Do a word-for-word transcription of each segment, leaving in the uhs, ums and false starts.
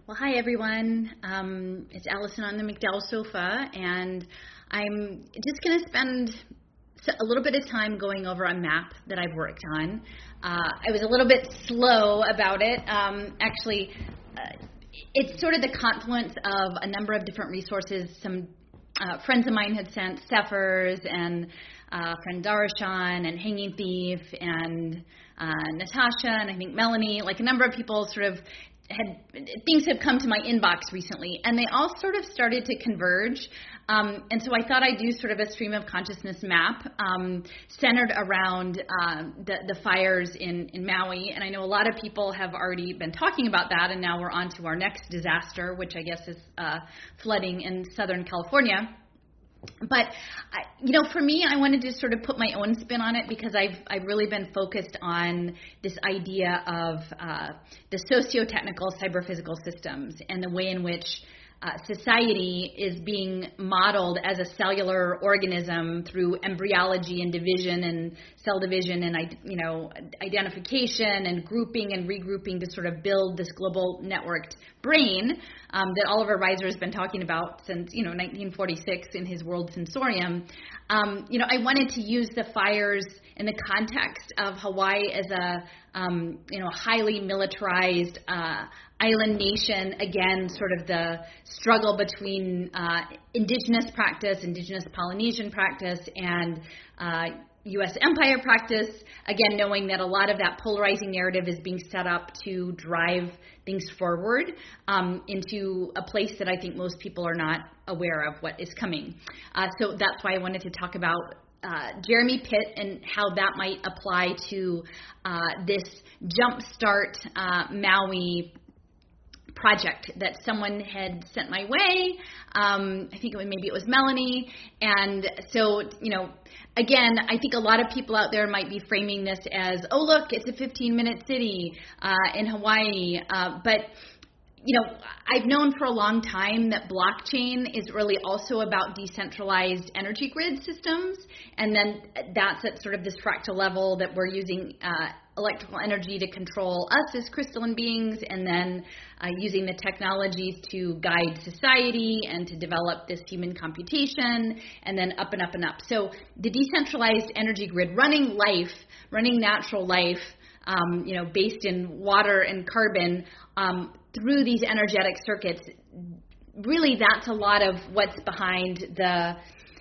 Well, hi everyone. Um, it's Allison on the McDowell sofa, and I'm just going to spend a little bit of time going over a map that I've worked on. Uh, I was a little bit slow about it. Um, actually, uh, it's sort of the confluence of a number of different resources. Some uh, friends of mine had sent Stephers and uh, friend Darshan and Hanging Thief and uh, Natasha and I think Melanie, like a number of people sort of had things have come to my inbox recently, and they all sort of started to converge. Um, and so I thought I'd do sort of a stream of consciousness map um, centered around uh, the, the fires in, in Maui. And I know a lot of people have already been talking about that, and now we're on to our next disaster, which I guess is uh, flooding in Southern California. But, you know, for me, I wanted to sort of put my own spin on it because I've I've really been focused on this idea of uh, the socio-technical cyber-physical systems and the way in which uh, society is being modeled as a cellular organism through embryology and division and cell division and, you know, identification and grouping and regrouping to sort of build this global networked brain um, that Oliver Reiser has been talking about since, you know, nineteen forty-six in his World Sensorium. Um, you know, I wanted to use the fires in the context of Hawaii as a, um, you know, highly militarized uh, island nation. Again, sort of the struggle between uh, indigenous practice, indigenous Polynesian practice, and uh, U S empire practice, again, knowing that a lot of that polarizing narrative is being set up to drive things forward um, into a place that I think most people are not aware of what is coming. Uh, so that's why I wanted to talk about uh, Jeremy Pitt and how that might apply to uh, this Jumpstart uh, Maui project that someone had sent my way. Um, I think it was, maybe it was Melanie. And so, you know, again, I think a lot of people out there might be framing this as, oh, look, it's a fifteen minute city uh, in Hawaii. Uh, but, you know, I've known for a long time that blockchain is really also about decentralized energy grid systems. And then that's at sort of this fractal level that we're using uh, electrical energy to control us as crystalline beings, and then uh, using the technologies to guide society and to develop this human computation, and then up and up and up. So the decentralized energy grid, running life, running natural life, um, you know, based in water and carbon um, through these energetic circuits, really that's a lot of what's behind the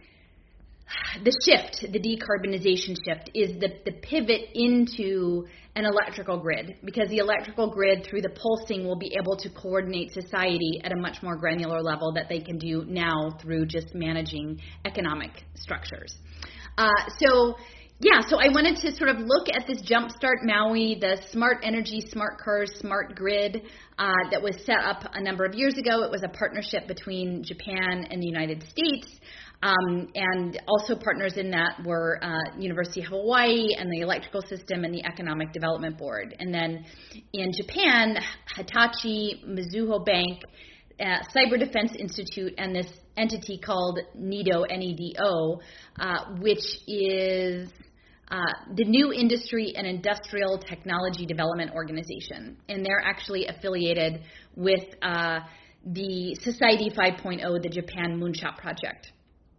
The shift, the decarbonization shift, is the, the pivot into an electrical grid, because the electrical grid through the pulsing will be able to coordinate society at a much more granular level that they can do now through just managing economic structures. Uh, so, yeah, so I wanted to sort of look at this Jumpstart Maui, the smart energy, smart cars, smart grid uh, that was set up a number of years ago. It was a partnership between Japan and the United States. Um, and also partners in that were uh, University of Hawaii and the Electrical System and the Economic Development Board. And then in Japan, Hitachi, Mizuho Bank, uh, Cyber Defense Institute, and this entity called NEDO, N E D O, uh, which is uh, the New Industry and Industrial Technology Development Organization. And they're actually affiliated with uh, the Society five point oh, the Japan Moonshot Project.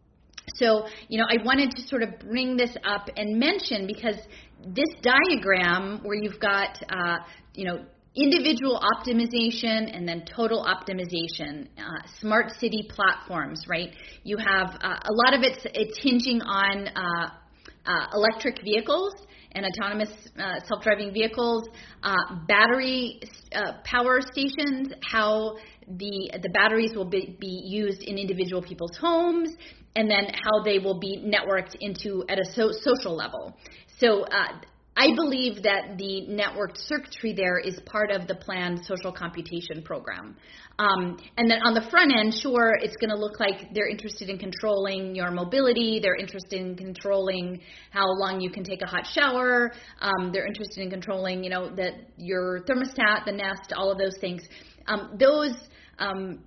So, you know, I wanted to sort of bring this up and mention, because this diagram where you've got, uh, you know, individual optimization and then total optimization, uh, smart city platforms, right? You have uh, a lot of it's, it's hinging on uh, uh, electric vehicles and autonomous uh, self-driving vehicles, uh, battery uh, power stations, how the the batteries will be, be used in individual people's homes, and then how they will be networked into at a so, social level. So uh, I believe that the networked circuitry there is part of the planned social computation program. Um, and then on the front end, sure, it's going to look like they're interested in controlling your mobility. They're interested in controlling how long you can take a hot shower. Um, they're interested in controlling, you know, that your thermostat, the Nest, all of those things. Um, those um,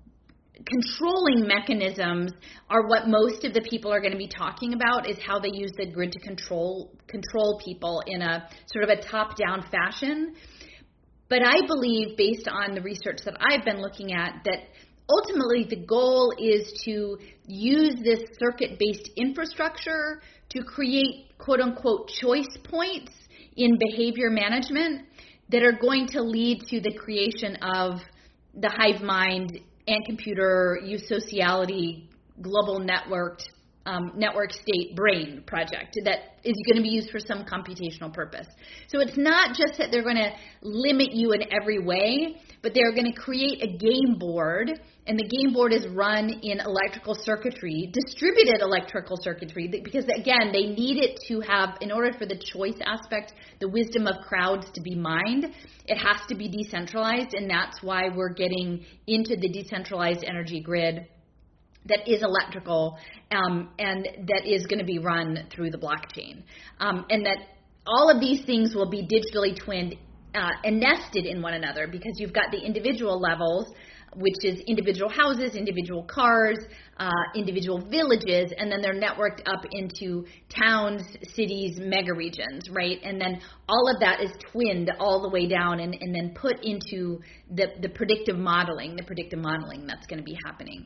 controlling mechanisms are what most of the people are going to be talking about, is how they use the grid to control control people in a sort of a top-down fashion. but I believe, based on the research that I've been looking at, that ultimately the goal is to use this circuit-based infrastructure to create quote-unquote choice points in behavior management that are going to lead to the creation of the hive mind, ant computer, use sociality, global networked Um, network state brain project that is going to be used for some computational purpose. So it's not just that they're going to limit you in every way, but they're going to create a game board, and the game board is run in electrical circuitry, distributed electrical circuitry, because again, they need it to have, in order for the choice aspect, the wisdom of crowds to be mined, it has to be decentralized, and that's why we're getting into the decentralized energy grid that is electrical, um, and that is going to be run through the blockchain. Um, and that all of these things will be digitally twinned uh, and nested in one another, because you've got the individual levels, which is individual houses, individual cars, uh, individual villages, and then they're networked up into towns, cities, mega regions, right? And then all of that is twinned all the way down and, and then put into the, the predictive modeling, the predictive modeling that's going to be happening.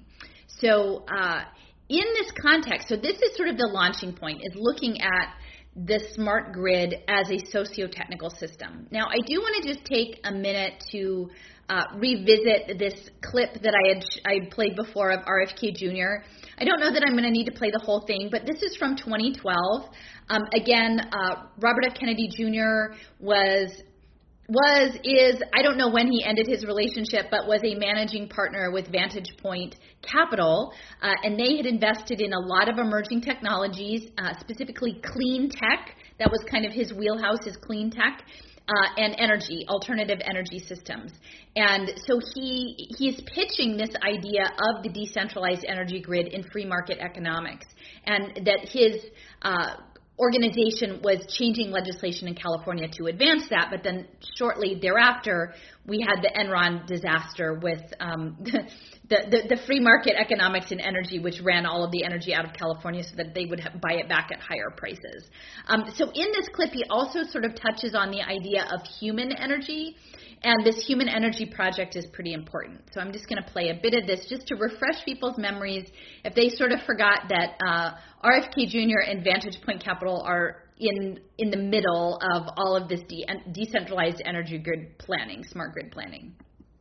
So uh, in this context, so this is sort of the launching point, is looking at the smart grid as a socio-technical system. Now, I do want to just take a minute to uh, revisit this clip that I had I played before of R F K Junior I don't know that I'm going to need to play the whole thing, but this is from twenty twelve. Um, again, uh, Robert F. Kennedy Junior was... was, is, I don't know when he ended his relationship, but was a managing partner with Vantage Point Capital, uh, and they had invested in a lot of emerging technologies, uh, specifically clean tech. That was kind of his wheelhouse, is clean tech, uh, and energy, alternative energy systems. And so he he's pitching this idea of the decentralized energy grid in free market economics, and that his uh, organization was changing legislation in California to advance that, but then shortly thereafter, we had the Enron disaster with um, the, the, the free market economics in energy, which ran all of the energy out of California so that they would have, buy it back at higher prices. Um, so in this clip, he also sort of touches on the idea of human energy, and this human energy project is pretty important. So I'm just going to play a bit of this just to refresh people's memories if they sort of forgot that uh, R F K Junior and Vantage Point Capital are in in the middle of all of this de- decentralized energy grid planning, smart grid planning.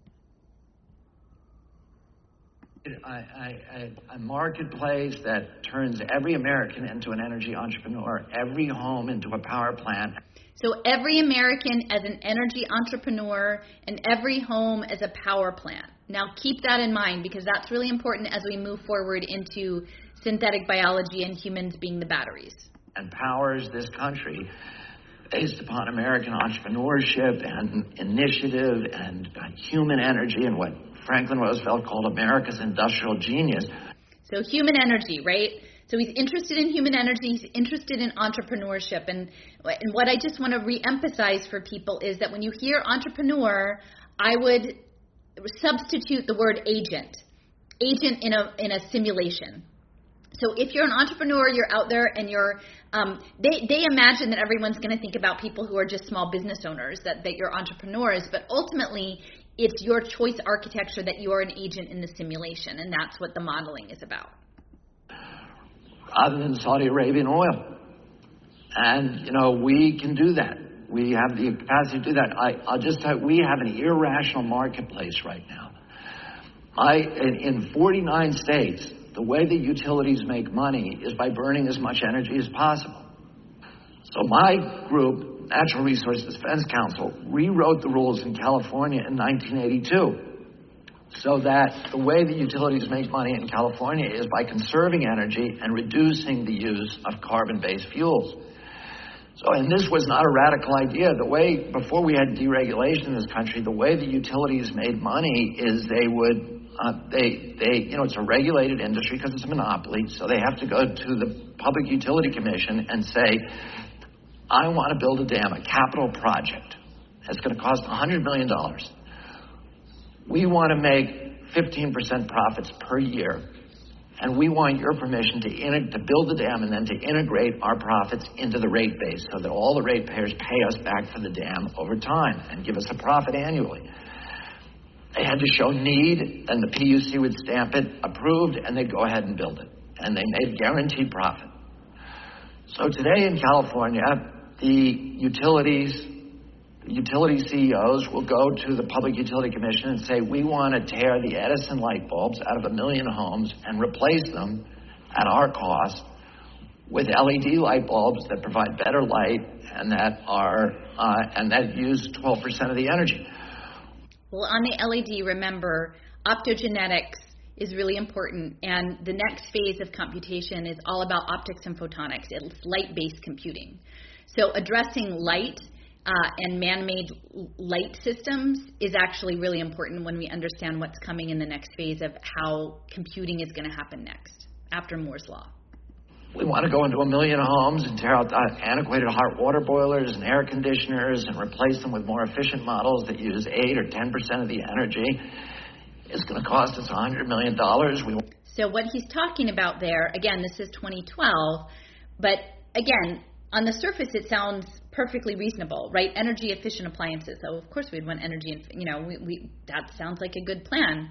I, I, a marketplace that turns every American into an energy entrepreneur, every home into a power plant. So every American as an energy entrepreneur and every home as a power plant. Now keep that in mind, because that's really important as we move forward into synthetic biology and humans being the batteries. And powers this country based upon American entrepreneurship and initiative and uh, human energy and what Franklin Roosevelt called America's industrial genius. So human energy, right? So he's interested in human energy, he's interested in entrepreneurship. And, and what I just want to reemphasize for people is that when you hear entrepreneur, I would substitute the word agent, agent in a in a simulation. So if you're an entrepreneur, you're out there and you're, um, they, they imagine that everyone's going to think about people who are just small business owners, that, that you're entrepreneurs, but ultimately it's your choice architecture that you are an agent in the simulation, and that's what the modeling is about. Other than Saudi Arabian oil. And, you know, we can do that. We have the capacity to do that. I, I'll just tell you, we have an irrational marketplace right now. I, in, in forty-nine states, the way the utilities make money is by burning as much energy as possible. So my group, Natural Resources Defense Council, rewrote the rules in California in nineteen eighty-two. So that the way the utilities make money in California is by conserving energy and reducing the use of carbon-based fuels. So, and this was not a radical idea. The way, before we had deregulation in this country, the way the utilities made money is they would, uh, they, they, you know, it's a regulated industry because it's a monopoly, so they have to go to the Public Utility Commission and say, I want to build a dam, a capital project. It's going to cost one hundred million dollars. We want to make fifteen percent profits per year, And we want your permission to, in, to build the dam and then to integrate our profits into the rate base so that all the ratepayers pay us back for the dam over time and give us a profit annually. They had to show need, and the P U C would stamp it, approved, and they'd go ahead and build it. And they made guaranteed profit. So today in California, the utilities, utility C E Os will go to the Public Utility Commission and say, we want to tear the Edison light bulbs out of a million homes and replace them at our cost with L E D light bulbs that provide better light and that are uh, and that use twelve percent of the energy. Well, on the L E D, remember, optogenetics is really important, and the next phase of computation is all about optics and photonics. It's light-based computing. So addressing light uh, and man-made light systems is actually really important when we understand what's coming in the next phase of how computing is going to happen next, after Moore's Law. We want to go into a million homes and tear out the antiquated hot water boilers and air conditioners and replace them with more efficient models that use eight or ten percent of the energy. It's going to cost us one hundred million dollars. We... So what he's talking about there, again, this is twenty twelve, but again, on the surface it sounds perfectly reasonable, right? Energy efficient appliances. So of course we'd want energy, you know, we, we that sounds like a good plan.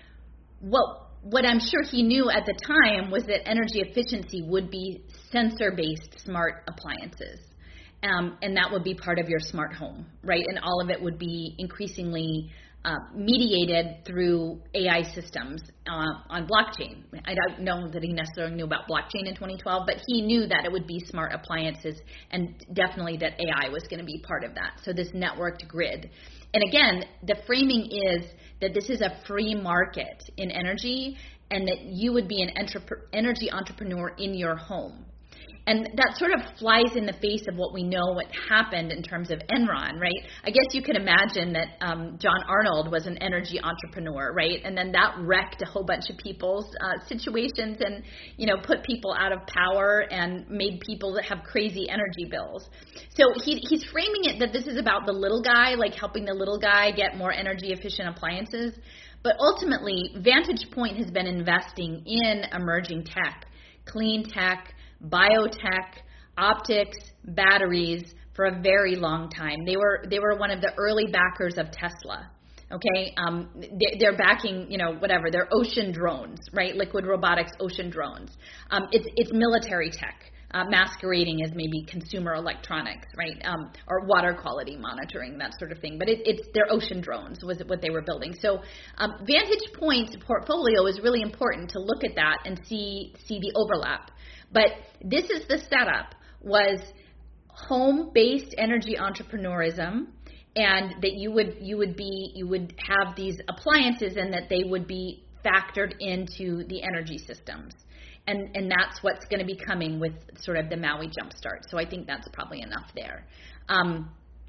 What What I'm sure he knew at the time was that energy efficiency would be sensor-based smart appliances. Um, and that would be part of your smart home, right? And all of it would be increasingly uh, mediated through A I systems uh, on blockchain. I don't know that he necessarily knew about blockchain in twenty twelve, but he knew that it would be smart appliances and definitely that A I was going to be part of that. So this networked grid. And again, the framing is that this is a free market in energy and that you would be an entrep- energy entrepreneur in your home. And that sort of flies in the face of what we know what happened in terms of Enron, right? I guess you could imagine that um, John Arnold was an energy entrepreneur, right? And then that wrecked a whole bunch of people's uh, situations and, you know, put people out of power and made people have crazy energy bills. So he, he's framing it that this is about the little guy, like helping the little guy get more energy efficient appliances. But ultimately, Vantage Point has been investing in emerging tech, clean tech, biotech, optics, batteries for a very long time. They were they were one of the early backers of Tesla. Okay, um, they, they're backing, you know, whatever. They're ocean drones, right? Liquid robotics, ocean drones. Um, it's it's military tech, uh, masquerading as maybe consumer electronics, right? Um, or water quality monitoring, that sort of thing. But it, it's their ocean drones was what they were building. So um, Vantage Point's portfolio is really important to look at that and see see the overlap. But this is the setup, was home-based energy entrepreneurism, and that you would you would be you would have these appliances and that they would be factored into the energy systems. And and that's what's going to be coming with sort of the Maui Jumpstart. So I think that's probably enough there. Um,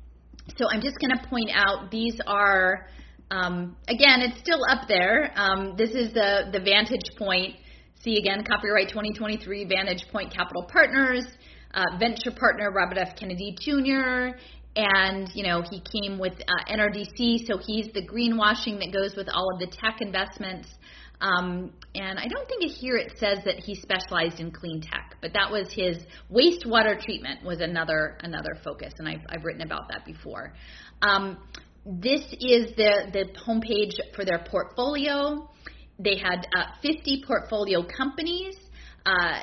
so I'm just going to point out these are, um, again, it's still up there. Um, this is the, the Vantage Point. See, again, copyright twenty twenty-three, Vantage Point Capital Partners, uh, venture partner Robert F. Kennedy Junior, and, you know, he came with uh, N R D C, so he's the greenwashing that goes with all of the tech investments. Um, and I don't think here it says that he specialized in clean tech, but that was his wastewater treatment was another another focus, and I've, I've written about that before. Um, this is the, the homepage for their portfolio. They had uh, fifty portfolio companies, uh,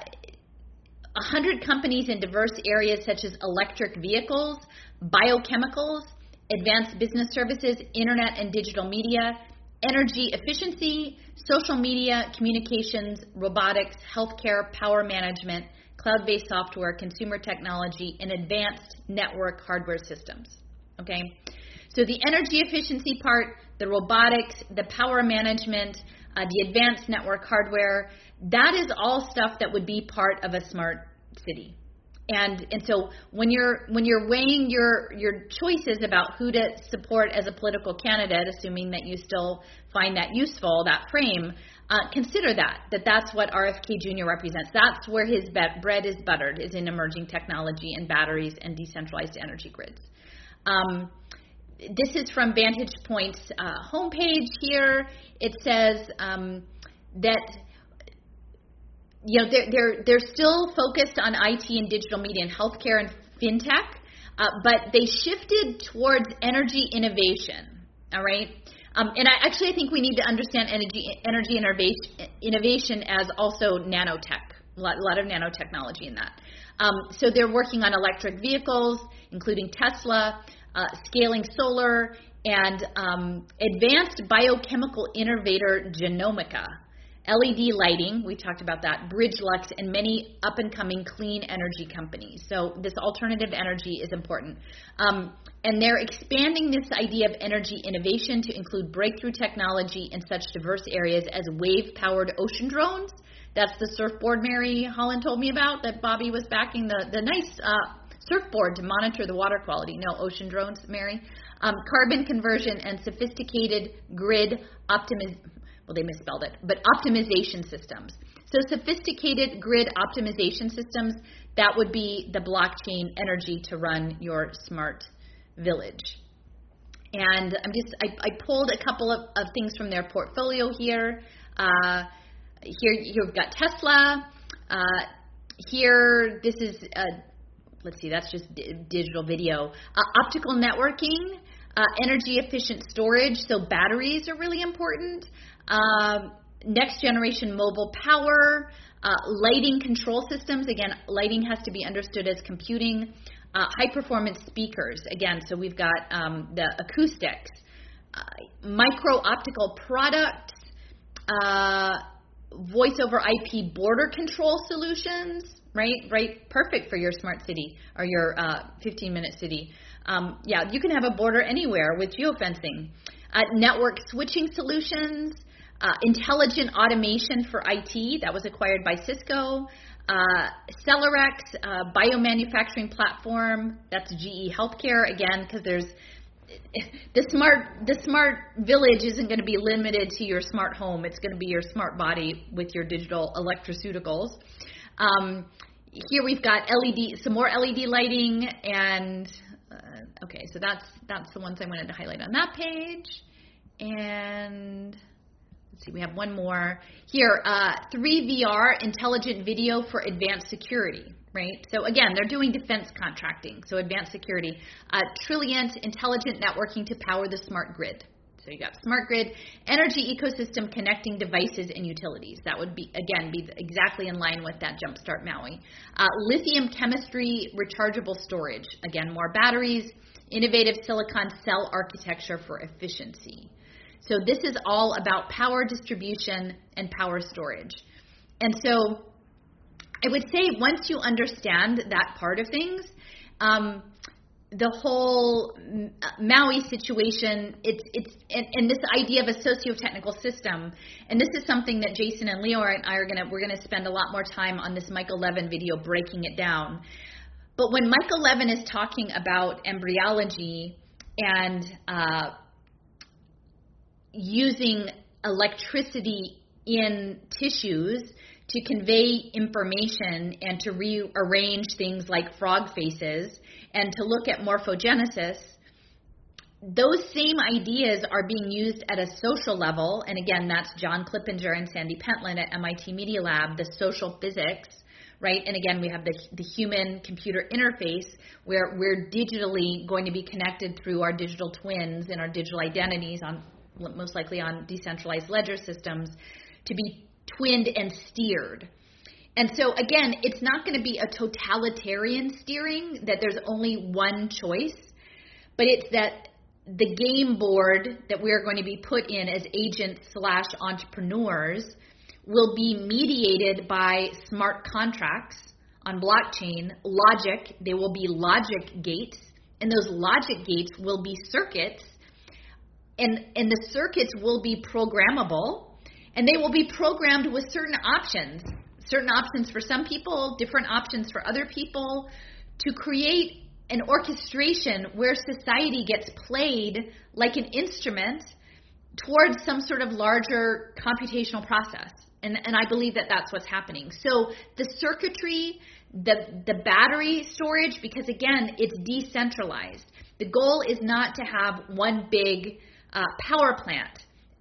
one hundred companies in diverse areas such as electric vehicles, biochemicals, advanced business services, internet and digital media, energy efficiency, social media, communications, robotics, healthcare, power management, cloud-based software, consumer technology, and advanced network hardware systems. Okay? So the energy efficiency part, the robotics, the power management, Uh, the advanced network hardware, that is all stuff that would be part of a smart city. And and so when you're when you're weighing your your choices about who to support as a political candidate, assuming that you still find that useful, that frame, uh, consider that, that that's what R F K Junior represents. That's where his bread is buttered, is in emerging technology and batteries and decentralized energy grids. Um, This is from Vantage Point's uh, homepage here. It says um, that you know, they're, they're, they're still focused on I T and digital media and healthcare and fintech, uh, but they shifted towards energy innovation, all right? Um, and I actually I think we need to understand energy energy innovation, innovation as also nanotech, a lot, a lot of nanotechnology in that. Um, so they're working on electric vehicles, including Tesla, uh, scaling solar, and um, advanced biochemical innovator Genomica, L E D lighting, we talked about that, Bridgelux, and many up-and-coming clean energy companies. So this alternative energy is important. Um, and they're expanding this idea of energy innovation to include breakthrough technology in such diverse areas as wave-powered ocean drones. That's the surfboard Mary Holland told me about, that Bobby was backing, the, the nice uh, surfboard to monitor the water quality. No ocean drones, Mary. Um, carbon conversion and sophisticated grid optimization. Well, they misspelled it, but optimization systems. So sophisticated grid optimization systems, that would be the blockchain energy to run your smart village. And I'm just, I, I pulled a couple of, of things from their portfolio here. Uh, here you've got Tesla. Uh, here, this is, uh, let's see, that's just d- digital video. Uh, optical networking, uh, energy efficient storage, so batteries are really important. Uh, next generation mobile power, uh, lighting control systems. Again, lighting has to be understood as computing. Uh, high performance speakers. Again, so we've got um, the acoustics, uh, micro optical products, uh, voice over I P border control solutions. Right, right, perfect for your smart city or your uh, fifteen minute city. Um, yeah, you can have a border anywhere with geofencing. Uh, network switching solutions. Uh, intelligent automation for I T, that was acquired by Cisco. Uh, Celerex, uh, biomanufacturing platform, that's G E Healthcare, again, because there's the smart the smart village isn't going to be limited to your smart home. It's going to be your smart body with your digital electroceuticals. Um, here we've got L E D, some more L E D lighting, and uh, okay, so that's that's the ones I wanted to highlight on that page. And let's see, we have one more here. Uh, three V R, intelligent video for advanced security, right? So again, they're doing defense contracting, so advanced security. Uh, Trilliant, intelligent networking to power the smart grid. So you got smart grid, energy ecosystem connecting devices and utilities. That would be, again, be exactly in line with that Jumpstart Maui. Uh, lithium chemistry, rechargeable storage. Again, more batteries, innovative silicon cell architecture for efficiency. So this is all about power distribution and power storage. And so I would say once you understand that part of things, um, the whole Maui situation, it's it's and, and this idea of a socio-technical system, and this is something that Jason and Leo and I are gonna we're gonna spend a lot more time on this Michael Levin video breaking it down. But when Michael Levin is talking about embryology and uh, using electricity in tissues to convey information and to rearrange things like frog faces and to look at morphogenesis, those same ideas are being used at a social level. And again, that's John Clippinger and Sandy Pentland at M I T Media Lab, the social physics, right? And again, we have the, the human-computer interface where we're digitally going to be connected through our digital twins and our digital identities on most likely on decentralized ledger systems to be twinned and steered. And so again, it's not going to be a totalitarian steering that there's only one choice, but it's that the game board that we're going to be put in as agents slash entrepreneurs will be mediated by smart contracts on blockchain logic. There will be logic gates, and those logic gates will be circuits, and, and the circuits will be programmable, and they will be programmed with certain options, certain options for some people, different options for other people, to create an orchestration where society gets played like an instrument towards some sort of larger computational process. And, and I believe that that's what's happening. So the circuitry, the, the battery storage, because again, it's decentralized. The goal is not to have one big uh, power plant.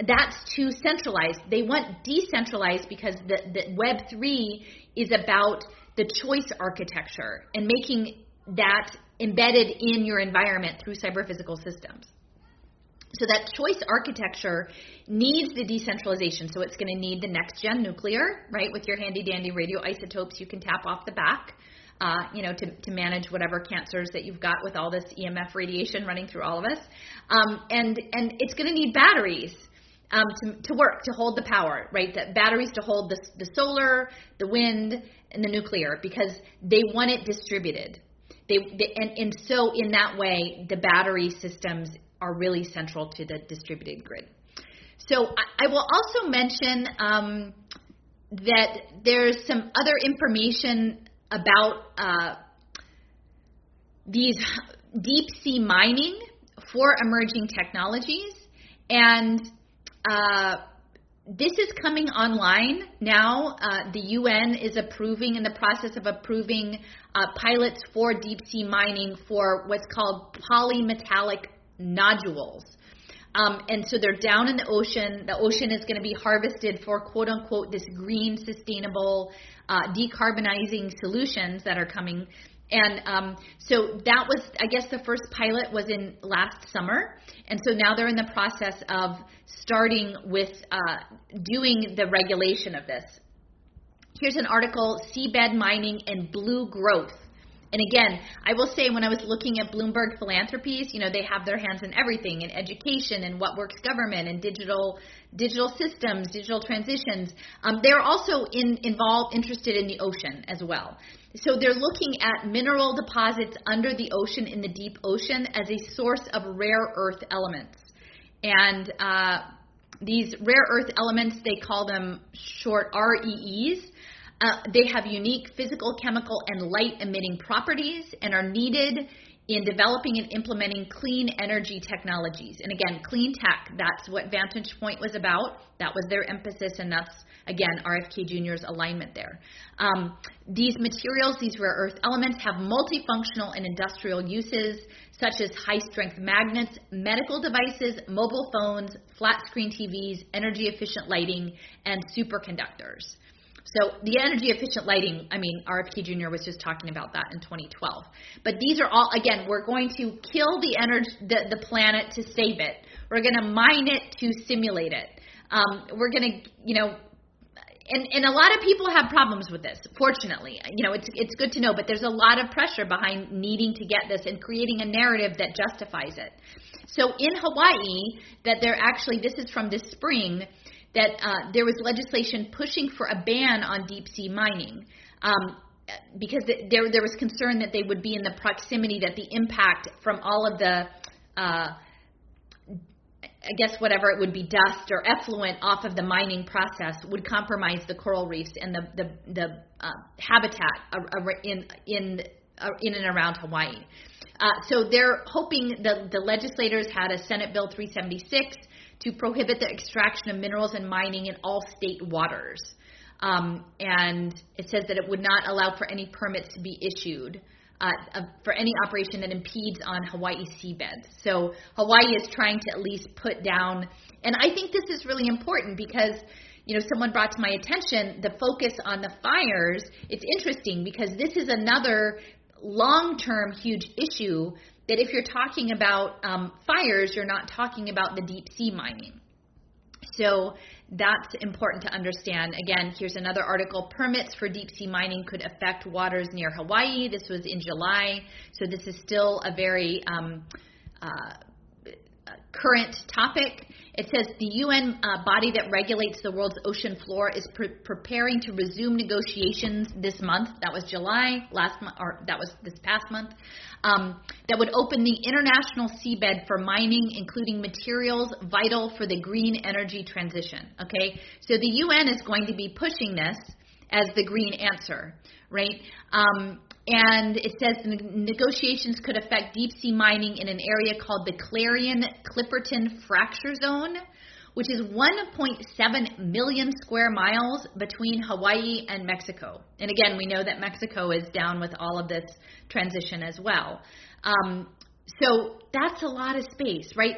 that's too centralized. They want decentralized because the, the Web three is about the choice architecture and making that embedded in your environment through cyber-physical systems. So that choice architecture needs the decentralization. So it's going to need the next-gen nuclear, right, with your handy-dandy radioisotopes you can tap off the back, uh, you know, to, to manage whatever cancers that you've got with all this E M F radiation running through all of us. Um, and, and it's going to need batteries um, to, to work, to hold the power, right, the batteries to hold the, the solar, the wind, and the nuclear, because they want it distributed. They, they and, and so in that way, the battery systems are really central to the distributed grid. So I, I will also mention um, that there's some other information about uh, these deep sea mining for emerging technologies, and uh, this is coming online now. Uh, the U N is approving, in the process of approving uh, pilots for deep sea mining for what's called polymetallic nodules. Um, and so they're down in the ocean. The ocean is going to be harvested for, quote unquote, this green, sustainable, uh, decarbonizing solutions that are coming. And um, so that was, I guess, the first pilot was in last summer. And so now they're in the process of starting with uh, doing the regulation of this. Here's an article, Seabed Mining and Blue Growth. And again, I will say, when I was looking at Bloomberg Philanthropies, you know, they have their hands in everything, in education and what works government and digital digital systems, digital transitions. Um, they're also in, involved, interested in the ocean as well. So they're looking at mineral deposits under the ocean, in the deep ocean, as a source of rare earth elements. And uh, these rare earth elements, they call them short R E Es. Uh, they have unique physical, chemical, and light-emitting properties and are needed in developing and implementing clean energy technologies. And again, clean tech, that's what Vantage Point was about. That was their emphasis, and that's, again, R F K Junior's alignment there. Um, these materials, these rare earth elements, have multifunctional and industrial uses, such as high-strength magnets, medical devices, mobile phones, flat-screen T Vs, energy-efficient lighting, and superconductors. So the energy efficient lighting, I mean, R F K Junior was just talking about that in twenty twelve. But these are all, again, we're going to kill the energy, the, the planet to save it. We're going to mine it to simulate it. Um, we're going to, you know, and, and a lot of people have problems with this, fortunately. You know, it's it's good to know, but there's a lot of pressure behind needing to get this and creating a narrative that justifies it. So in Hawaii, that they're actually, this is from this spring, that uh, there was legislation pushing for a ban on deep sea mining um, because there there was concern that they would be in the proximity, that the impact from all of the, uh, I guess whatever it would be, dust or effluent off of the mining process would compromise the coral reefs and the the, the uh, habitat in in uh, in and around Hawaii. Uh, so they're hoping, the the legislators had a Senate Bill three seventy-six to prohibit the extraction of minerals and mining in all state waters. Um, and it says that it would not allow for any permits to be issued uh, uh, for any operation that impedes on Hawaii seabeds. So Hawaii is trying to at least put down, and I think this is really important because, you know, someone brought to my attention the focus on the fires. It's interesting because this is another long-term huge issue, that if you're talking about um, fires, you're not talking about the deep sea mining. So that's important to understand. Again, here's another article. Permits for deep sea mining could affect waters near Hawaii. This was in July. So this is still a very um, uh, current topic. It says the U N uh, body that regulates the world's ocean floor is pre- preparing to resume negotiations this month. That was July last month, or that was this past month. Um, that would open the international seabed for mining, including materials vital for the green energy transition. Okay, so the U N is going to be pushing this as the green answer, right? Um, And it says the negotiations could affect deep sea mining in an area called the Clarion-Clipperton Fracture Zone, which is one point seven million square miles between Hawaii and Mexico. And again, we know that Mexico is down with all of this transition as well. Um, so that's a lot of space, right?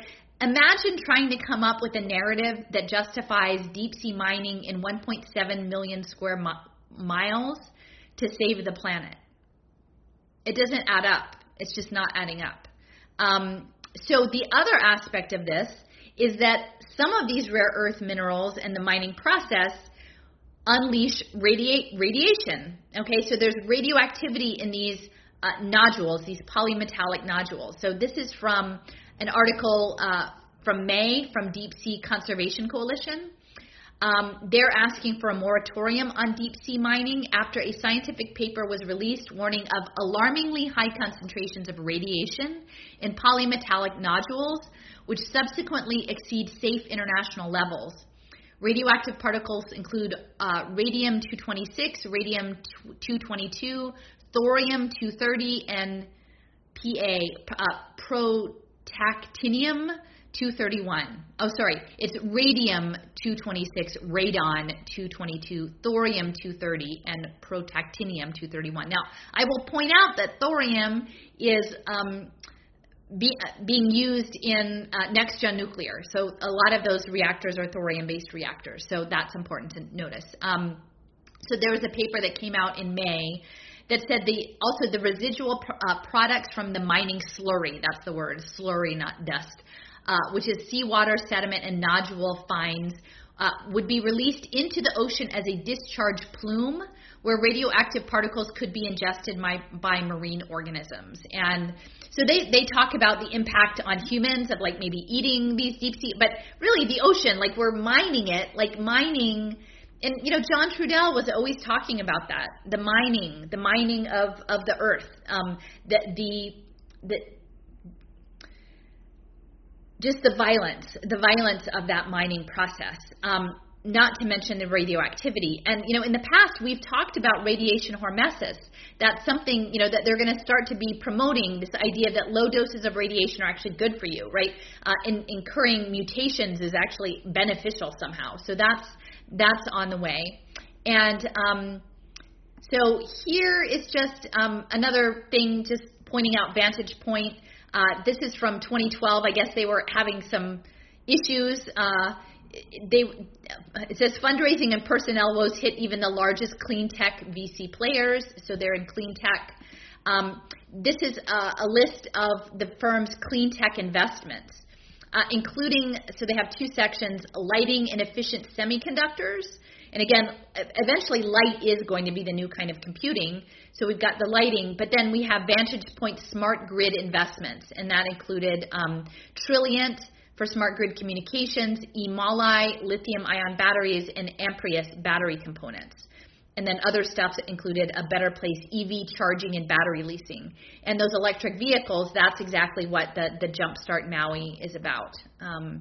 imagine trying to come up with a narrative that justifies deep sea mining in one point seven million square mi- miles to save the planet. It doesn't add up. It's just not adding up. Um, so the other aspect of this is that some of these rare earth minerals and the mining process unleash radiate radiation. Okay, so there's radioactivity in these uh, nodules, these polymetallic nodules. So this is from an article uh, from May from Deep Sea Conservation Coalition. Um, they're asking for a moratorium on deep sea mining after a scientific paper was released warning of alarmingly high concentrations of radiation in polymetallic nodules, which subsequently exceed safe international levels. Radioactive particles include uh, radium two twenty-six, radium two twenty-two, thorium two thirty, and P A, uh, protactinium two thirty-one. Oh, sorry, it's radium two twenty-six, radon two twenty-two, thorium two thirty, and protactinium two thirty-one. Now, I will point out that thorium is um, be, uh, being used in uh, next-gen nuclear. So a lot of those reactors are thorium-based reactors. So that's important to notice. Um, so there was a paper that came out in May that said the also the residual pr- uh, products from the mining slurry, that's the word, slurry, not dust, uh, which is seawater, sediment, and nodule fines, uh, would be released into the ocean as a discharge plume where radioactive particles could be ingested by, by marine organisms. And so they, they talk about the impact on humans of like maybe eating these deep sea, but really the ocean, like we're mining it, like mining. And, you know, John Trudell was always talking about that, the mining, the mining of, of the earth, um, the, the, the, just the violence, the violence of that mining process, um, not to mention the radioactivity. And, you know, in the past, we've talked about radiation hormesis. That's something, you know, that they're going to start to be promoting, this idea that low doses of radiation are actually good for you, right? Uh, in, incurring mutations is actually beneficial somehow. So that's, That's on the way. And um, so here is just um, another thing, just pointing out Vantage Point. Uh, this is from twenty twelve. I guess they were having some issues. Uh, they It says fundraising and personnel woes hit even the largest clean tech V C players. So they're in clean tech. Um, this is a, a list of the firm's clean tech investments. Uh, including, so they have two sections, lighting and efficient semiconductors. And again, eventually light is going to be the new kind of computing. So we've got the lighting, but then we have Vantage Point smart grid investments. And that included um, Trillient for smart grid communications, eMoly, lithium ion batteries, and Amprius battery components. And then other stuff that included a Better Place E V charging and battery leasing. And those electric vehicles, that's exactly what the, the Jumpstart Maui is about. Um,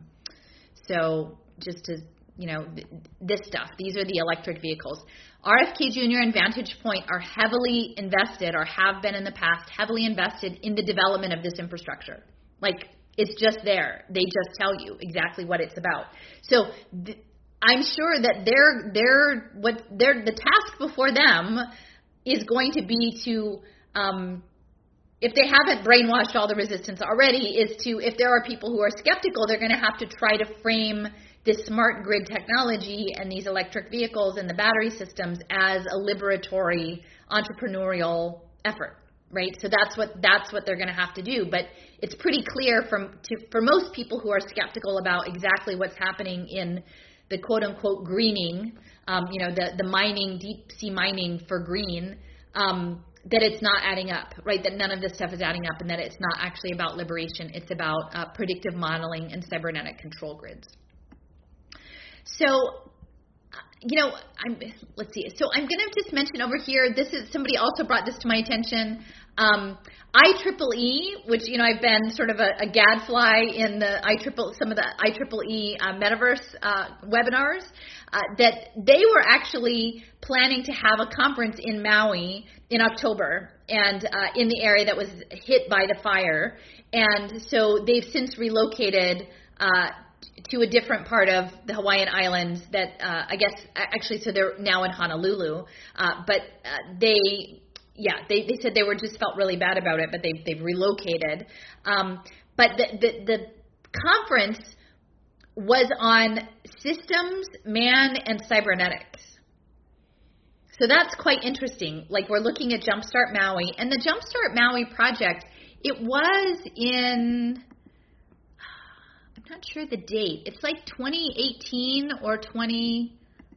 so just to, you know, th- this stuff, these are the electric vehicles. R F K Junior and Vantage Point are heavily invested, or have been in the past, heavily invested in the development of this infrastructure. Like, it's just there. They just tell you exactly what it's about. So th- I'm sure that they're, they're, what they're, the task before them is going to be to, um, if they haven't brainwashed all the resistance already, is to, if there are people who are skeptical, they're going to have to try to frame this smart grid technology and these electric vehicles and the battery systems as a liberatory entrepreneurial effort, right? So that's what that's what they're going to have to do. But it's pretty clear from to, for most people who are skeptical about exactly what's happening in the quote-unquote greening, um, you know, the, the mining, deep sea mining for green, um, that it's not adding up, right? That none of this stuff is adding up, and that it's not actually about liberation. It's about uh, predictive modeling and cybernetic control grids. So, you know, I'm, let's see. So I'm going to just mention over here, this is, somebody also brought this to my attention. Um, I triple E, which, you know, I've been sort of a, a gadfly in the I triple, some of the I triple E uh, metaverse uh, webinars, uh, that they were actually planning to have a conference in Maui in October, and uh, in the area that was hit by the fire. And so they've since relocated uh, to a different part of the Hawaiian Islands that uh, I guess actually, so they're now in Honolulu, uh, but uh, they, yeah, they, they said they were just felt really bad about it, but they've, they've relocated. Um, but the, the, the conference was on systems, man, and cybernetics. So that's quite interesting. Like, we're looking at Jumpstart Maui, and the Jumpstart Maui project, it was in, I'm not sure the date. It's like twenty eighteen or twenty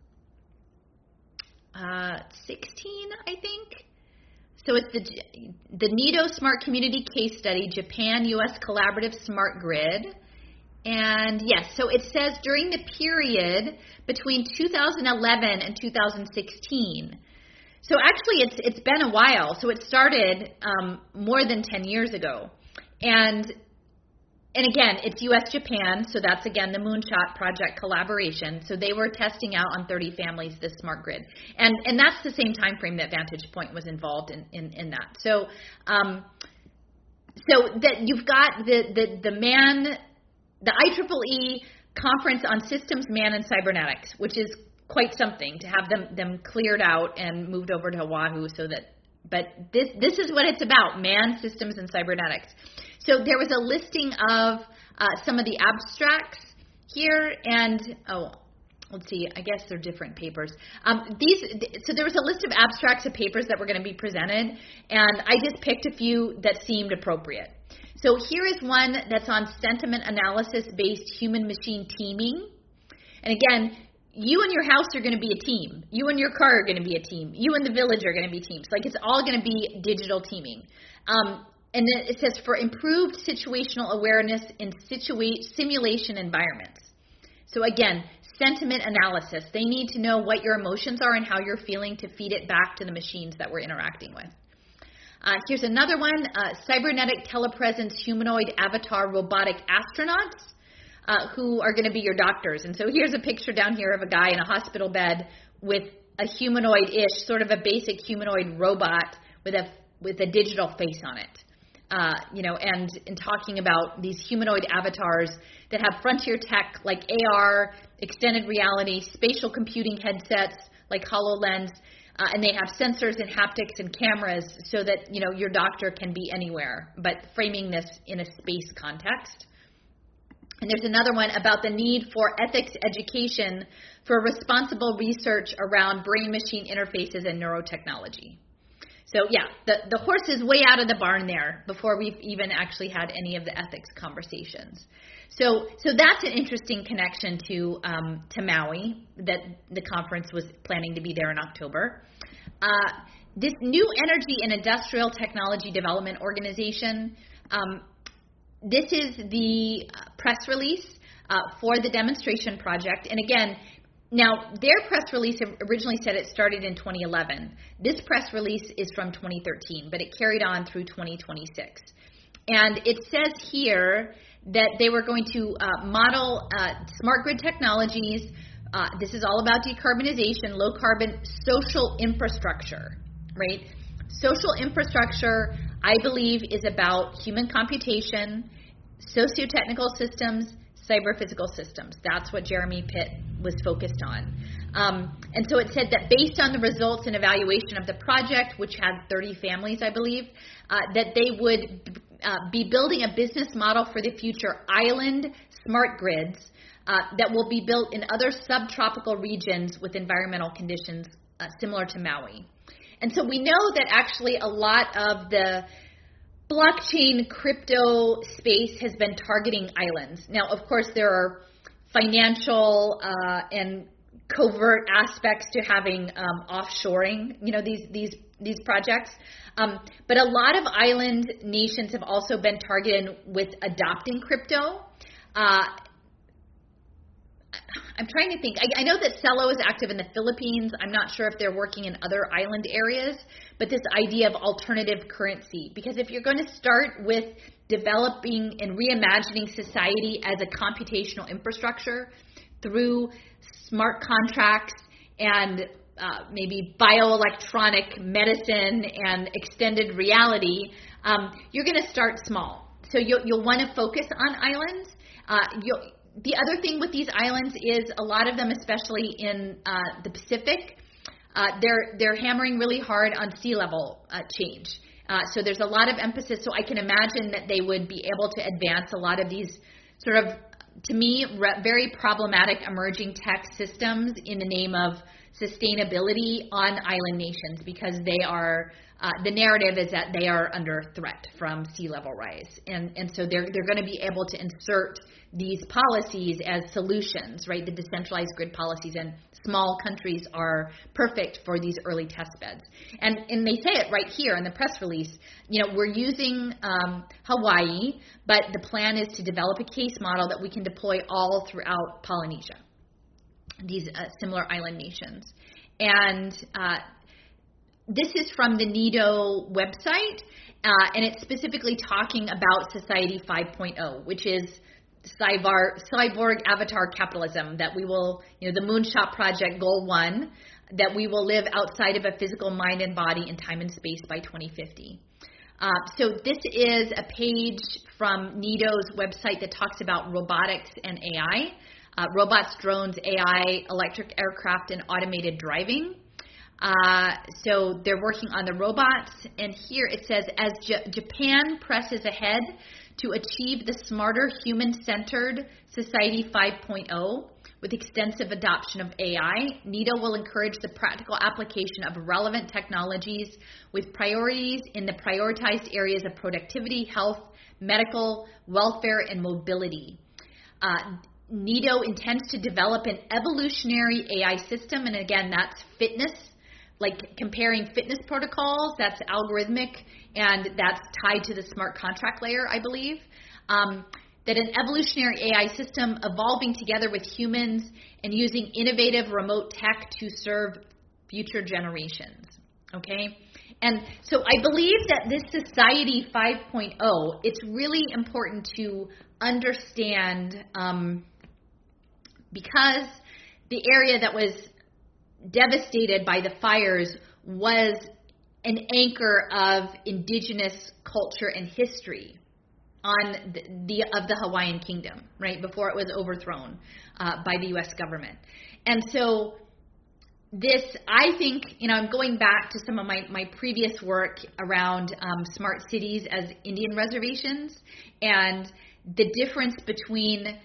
sixteen, I think. So it's the the NITO Smart Community Case Study, Japan U S Collaborative Smart Grid. And yes, so it says during the period between two thousand eleven and two thousand sixteen. So actually it's it's been a while. So it started um, more than ten years ago. And and again, it's U S Japan, so that's again the Moonshot Project collaboration. So they were testing out on thirty families this smart grid. And and that's the same time frame that Vantage Point was involved in in, in that. So um, so that you've got the the the man the I triple E Conference on Systems, Man, and Cybernetics, which is quite something to have them, them cleared out and moved over to Oahu so that, but this, this is what it's about, man, systems, and cybernetics. So there was a listing of uh, some of the abstracts here, and, oh, let's see, I guess they're different papers. Um, these, so there was a list of abstracts of papers that were going to be presented, and I just picked a few that seemed appropriate. So here is one that's on sentiment analysis-based human-machine teaming. And again, you and your house are going to be a team. You and your car are going to be a team. You and the village are going to be teams. Like, it's all going to be digital teaming. Um, and then it says, for improved situational awareness in situa- simulation environments. So again, sentiment analysis. They need to know what your emotions are and how you're feeling to feed it back to the machines that we're interacting with. Uh, here's another one, uh, cybernetic telepresence humanoid avatar robotic astronauts uh, who are going to be your doctors. And so here's a picture down here of a guy in a hospital bed with a humanoid-ish, sort of a basic humanoid robot with a with a digital face on it. Uh, you know, and in talking about these humanoid avatars that have frontier tech like A R, extended reality, spatial computing headsets like HoloLens, Uh, and they have sensors and haptics and cameras so that, you know, your doctor can be anywhere, but framing this in a space context. And there's another one about the need for ethics education for responsible research around brain-machine interfaces and neurotechnology. So, yeah, the, the horse is way out of the barn there before we've even actually had any of the ethics conversations. So, so that's an interesting connection to um, to Maui, that the conference was planning to be there in October. Uh, this New Energy and Industrial Technology Development Organization, um, this is the press release uh, for the demonstration project. And again, now their press release originally said it started in twenty eleven. This press release is from twenty thirteen, but it carried on through twenty twenty-six. And it says here that they were going to uh, model uh, smart grid technologies. Uh, this is all about decarbonization, low carbon social infrastructure, right? Social infrastructure, I believe, is about human computation, socio-technical systems, cyber-physical systems. That's what Jeremy Pitt was focused on. Um, and so it said that based on the results and evaluation of the project, which had thirty families, I believe, uh, that they would uh, be building a business model for the future island smart grids uh, that will be built in other subtropical regions with environmental conditions uh, similar to Maui. And so we know that actually a lot of the blockchain crypto space has been targeting islands. Now, of course, there are financial uh, and covert aspects to having um, offshoring, you know, these these these projects. Um, but a lot of island nations have also been targeted with adopting crypto. Uh, I'm trying to think. I, I know that Celo is active in the Philippines. I'm not sure if they're working in other island areas, but this idea of alternative currency, because if you're going to start with developing and reimagining society as a computational infrastructure through smart contracts and uh, maybe bioelectronic medicine and extended reality, um, you're going to start small. So you'll, you'll want to focus on islands. Uh, you'll, the other thing with these islands is a lot of them, especially in uh, the Pacific, uh, they're they're hammering really hard on sea level uh, change. Uh, so there's a lot of emphasis. So I can imagine that they would be able to advance a lot of these sort of, to me, re- very problematic emerging tech systems in the name of sustainability on island nations, because they are, uh, the narrative is that they are under threat from sea level rise. And, and so they're, they're going to be able to insert these policies as solutions, right? The decentralized grid policies, and small countries are perfect for these early test beds. And, and they say it right here in the press release, you know, we're using um, Hawaii, but the plan is to develop a case model that we can deploy all throughout Polynesia, these uh, similar island nations. And uh, this is from the NIDO website, uh, and it's specifically talking about Society five point oh, which is cyber, cyborg avatar capitalism, that we will, you know, the Moonshot Project Goal One, that we will live outside of a physical mind and body in time and space by twenty fifty. Uh, so this is a page from NIDO's website that talks about robotics and A I. Uh, robots, drones, A I, electric aircraft, and automated driving. Uh, so they're working on the robots. And here it says, as J- Japan presses ahead to achieve the smarter human-centered Society five point oh with extensive adoption of A I, NIDO will encourage the practical application of relevant technologies with priorities in the prioritized areas of productivity, health, medical, welfare, and mobility. Uh, NIDO intends to develop an evolutionary A I system, and again, that's fitness, like comparing fitness protocols, that's algorithmic, and that's tied to the smart contract layer, I believe. Um, that an evolutionary A I system evolving together with humans and using innovative remote tech to serve future generations, okay? And so I believe that this Society five point oh, it's really important to understand um, because the area that was devastated by the fires was an anchor of indigenous culture and history on the, the of the Hawaiian Kingdom, right, before it was overthrown uh, by the U S government. And so this, I think, you know, I'm going back to some of my, my previous work around um, smart cities as Indian reservations, and the difference between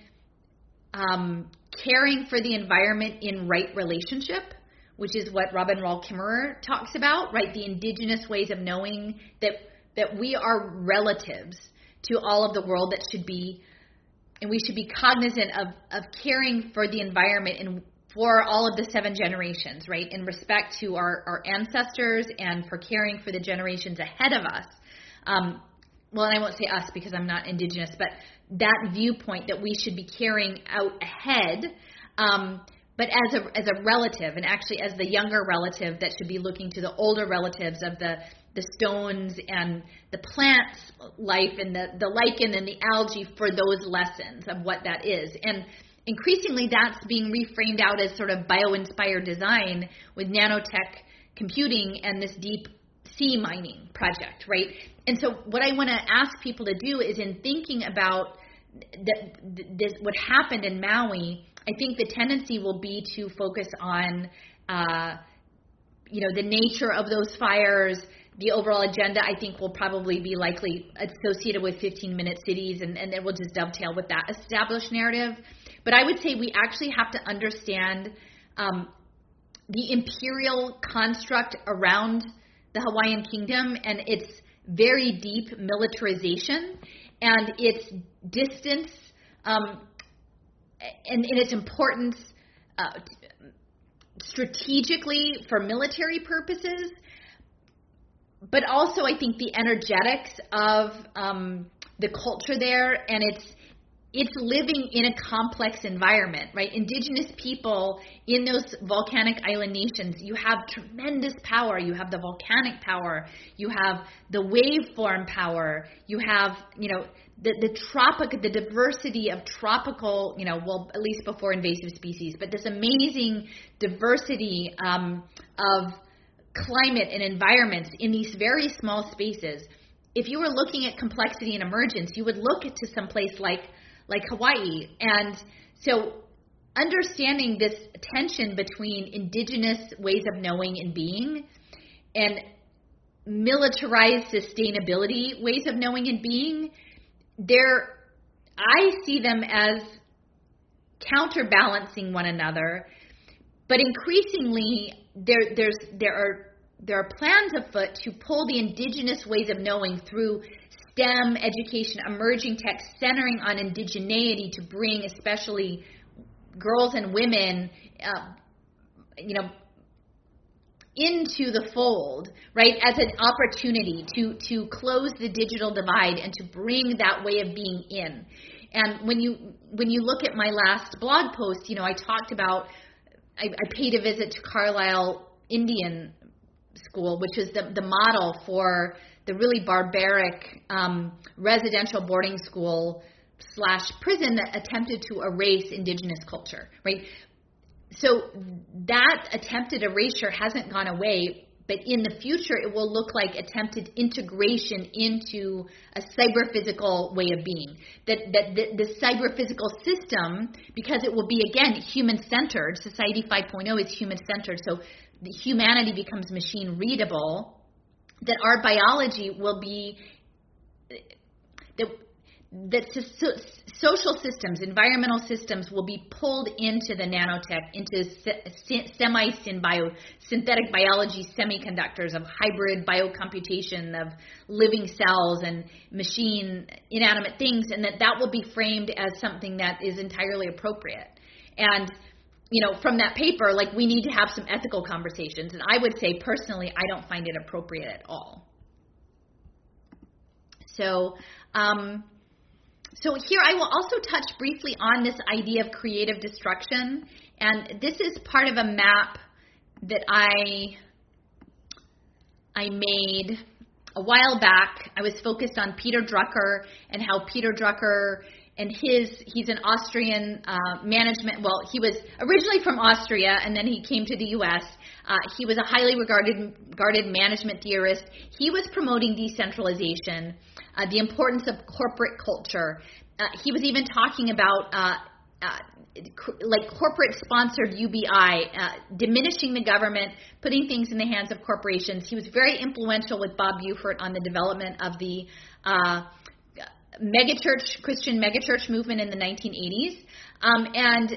um, caring for the environment in right relationship, which is what Robin Rall Kimmerer talks about, right? The indigenous ways of knowing that that we are relatives to all of the world, that should be, and we should be cognizant of, of caring for the environment and for all of the seven generations, right? In respect to our, our ancestors and for caring for the generations ahead of us. Um, well, and I won't say us because I'm not indigenous, but that viewpoint that we should be carrying out ahead, um, but as a as a relative, and actually as the younger relative that should be looking to the older relatives of the, the stones and the plants life and the, the lichen and the algae for those lessons of what that is. And increasingly that's being reframed out as sort of bio-inspired design with nanotech computing and this deep sea mining project, right? And so what I want to ask people to do is, in thinking about the, this, what happened in Maui, I think the tendency will be to focus on, uh, you know, the nature of those fires. The overall agenda, I think, will probably be likely associated with fifteen-minute cities, and, and it will just dovetail with that established narrative. But I would say we actually have to understand um, the imperial construct around the Hawaiian Kingdom and its very deep militarization and its distance um, and, and its importance uh, strategically for military purposes, but also I think the energetics of um, the culture there, and it's it's living in a complex environment, right? Indigenous people in those volcanic island nations, you have tremendous power. You have the volcanic power. You have the waveform power. You have, you know, the, the tropic, the diversity of tropical, you know, well, at least before invasive species, but this amazing diversity um, of climate and environments in these very small spaces. If you were looking at complexity and emergence, you would look to some place like like Hawaii. And so understanding this tension between indigenous ways of knowing and being and militarized sustainability ways of knowing and being, they're I see them as counterbalancing one another, but increasingly there there's there are there are plans afoot to pull the indigenous ways of knowing through STEM education, emerging tech, centering on indigeneity to bring especially girls and women, uh, you know, into the fold, right, as an opportunity to to close the digital divide and to bring that way of being in. And when you when you look at my last blog post, you know, I talked about I, I paid a visit to Carlisle Indian School, which is the the model for the really barbaric um, residential boarding school slash prison that attempted to erase indigenous culture, right? So that attempted erasure hasn't gone away, but in the future it will look like attempted integration into a cyber-physical way of being. That, that the, the cyber-physical system, because it will be, again, human-centered, Society five point oh is human-centered, so the humanity becomes machine-readable, that our biology will be, that, that so, social systems, environmental systems will be pulled into the nanotech, into semi-symbio, synthetic biology, semiconductors of hybrid biocomputation of living cells and machine inanimate things, and that that will be framed as something that is entirely appropriate. And you know, from that paper, like, we need to have some ethical conversations. And I would say, personally, I don't find it appropriate at all. So, um, so here I will also touch briefly on this idea of creative destruction. And this is part of a map that I, I made a while back. I was focused on Peter Drucker and how Peter Drucker and his, he's an Austrian uh, management, well, he was originally from Austria, and then he came to the U S. Uh, he was a highly regarded, regarded management theorist. He was promoting decentralization, uh, the importance of corporate culture. Uh, he was even talking about uh, uh, like corporate-sponsored U B I, uh, diminishing the government, putting things in the hands of corporations. He was very influential with Bob Buford on the development of the uh, megachurch, Christian megachurch movement in the nineteen eighties. Um, and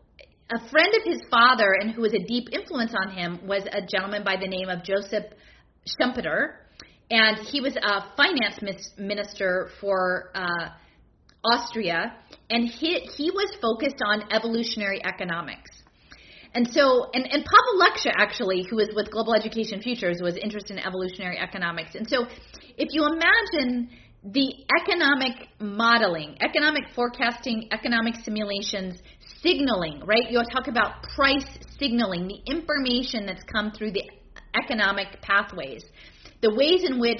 a friend of his father, and who was a deep influence on him, was a gentleman by the name of Joseph Schumpeter. And he was a finance minister for uh, Austria. And he, he was focused on evolutionary economics. And so, and, and Pavel Leksha, actually, who was with Global Education Futures, was interested in evolutionary economics. And so if you imagine the economic modeling, economic forecasting, economic simulations, signaling, right? You'll talk about price signaling, the information that's come through the economic pathways, the ways in which,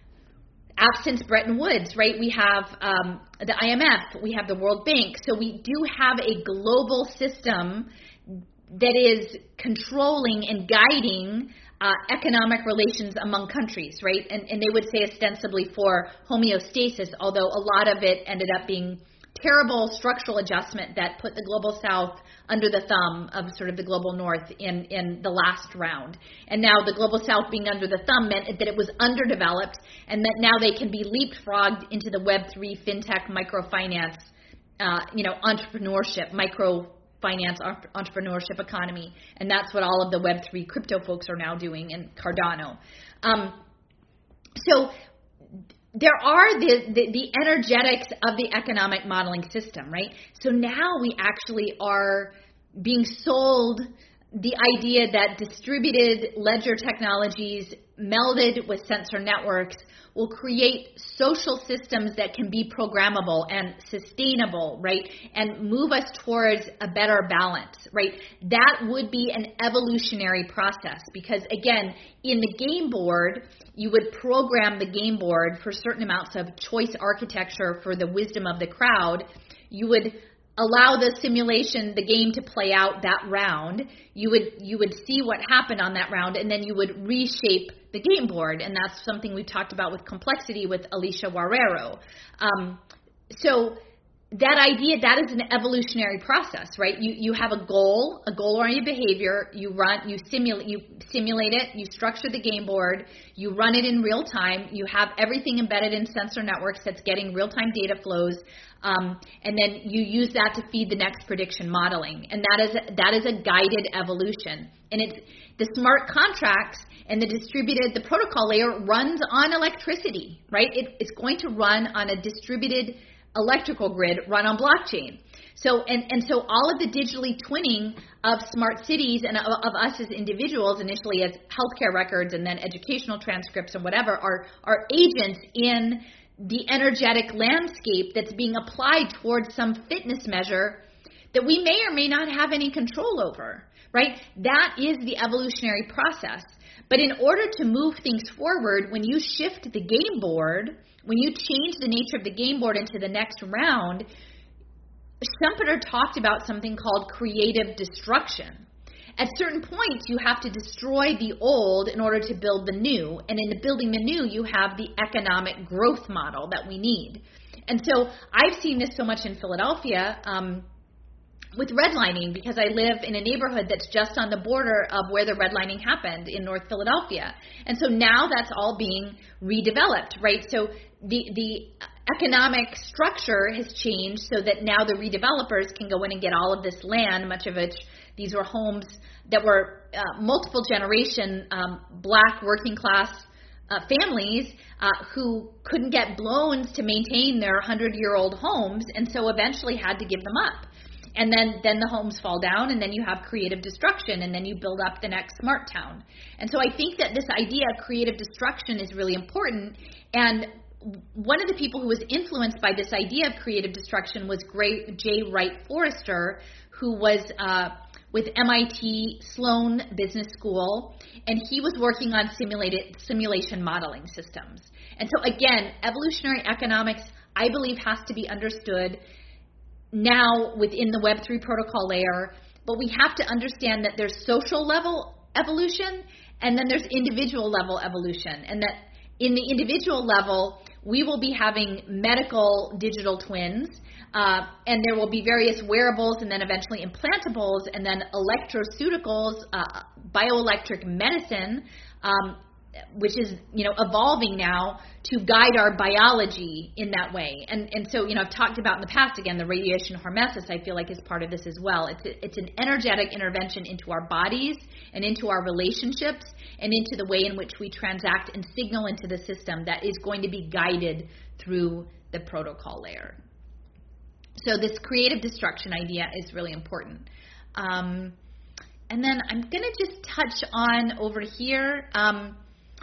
absence Bretton Woods, right? We have um, the I M F, we have the World Bank. So we do have a global system that is controlling and guiding Uh, economic relations among countries, right? And, and they would say ostensibly for homeostasis, although a lot of it ended up being terrible structural adjustment that put the global south under the thumb of sort of the global north in, in the last round. And now the global south being under the thumb meant that it was underdeveloped, and that now they can be leapfrogged into the Web three fintech microfinance, uh, you know, entrepreneurship, micro finance entrepreneurship economy, and that's what all of the Web three crypto folks are now doing in Cardano. Um, so there are the, the, the energetics of the economic modeling system, right? So now we actually are being sold the idea that distributed ledger technologies melded with sensor networks will create social systems that can be programmable and sustainable, right? And move us towards a better balance, right? That would be an evolutionary process because, again, in the game board, you would program the game board for certain amounts of choice architecture for the wisdom of the crowd. You would allow the simulation, the game to play out that round. You would you would see what happened on that round, and then you would reshape the game board. And that's something we've talked about with complexity with Alicia Guerrero. Um, so that idea, that is an evolutionary process, right? You you have a goal, a goal-oriented behavior. You run, you simulate, you simulate it. You structure the game board. You run it in real time. You have everything embedded in sensor networks that's getting real-time data flows, um, and then you use that to feed the next prediction modeling. And that is that is a guided evolution. And it's the smart contracts and the distributed, the protocol layer runs on electricity, right? It, it's going to run on a distributed electrical grid run on blockchain. So and, and so all of the digitally twinning of smart cities and of, of us as individuals, initially as healthcare records and then educational transcripts and whatever, are, are agents in the energetic landscape that's being applied towards some fitness measure that we may or may not have any control over, right? That is the evolutionary process. But in order to move things forward, when you shift the game board, when you change the nature of the game board into the next round, Schumpeter talked about something called creative destruction. At certain points, you have to destroy the old in order to build the new. And in the building the new, you have the economic growth model that we need. And so I've seen this so much in Philadelphia um, with redlining, because I live in a neighborhood that's just on the border of where the redlining happened in North Philadelphia. And so now that's all being redeveloped, right? So the the economic structure has changed so that now the redevelopers can go in and get all of this land, much of which these were homes that were uh, multiple generation um, black working class uh, families uh, who couldn't get loans to maintain their hundred-year-old homes, and so eventually had to give them up. And then, then the homes fall down, and then you have creative destruction, and then you build up the next smart town. And so I think that this idea of creative destruction is really important. And one of the people who was influenced by this idea of creative destruction was great J. Wright Forrester, who was uh, with M I T Sloan Business School, and he was working on simulated simulation modeling systems. And so again, evolutionary economics, I believe, has to be understood now within the Web three protocol layer, but we have to understand that there's social level evolution and then there's individual level evolution, and that in the individual level, we will be having medical digital twins, uh, and there will be various wearables and then eventually implantables and then electroceuticals, uh, bioelectric medicine, um, which is, you know, evolving now to guide our biology in that way. And and so, you know, I've talked about in the past, again, the radiation hormesis, I feel like, is part of this as well. It's a, it's an energetic intervention into our bodies and into our relationships and into the way in which we transact and signal into the system that is going to be guided through the protocol layer. So this creative destruction idea is really important. Um, and then I'm going to just touch on over here. Um,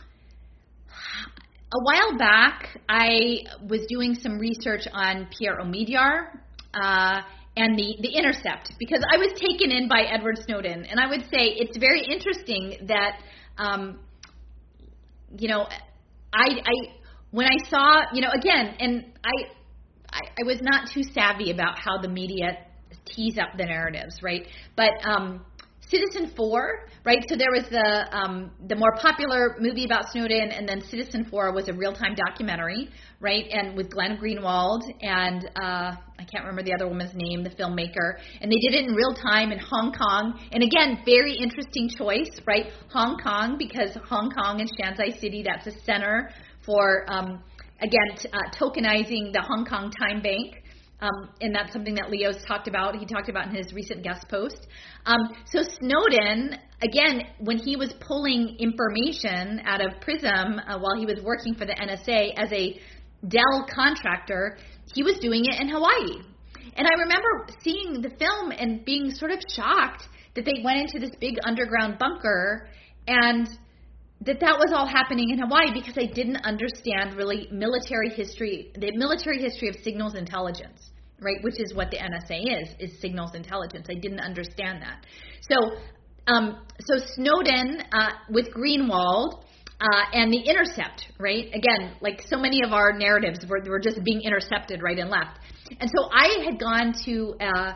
A while back, I was doing some research on Pierre Omidyar uh, and the, the Intercept, because I was taken in by Edward Snowden. And I would say it's very interesting that, um, you know, I, I when I saw, you know, again, and I, I, I was not too savvy about how the media tease up the narratives, right? But um, Citizen Four, right? So there was the um, the more popular movie about Snowden, and then Citizen Four was a real-time documentary, right? And with Glenn Greenwald and uh, I can't remember the other woman's name, the filmmaker, and they did it in real time in Hong Kong. And again, very interesting choice, right? Hong Kong, because Hong Kong and Shanzhai City, that's a center for um, again t- uh, tokenizing the Hong Kong Time Bank. Um, and that's something that Leo's talked about. He talked about in his recent guest post. Um, so Snowden, again, when he was pulling information out of PRISM uh, while he was working for the N S A as a Dell contractor, he was doing it in Hawaii. And I remember seeing the film and being sort of shocked that they went into this big underground bunker and that that was all happening in Hawaii, because I didn't understand really military history, the military history of signals intelligence, right, which is what the N S A is, is signals intelligence. I didn't understand that. So um, so Snowden uh, with Greenwald uh, and the Intercept, right, again, like so many of our narratives were, were just being intercepted right and left. And so I had gone to uh,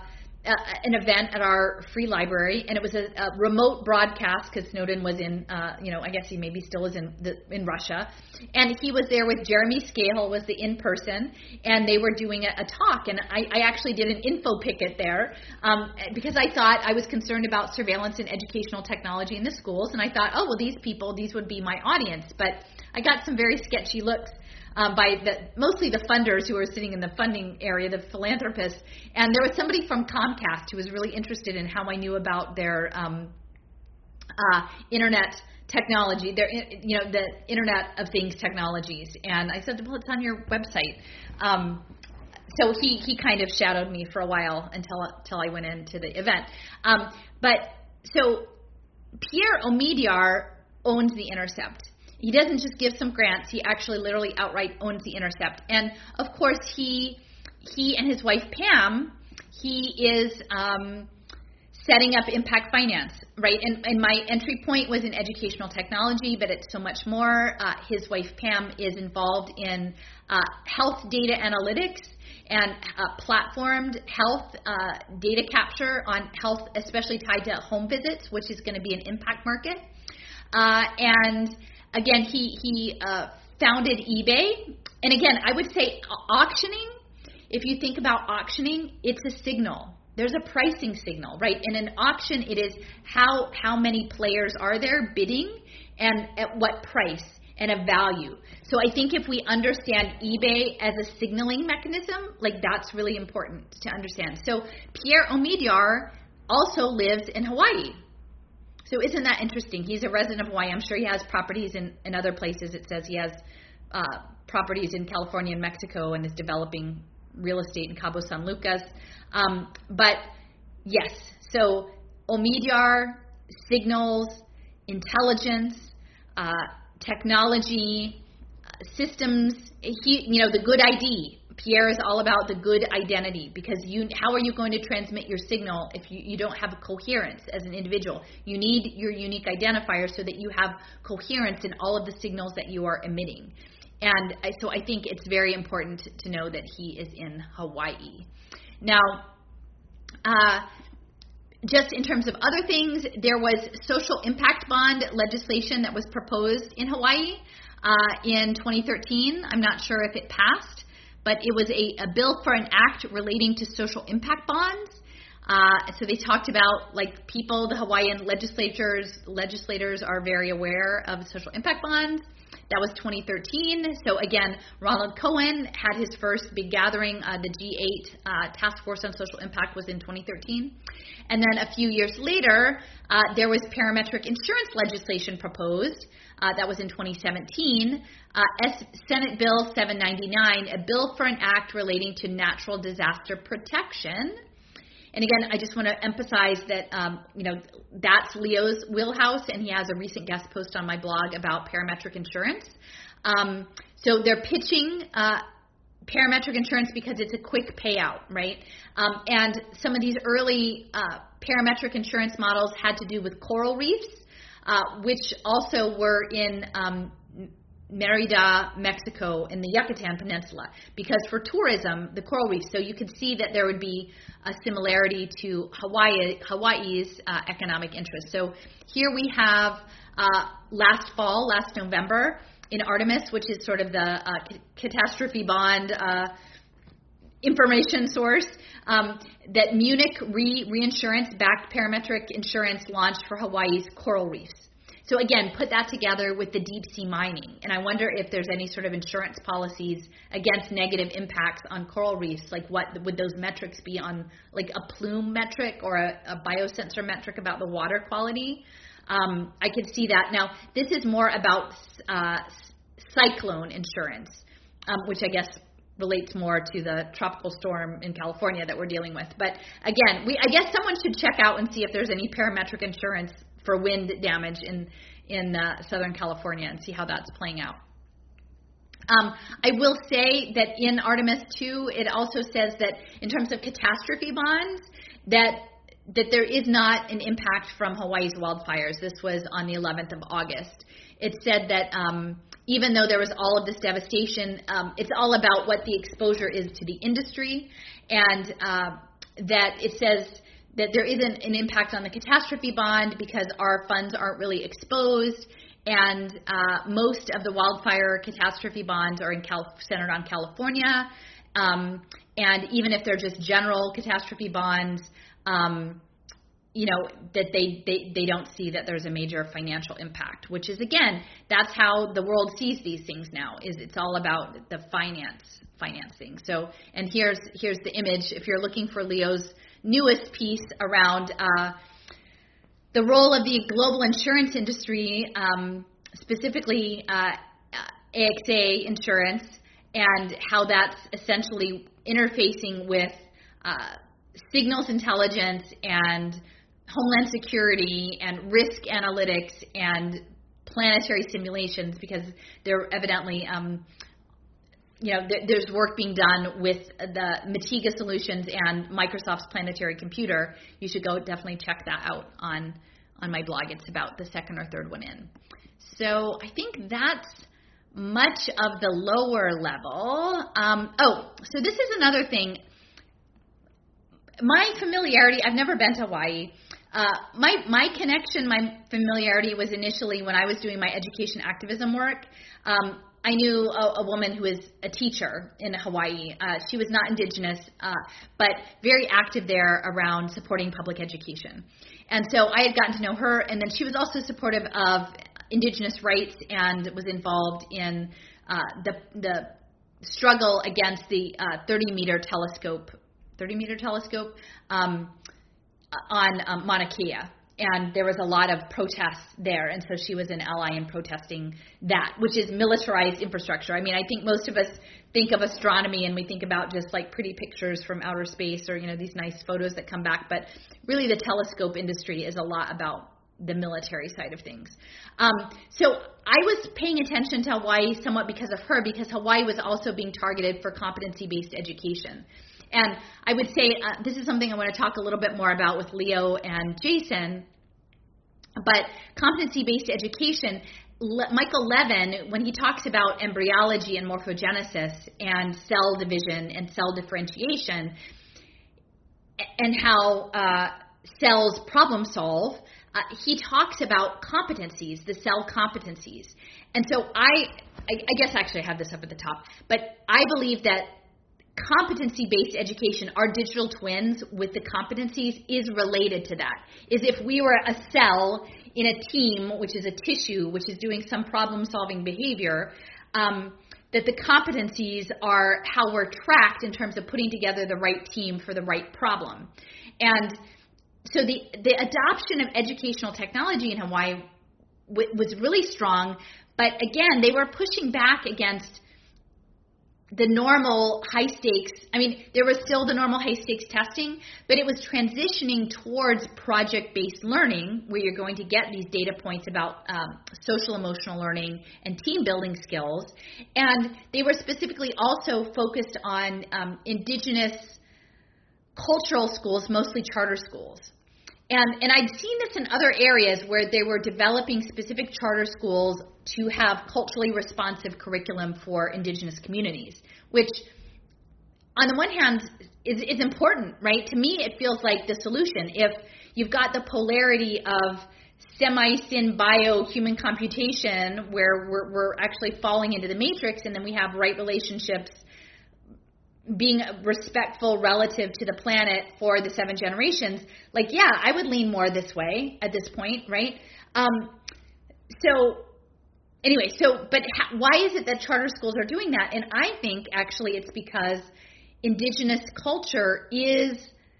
uh, an event at our free library, and it was a, a remote broadcast because Snowden was in, uh, you know, I guess he maybe still is in the, in Russia, and he was there with Jeremy Scahill was the in-person, and they were doing a, a talk, and I, I actually did an info picket there um, because I thought I was concerned about surveillance and educational technology in the schools, and I thought, oh, well, these people, these would be my audience, but I got some very sketchy looks Um, by the, mostly the funders who were sitting in the funding area, the philanthropists. And there was somebody from Comcast who was really interested in how I knew about their um, uh, internet technology, their, you know, the Internet of Things technologies. And I said, well, it's on your website. Um, so he, he kind of shadowed me for a while until, until I went into the event. Um, but so Pierre Omidyar owns The Intercept. He doesn't just give some grants. He actually literally outright owns The Intercept. And, of course, he he and his wife, Pam, he is um, setting up Impact Finance, right? And, and my entry point was in educational technology, but it's so much more. Uh, his wife, Pam, is involved in uh, health data analytics and uh, platformed health uh, data capture on health, especially tied to home visits, which is going to be an impact market. Uh, and... Again, he, he uh, founded eBay. And again, I would say auctioning, if you think about auctioning, it's a signal. There's a pricing signal, right? In an auction, it is how, how many players are there bidding and at what price and a value. So I think if we understand eBay as a signaling mechanism, like that's really important to understand. So Pierre Omidyar also lives in Hawaii. So isn't that interesting? He's a resident of Hawaii. I'm sure he has properties in, in other places. It says he has uh, properties in California and Mexico and is developing real estate in Cabo San Lucas. Um, but yes, so Omidyar signals, intelligence, uh, technology, uh, systems, he, you know, the good I D. Pierre is all about the good identity because you, how are you going to transmit your signal if you, you don't have a coherence as an individual? You need your unique identifier so that you have coherence in all of the signals that you are emitting. And I, so I think it's very important to, to know that he is in Hawaii. Now, uh, just in terms of other things, there was social impact bond legislation that was proposed in Hawaii uh, in twenty thirteen. I'm not sure if it passed, but it was a, a bill for an act relating to social impact bonds. Uh, so they talked about, like, people, the Hawaiian legislatures, legislators are very aware of social impact bonds. That was twenty thirteen. So again, Ronald Cohen had his first big gathering. Uh, the G eight uh, Task Force on Social Impact was in twenty thirteen. And then a few years later, uh, there was parametric insurance legislation proposed. Uh, that was in twenty seventeen. Uh, S- Senate Bill seven ninety-nine, a bill for an act relating to natural disaster protection. And again, I just want to emphasize that, um, you know, that's Leo's wheelhouse, and he has a recent guest post on my blog about parametric insurance. Um, so they're pitching uh, parametric insurance because it's a quick payout, right? Um, and some of these early uh, parametric insurance models had to do with coral reefs, uh, which also were in um, Merida, Mexico, in the Yucatan Peninsula, because for tourism, the coral reefs, so you could see that there would be a similarity to Hawaii, Hawaii's uh, economic interest. So here we have uh, last fall, last November, in Artemis, which is sort of the uh, c- catastrophe bond uh, information source, um, that Munich Re Reinsurance backed parametric insurance launched for Hawaii's coral reefs. So again, put that together with the deep sea mining. And I wonder if there's any sort of insurance policies against negative impacts on coral reefs. Like what would those metrics be on, like a plume metric or a, a biosensor metric about the water quality? Um, I could see that. Now, this is more about uh, cyclone insurance, um, which I guess relates more to the tropical storm in California that we're dealing with. But again, we I guess someone should check out and see if there's any parametric insurance for wind damage in in uh, Southern California and see how that's playing out. Um, I will say that in Artemis two, it also says that in terms of catastrophe bonds, that that there is not an impact from Hawaii's wildfires. This was on the eleventh of August. It said that um, even though there was all of this devastation, um, it's all about what the exposure is to the industry. And uh, that it says that there isn't an impact on the catastrophe bond because our funds aren't really exposed, and uh, most of the wildfire catastrophe bonds are in Cal- centered on California, um, and even if they're just general catastrophe bonds, um, you know, that they, they, they don't see that there's a major financial impact, which is, again, that's how the world sees these things now, is it's all about the finance, financing. So, and here's, here's the image. If you're looking for Leo's newest piece around uh, the role of the global insurance industry, um, specifically uh, A X A insurance, and how that's essentially interfacing with uh, signals intelligence and Homeland Security and risk analytics and planetary simulations, because they're evidently, um, you know, th- there's work being done with the Matiga Solutions and Microsoft's Planetary Computer. You should go definitely check that out on, on my blog. It's about the second or third one in. So I think that's much of the lower level. Um, oh, so this is another thing. My familiarity, I've never been to Hawaii. Uh, my my connection, my familiarity was initially when I was doing my education activism work. Um, I knew a, a woman who is a teacher in Hawaii. Uh, she was not indigenous, uh, but very active there around supporting public education. And so I had gotten to know her, and then she was also supportive of indigenous rights and was involved in uh, the the struggle against the uh, thirty meter telescope, thirty meter telescope. Um, on um, Mauna Kea, and there was a lot of protests there, and so she was an ally in protesting that, which is militarized infrastructure. I mean, I think most of us think of astronomy and we think about just like pretty pictures from outer space or, you know, these nice photos that come back, but really the telescope industry is a lot about the military side of things. Um, so I was paying attention to Hawaii somewhat because of her, because Hawaii was also being targeted for competency-based education. And I would say uh, this is something I want to talk a little bit more about with Leo and Jason, but competency-based education, Le- Michael Levin, when he talks about embryology and morphogenesis and cell division and cell differentiation and how uh, cells problem solve, uh, he talks about competencies, the cell competencies. And so I, I, I guess actually I have this up at the top, but I believe that competency-based education, our digital twins with the competencies, is related to that. Is if we were a cell in a team, which is a tissue, which is doing some problem-solving behavior, um, that the competencies are how we're tracked in terms of putting together the right team for the right problem. And so the, the adoption of educational technology in Hawaii w- was really strong, but again, they were pushing back against the normal high stakes. I mean, there was still the normal high stakes testing, but it was transitioning towards project-based learning, where you're going to get these data points about um, social emotional learning and team building skills. And they were specifically also focused on um, indigenous cultural schools, mostly charter schools. And, and I'd seen this in other areas where they were developing specific charter schools to have culturally responsive curriculum for indigenous communities, which on the one hand is, is important, right? To me, it feels like the solution. If you've got the polarity of semi-syn bio human computation where we're, we're actually falling into the matrix, and then we have right relationships being respectful relative to the planet for the seven generations, like, yeah, I would lean more this way at this point, right? Um, so anyway, so, but ha- why is it that charter schools are doing that? And I think actually it's because indigenous culture is,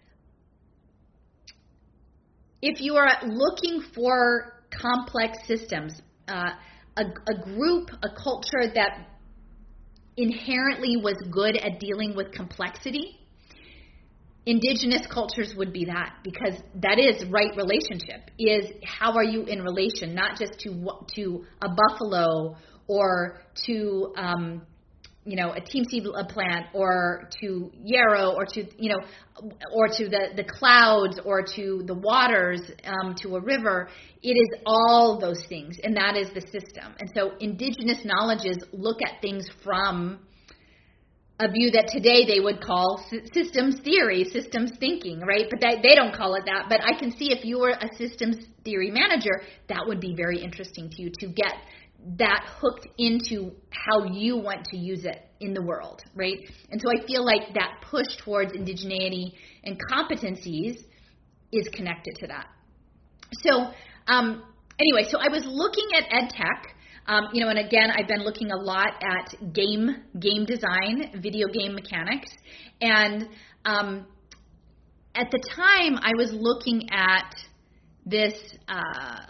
if you are looking for complex systems, uh, a, a group, a culture that inherently was good at dealing with complexity, indigenous cultures would be that, because that is right relationship, is how are you in relation, not just to to a buffalo or to um, you know, a team seed plant or to yarrow or to, you know, or to the, the clouds or to the waters, um, to a river. It is all those things, and that is the system. And so indigenous knowledges look at things from a view that today they would call systems theory, systems thinking, right? But they, they don't call it that. But I can see if you were a systems theory manager, that would be very interesting to you to get that hooked into how you want to use it in the world, right? And so I feel like that push towards indigeneity and competencies is connected to that. So um, anyway, so I was looking at EdTech. Um, you know, and again, I've been looking a lot at game game design, video game mechanics, and um, at the time, I was looking at this uh,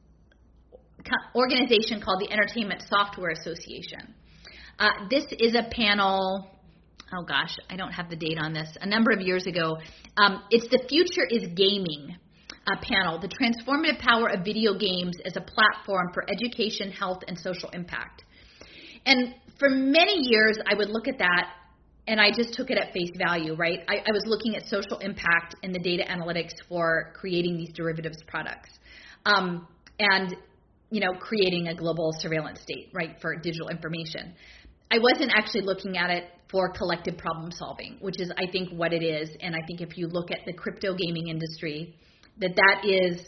organization called the Entertainment Software Association. Uh, this is a panel. Oh gosh, I don't have the date on this. A number of years ago, um, it's The Future is Gaming. Uh, panel, The Transformative Power of Video Games as a Platform for Education, Health, and Social Impact. And for many years, I would look at that, and I just took it at face value, right? I, I was looking at social impact in the data analytics for creating these derivatives products, um, and, you know, creating a global surveillance state, right, for digital information. I wasn't actually looking at it for collective problem solving, which is, I think, what it is. And I think if you look at the crypto gaming industry, that that is,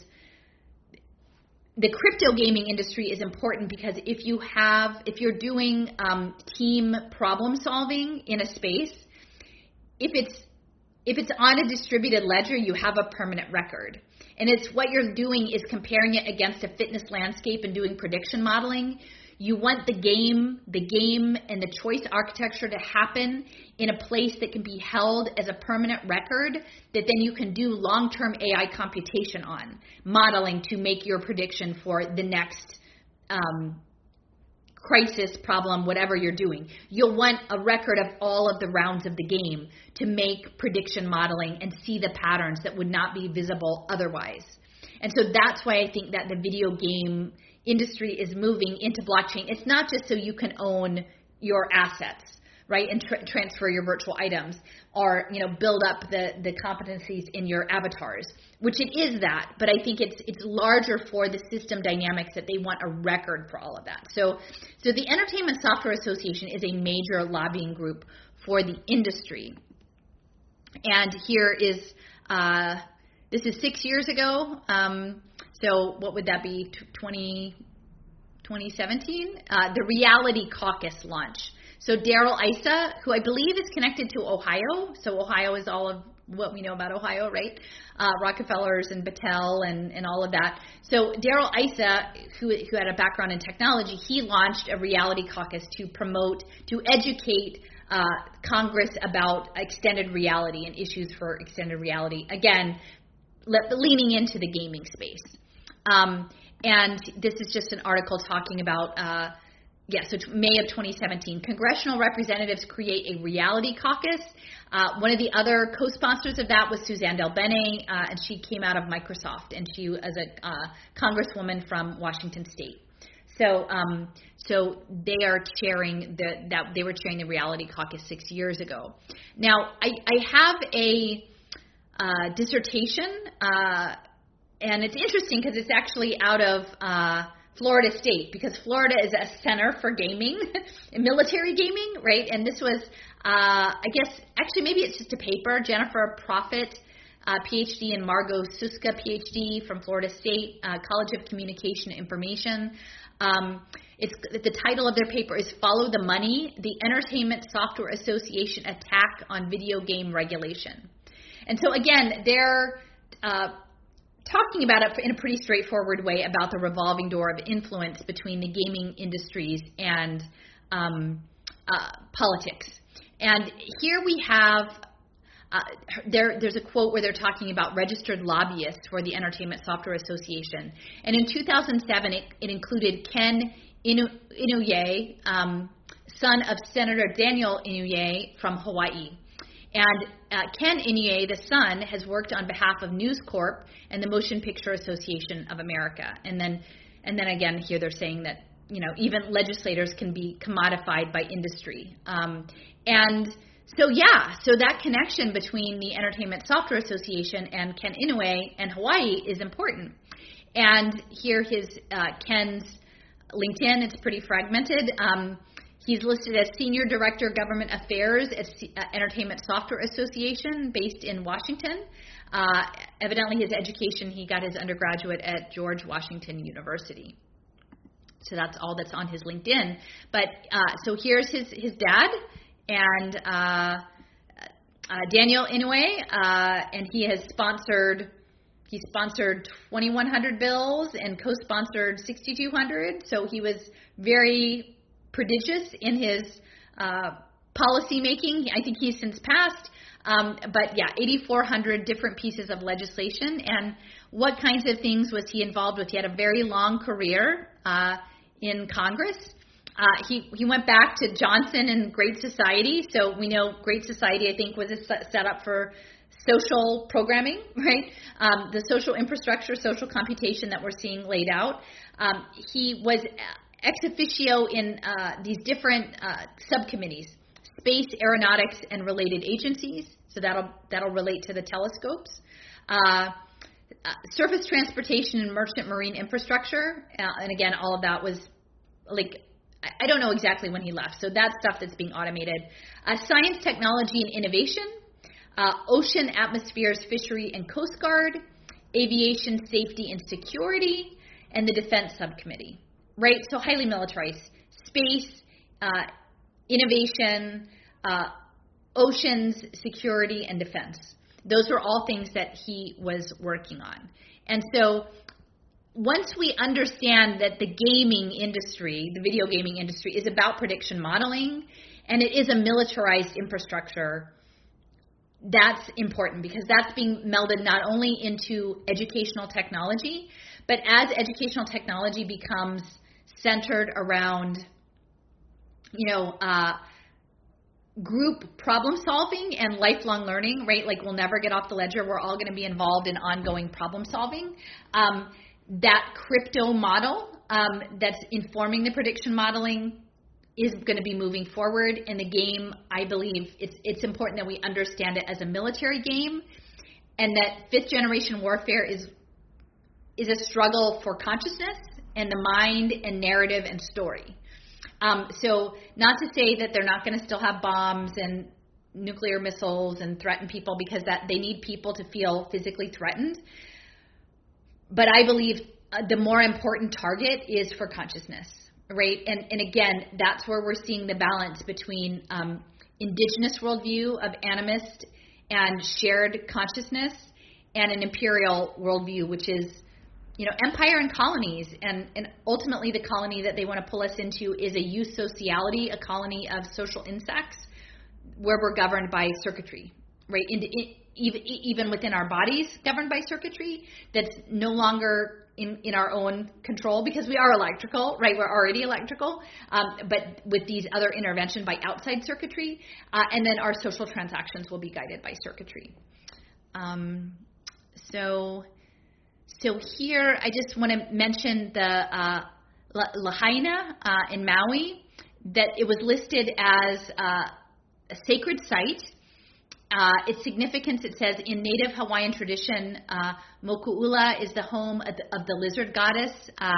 the crypto gaming industry is important because if you have, if you're doing um, team problem solving in a space, if it's, if it's on a distributed ledger, you have a permanent record. And it's what you're doing is comparing it against a fitness landscape and doing prediction modeling. You want the game, the game and the choice architecture to happen in a place that can be held as a permanent record that then you can do long-term A I computation on, modeling to make your prediction for the next um, crisis, problem, whatever you're doing. You'll want a record of all of the rounds of the game to make prediction modeling and see the patterns that would not be visible otherwise. And so that's why I think that the video game industry is moving into blockchain. It's not just so you can own your assets, right, and tra- transfer your virtual items, or, you know, build up the, the competencies in your avatars, which it is that, but I think it's it's larger for the system dynamics that they want a record for all of that. So, so the Entertainment Software Association is a major lobbying group for the industry, and here is uh, this is six years ago. Um, So what would that be, twenty, twenty seventeen? Uh, the Reality Caucus launch. So Darrell Issa, who I believe is connected to Ohio. So Ohio is all of what we know about Ohio, right? Uh, Rockefellers and Battelle and, and all of that. So Darrell Issa, who, who had a background in technology, he launched a Reality Caucus to promote, to educate uh, Congress about extended reality and issues for extended reality. Again, le- leaning into the gaming space. Um, and this is just an article talking about, uh, yeah, so May of twenty seventeen, congressional representatives create a reality caucus. Uh, one of the other co-sponsors of that was Suzanne DelBene, uh, and she came out of Microsoft, and she was a uh, congresswoman from Washington State. So, um, so they are chairing the that they were chairing the reality caucus six years ago. Now, I, I have a uh, dissertation. Uh, And it's interesting because it's actually out of uh, Florida State, because Florida is a center for gaming, military gaming, right? And this was, uh, I guess, actually maybe it's just a paper. Jennifer Proffitt, uh, P H D, and Margot Suska, P H D, from Florida State uh, College of Communication and Information. Um, it's the title of their paper is "Follow the Money: The Entertainment Software Association Attack on Video Game Regulation." And so again, they're uh, talking about it in a pretty straightforward way about the revolving door of influence between the gaming industries and um, uh, politics. And here we have, uh, there, there's a quote where they're talking about registered lobbyists for the Entertainment Software Association. And in two thousand seven, it, it included Ken Inu- Inouye, um, son of Senator Daniel Inouye from Hawaii. And uh, Ken Inouye, the son, has worked on behalf of News Corp and the Motion Picture Association of America. And then, and then again, here they're saying that, you know, even legislators can be commodified by industry. Um, and so, yeah, so that connection between the Entertainment Software Association and Ken Inouye and Hawaii is important. And here his uh, Ken's LinkedIn, it's pretty fragmented. Um, He's listed as Senior Director of Government Affairs at C- uh, Entertainment Software Association based in Washington. Uh, evidently his education, he got his undergraduate at George Washington University. So that's all that's on his LinkedIn. But uh, so here's his, his dad and uh, uh, Daniel Inouye, uh, and he has sponsored he sponsored twenty-one hundred bills and co-sponsored sixty-two hundred. So he was very prodigious in his uh, policy making. I think he's since passed. Um, but yeah, eighty-four hundred different pieces of legislation. And what kinds of things was he involved with? He had a very long career uh, in Congress. Uh, he, he went back to Johnson and Great Society. So we know Great Society, I think, was a set up for social programming, right? Um, the social infrastructure, social computation that we're seeing laid out. Um, he was ex officio in uh, these different uh, subcommittees, space, aeronautics, and related agencies. So that'll that'll relate to the telescopes. Uh, uh, surface transportation and merchant marine infrastructure. Uh, and again, all of that was like, I don't know exactly when he left. So that's stuff that's being automated. Uh, science, technology, and innovation. Uh, ocean, atmospheres, fishery, and Coast Guard. Aviation, safety, and security. And the defense subcommittee. Right? So highly militarized. Space, uh, innovation, uh, oceans, security, and defense. Those were all things that he was working on. And so once we understand that the gaming industry, the video gaming industry, is about prediction modeling, and it is a militarized infrastructure, that's important because that's being melded not only into educational technology, but as educational technology becomes centered around, you know, uh, group problem solving and lifelong learning, right? Like we'll never get off the ledger. We're all going to be involved in ongoing problem solving. Um, that crypto model um, that's informing the prediction modeling is going to be moving forward in the game. I believe it's it's important that we understand it as a military game, and that fifth generation warfare is is a struggle for consciousness and the mind and narrative and story. Um, so not to say that they're not going to still have bombs and nuclear missiles and threaten people, because that they need people to feel physically threatened. But I believe uh, the more important target is for consciousness, right? And, and again, that's where we're seeing the balance between um, indigenous worldview of animist and shared consciousness and an imperial worldview, which is, you know, empire and colonies, and, and ultimately the colony that they want to pull us into is a eusociality, a colony of social insects, where we're governed by circuitry, right? In, in, even, even within our bodies, governed by circuitry that's no longer in, in our own control, because we are electrical, right? We're already electrical, um, but with these other intervention by outside circuitry, uh, and then our social transactions will be guided by circuitry. Um, so... So here, I just want to mention the uh, Lahaina uh, in Maui, that it was listed as uh, a sacred site. Uh, its significance, it says, in native Hawaiian tradition, uh, Moku'ula is the home of the, of the lizard goddess uh,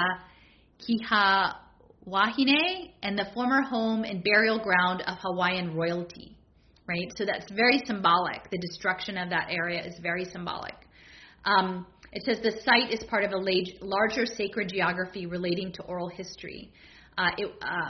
Kihawahine, and the former home and burial ground of Hawaiian royalty, right? So that's very symbolic. The destruction of that area is very symbolic. Um, It says the site is part of a larger sacred geography relating to oral history. Uh, it, uh,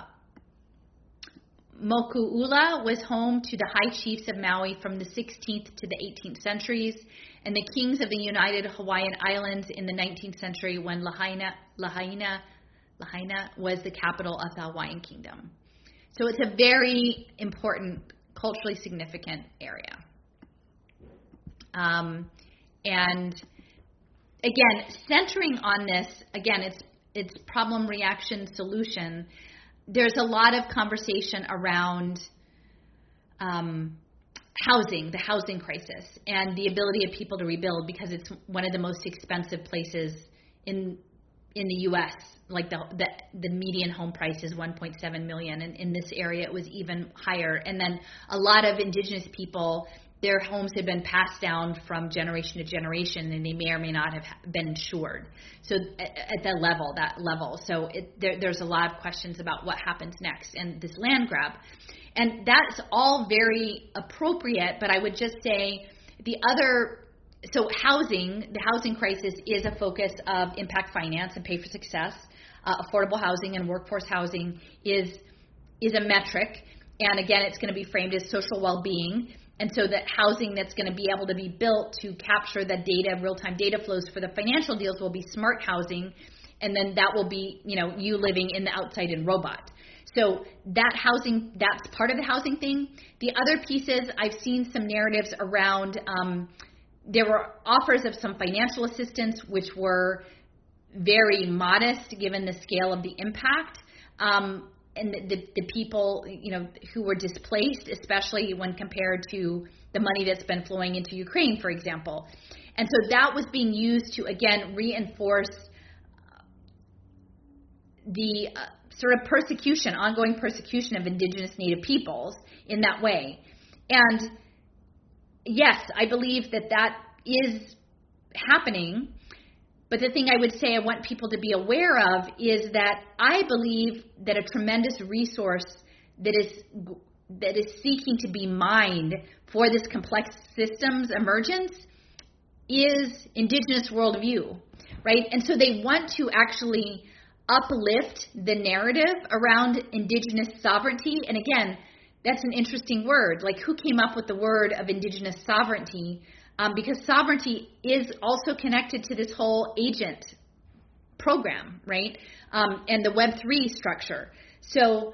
Moku'ula was home to the high chiefs of Maui from the sixteenth to the eighteenth centuries, and the kings of the United Hawaiian Islands in the nineteenth century, when Lahaina, Lahaina, Lahaina was the capital of the Hawaiian Kingdom. So it's a very important, culturally significant area. Um, and Again, centering on this, again, it's it's problem, reaction, solution. There's a lot of conversation around um, housing, the housing crisis, and the ability of people to rebuild, because it's one of the most expensive places in in the U S, like the, the the median home price is one point seven million, and in this area it was even higher. And then a lot of indigenous people, their homes had been passed down from generation to generation, and they may or may not have been insured. So at, at that level, that level, so it, there, there's a lot of questions about what happens next and this land grab, and that's all very appropriate. But I would just say the other. So housing, the housing crisis is a focus of impact finance and Pay for Success. Uh, affordable housing and workforce housing is is a metric, and again, it's going to be framed as social well-being. And so that housing that's going to be able to be built to capture the data, real-time data flows for the financial deals will be smart housing, and then that will be, you know, you living in the outside in robot. So that housing, that's part of the housing thing. The other pieces, I've seen some narratives around. Um, There were offers of some financial assistance, which were very modest given the scale of the impact, um, and the, the, the people, you know, who were displaced, especially when compared to the money that's been flowing into Ukraine, for example. And so that was being used to, again, reinforce the uh, sort of persecution, ongoing persecution of indigenous Native peoples in that way. And yes, I believe that that is happening, but the thing I would say I want people to be aware of is that I believe that a tremendous resource that is that is seeking to be mined for this complex systems emergence is indigenous worldview, right? And so they want to actually uplift the narrative around indigenous sovereignty. And again, that's an interesting word. Like, who came up with the word of indigenous sovereignty? Um, because sovereignty is also connected to this whole agent program, right? Um, and the Web three structure. So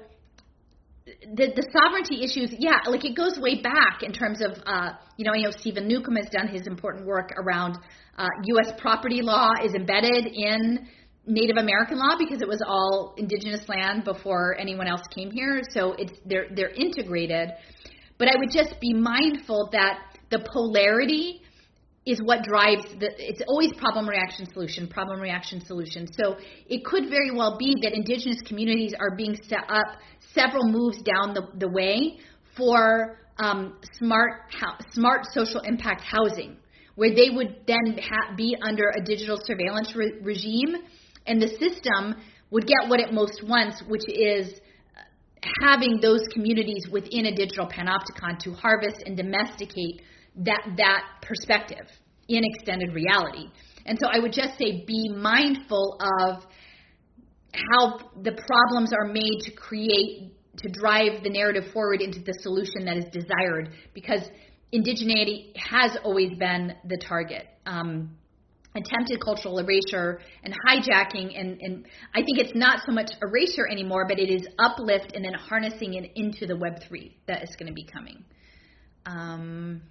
the, the sovereignty issues, yeah, like it goes way back in terms of, uh, you know, I know Stephen Newcomb has done his important work around uh, U S property law is embedded in Native American law because it was all indigenous land before anyone else came here. So it's they're they're integrated. But I would just be mindful that the polarity is what drives the, it's always problem, reaction, solution, problem, reaction, solution. So it could very well be that indigenous communities are being set up several moves down the, the way for um, smart, smart social impact housing, where they would then ha- be under a digital surveillance re- regime, and the system would get what it most wants, which is having those communities within a digital panopticon to harvest and domesticate that that perspective in extended reality. And so I would just say be mindful of how the problems are made to create, to drive the narrative forward into the solution that is desired, because indigeneity has always been the target. Um, attempted cultural erasure and hijacking, and, and I think it's not so much erasure anymore, but it is uplift and then harnessing it into the Web three that is going to be coming. Um,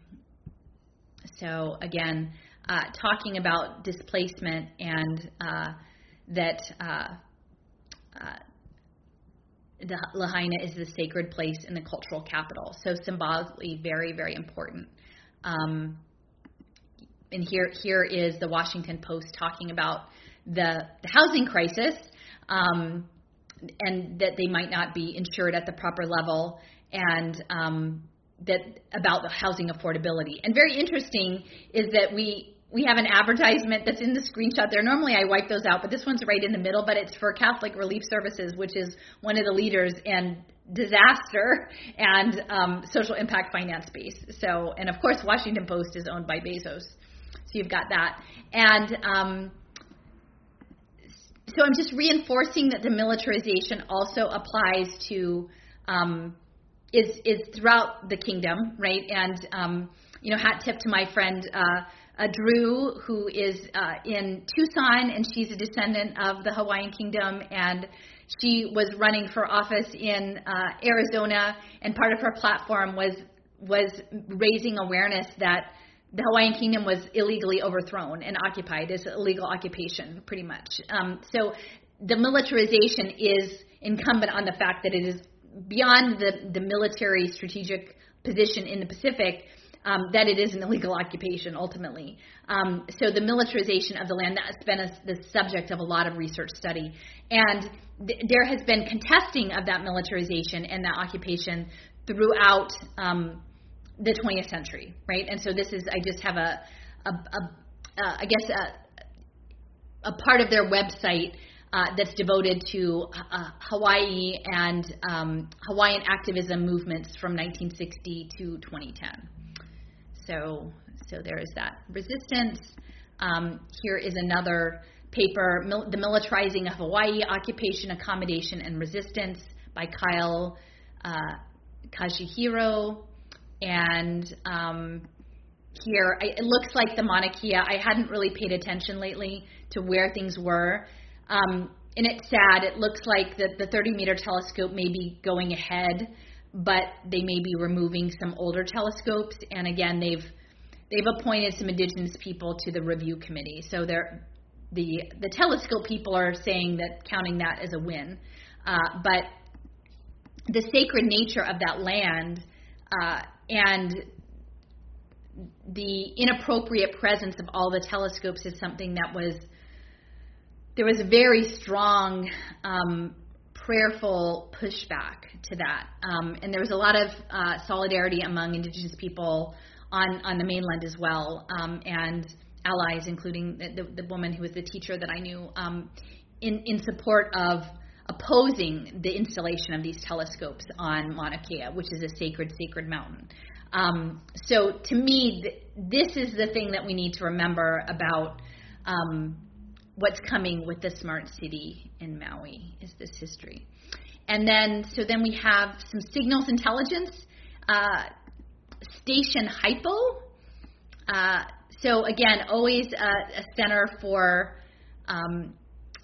so again, uh, talking about displacement and uh, that uh, uh, the Lahaina is the sacred place in the cultural capital. So symbolically very, very important. Um, And here, here is the Washington Post talking about the, the housing crisis, um, and that they might not be insured at the proper level, and um, that about the housing affordability. And very interesting is that we we have an advertisement that's in the screenshot there. Normally I wipe those out, but this one's right in the middle. But it's for Catholic Relief Services, which is one of the leaders in disaster and um, social impact finance space. So, and of course, Washington Post is owned by Bezos. So you've got that. And um, so I'm just reinforcing that the militarization also applies to, um, is is throughout the kingdom, right? And, um, you know, hat tip to my friend uh, uh, Drew, who is uh, in Tucson, and she's a descendant of the Hawaiian Kingdom, and she was running for office in uh, Arizona, and part of her platform was was raising awareness that the Hawaiian Kingdom was illegally overthrown and occupied as illegal occupation, pretty much. Um, so the militarization is incumbent on the fact that it is beyond the, the military strategic position in the Pacific, um, that it is an illegal occupation ultimately. Um, so the militarization of the land, that's been a, the subject of a lot of research study. And th- there has been contesting of that militarization and that occupation throughout um, the twentieth century, right? And so this is, I just have a, a, a uh, I guess, a, a part of their website uh, that's devoted to uh, Hawaii and um, Hawaiian activism movements from nineteen sixty to twenty ten. So, so there is that resistance. Um, here is another paper, Mil- The Militarizing of Hawaii, Occupation, Accommodation, and Resistance by Kyle uh, Kajihiro. And um, here, I, it looks like the Mauna Kea. I hadn't really paid attention lately to where things were. Um, and it's sad. It looks like the, the thirty-meter telescope may be going ahead, but they may be removing some older telescopes. And again, they've they've appointed some indigenous people to the review committee. So they're, the the telescope people are saying that, counting that as a win. Uh, but the sacred nature of that land uh, and the inappropriate presence of all the telescopes is something that was, there was a very strong um, prayerful pushback to that. Um, and there was a lot of uh, solidarity among indigenous people on, on the mainland as well, um, and allies, including the, the, the woman who was the teacher that I knew, um, in, in support of opposing the installation of these telescopes on Mauna Kea, which is a sacred, sacred mountain. Um, so to me, th- this is the thing that we need to remember about um, what's coming with the smart city in Maui, is this history. And then, so then we have some signals intelligence, uh, Station Hypo. Uh, so again, always a, a center for um,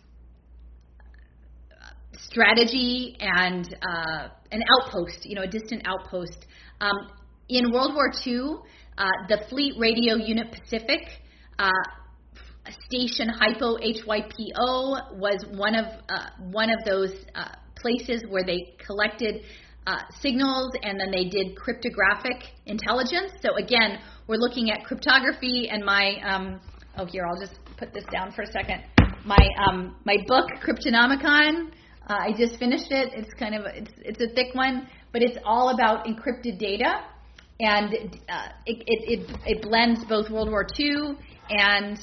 strategy and uh, an outpost, you know, a distant outpost. Um, in World War Two, uh, the Fleet Radio Unit Pacific, uh, Station Hypo, H Y P O, was one of uh, one of those uh, places where they collected uh, signals, and then they did cryptographic intelligence. So again, we're looking at cryptography, and my um, oh here, I'll just put this down for a second. My um, my book, Cryptonomicon. Uh, I just finished it. It's kind of it's it's a thick one, but it's all about encrypted data, and uh, it, it it it blends both World War Two and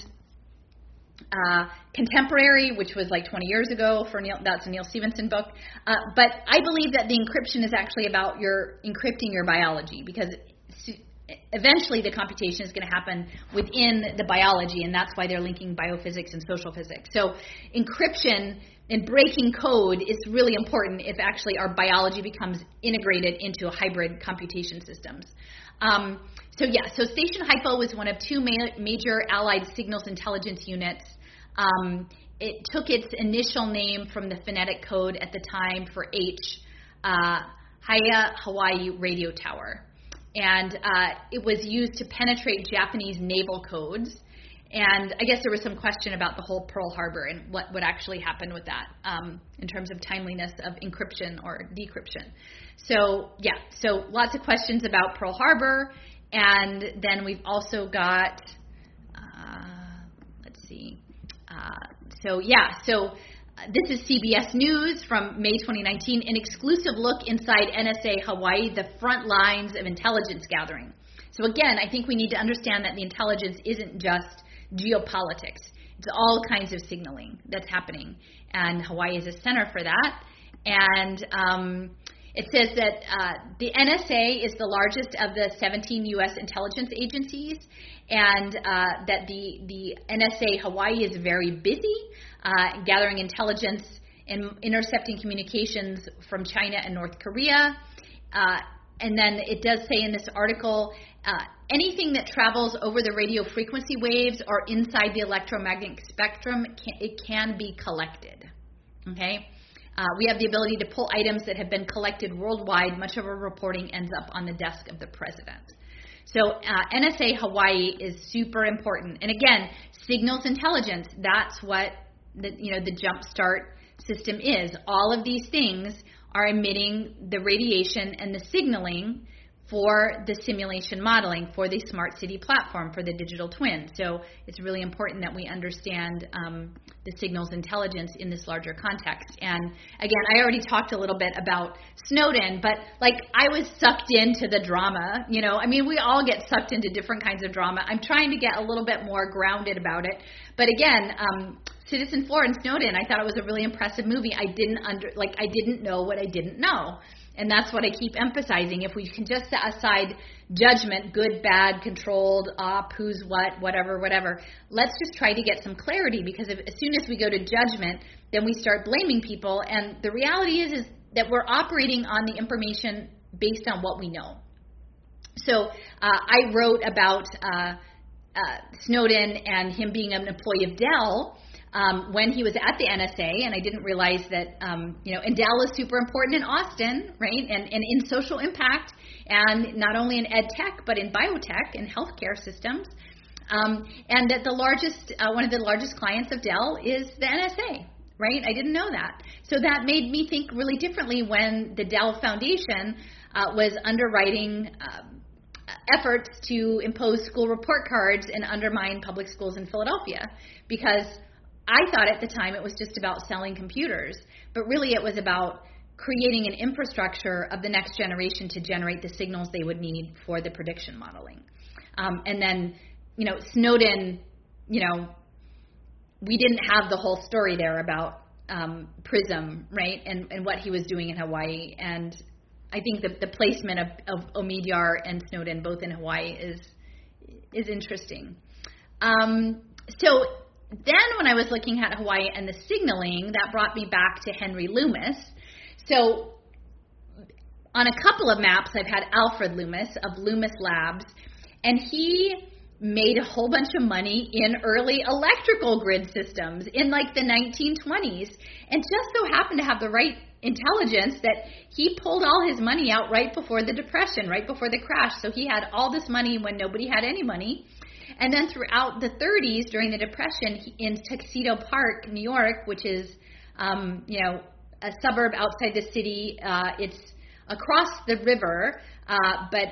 uh, contemporary, which was like twenty years ago. For Neil, that's a Neil Stevenson book. Uh, but I believe that the encryption is actually about your encrypting your biology, because eventually the computation is going to happen within the biology, and that's why they're linking biophysics and social physics. So encryption and breaking code is really important if actually our biology becomes integrated into hybrid computation systems. Um, so yeah, so Station Hypo was one of two ma- major Allied signals intelligence units. Um, it took its initial name from the phonetic code at the time for H, uh, Haya Hawaii Radio Tower. And uh, it was used to penetrate Japanese naval codes. And I guess there was some question about the whole Pearl Harbor and what would actually happen with that um, in terms of timeliness of encryption or decryption. So, yeah, so lots of questions about Pearl Harbor. And then we've also got, uh, let's see, uh, so, yeah, so uh, this is C B S News from May twenty nineteen, an exclusive look inside N S A Hawaii, the front lines of intelligence gathering. So, again, I think we need to understand that the intelligence isn't just geopolitics. It's all kinds of signaling that's happening, and Hawaii is a center for that. And um, it says that uh, the N S A is the largest of the seventeen U S intelligence agencies, and uh, that the, the N S A Hawaii is very busy uh, gathering intelligence and intercepting communications from China and North Korea. Uh, and then it does say in this article, uh, anything that travels over the radio frequency waves or inside the electromagnetic spectrum, can, it can be collected. Okay? Uh, we have the ability to pull items that have been collected worldwide. Much of our reporting ends up on the desk of the president. So uh, N S A Hawaii is super important. And again, signals intelligence, that's what the, you know, the Jumpstart system is. All of these things are emitting the radiation and the signaling for the simulation modeling, for the smart city platform, for the digital twin. So it's really important that we understand um, the signals intelligence in this larger context. And again, I already talked a little bit about Snowden, but like I was sucked into the drama, you know, I mean, we all get sucked into different kinds of drama. I'm trying to get a little bit more grounded about it. But again, um, Citizenfour and Snowden, I thought it was a really impressive movie. I didn't under, like, I didn't know what I didn't know. And that's what I keep emphasizing. If we can just set aside judgment, good, bad, controlled, op, who's what, whatever, whatever, let's just try to get some clarity, because if, as soon as we go to judgment, then we start blaming people. And the reality is, is that we're operating on the information based on what we know. So uh, I wrote about uh, uh, Snowden and him being an employee of Dell Um, when he was at the N S A, and I didn't realize that, um, you know, and Dell is super important in Austin, right, and, and in social impact, and not only in ed tech, but in biotech and healthcare systems, um, and that the largest, uh, one of the largest clients of Dell is the N S A, right? I didn't know that. So that made me think really differently when the Dell Foundation uh, was underwriting uh, efforts to impose school report cards and undermine public schools in Philadelphia, because I thought at the time it was just about selling computers, but really it was about creating an infrastructure of the next generation to generate the signals they would need for the prediction modeling. Um, and then, you know, Snowden, you know, we didn't have the whole story there about um, PRISM, right, and, and what he was doing in Hawaii. And I think the, the placement of, of Omidyar and Snowden both in Hawaii is is interesting. Um, so then when I was looking at Hawaii and the signaling, that brought me back to Henry Loomis. So on a couple of maps, I've had Alfred Loomis of Loomis Labs, and he made a whole bunch of money in early electrical grid systems in like the nineteen twenties, and just so happened to have the right intelligence that he pulled all his money out right before the Depression, right before the crash. So he had all this money when nobody had any money. And then throughout the thirties, during the Depression, in Tuxedo Park, New York, which is, um, you know, a suburb outside the city, uh, it's across the river, uh, but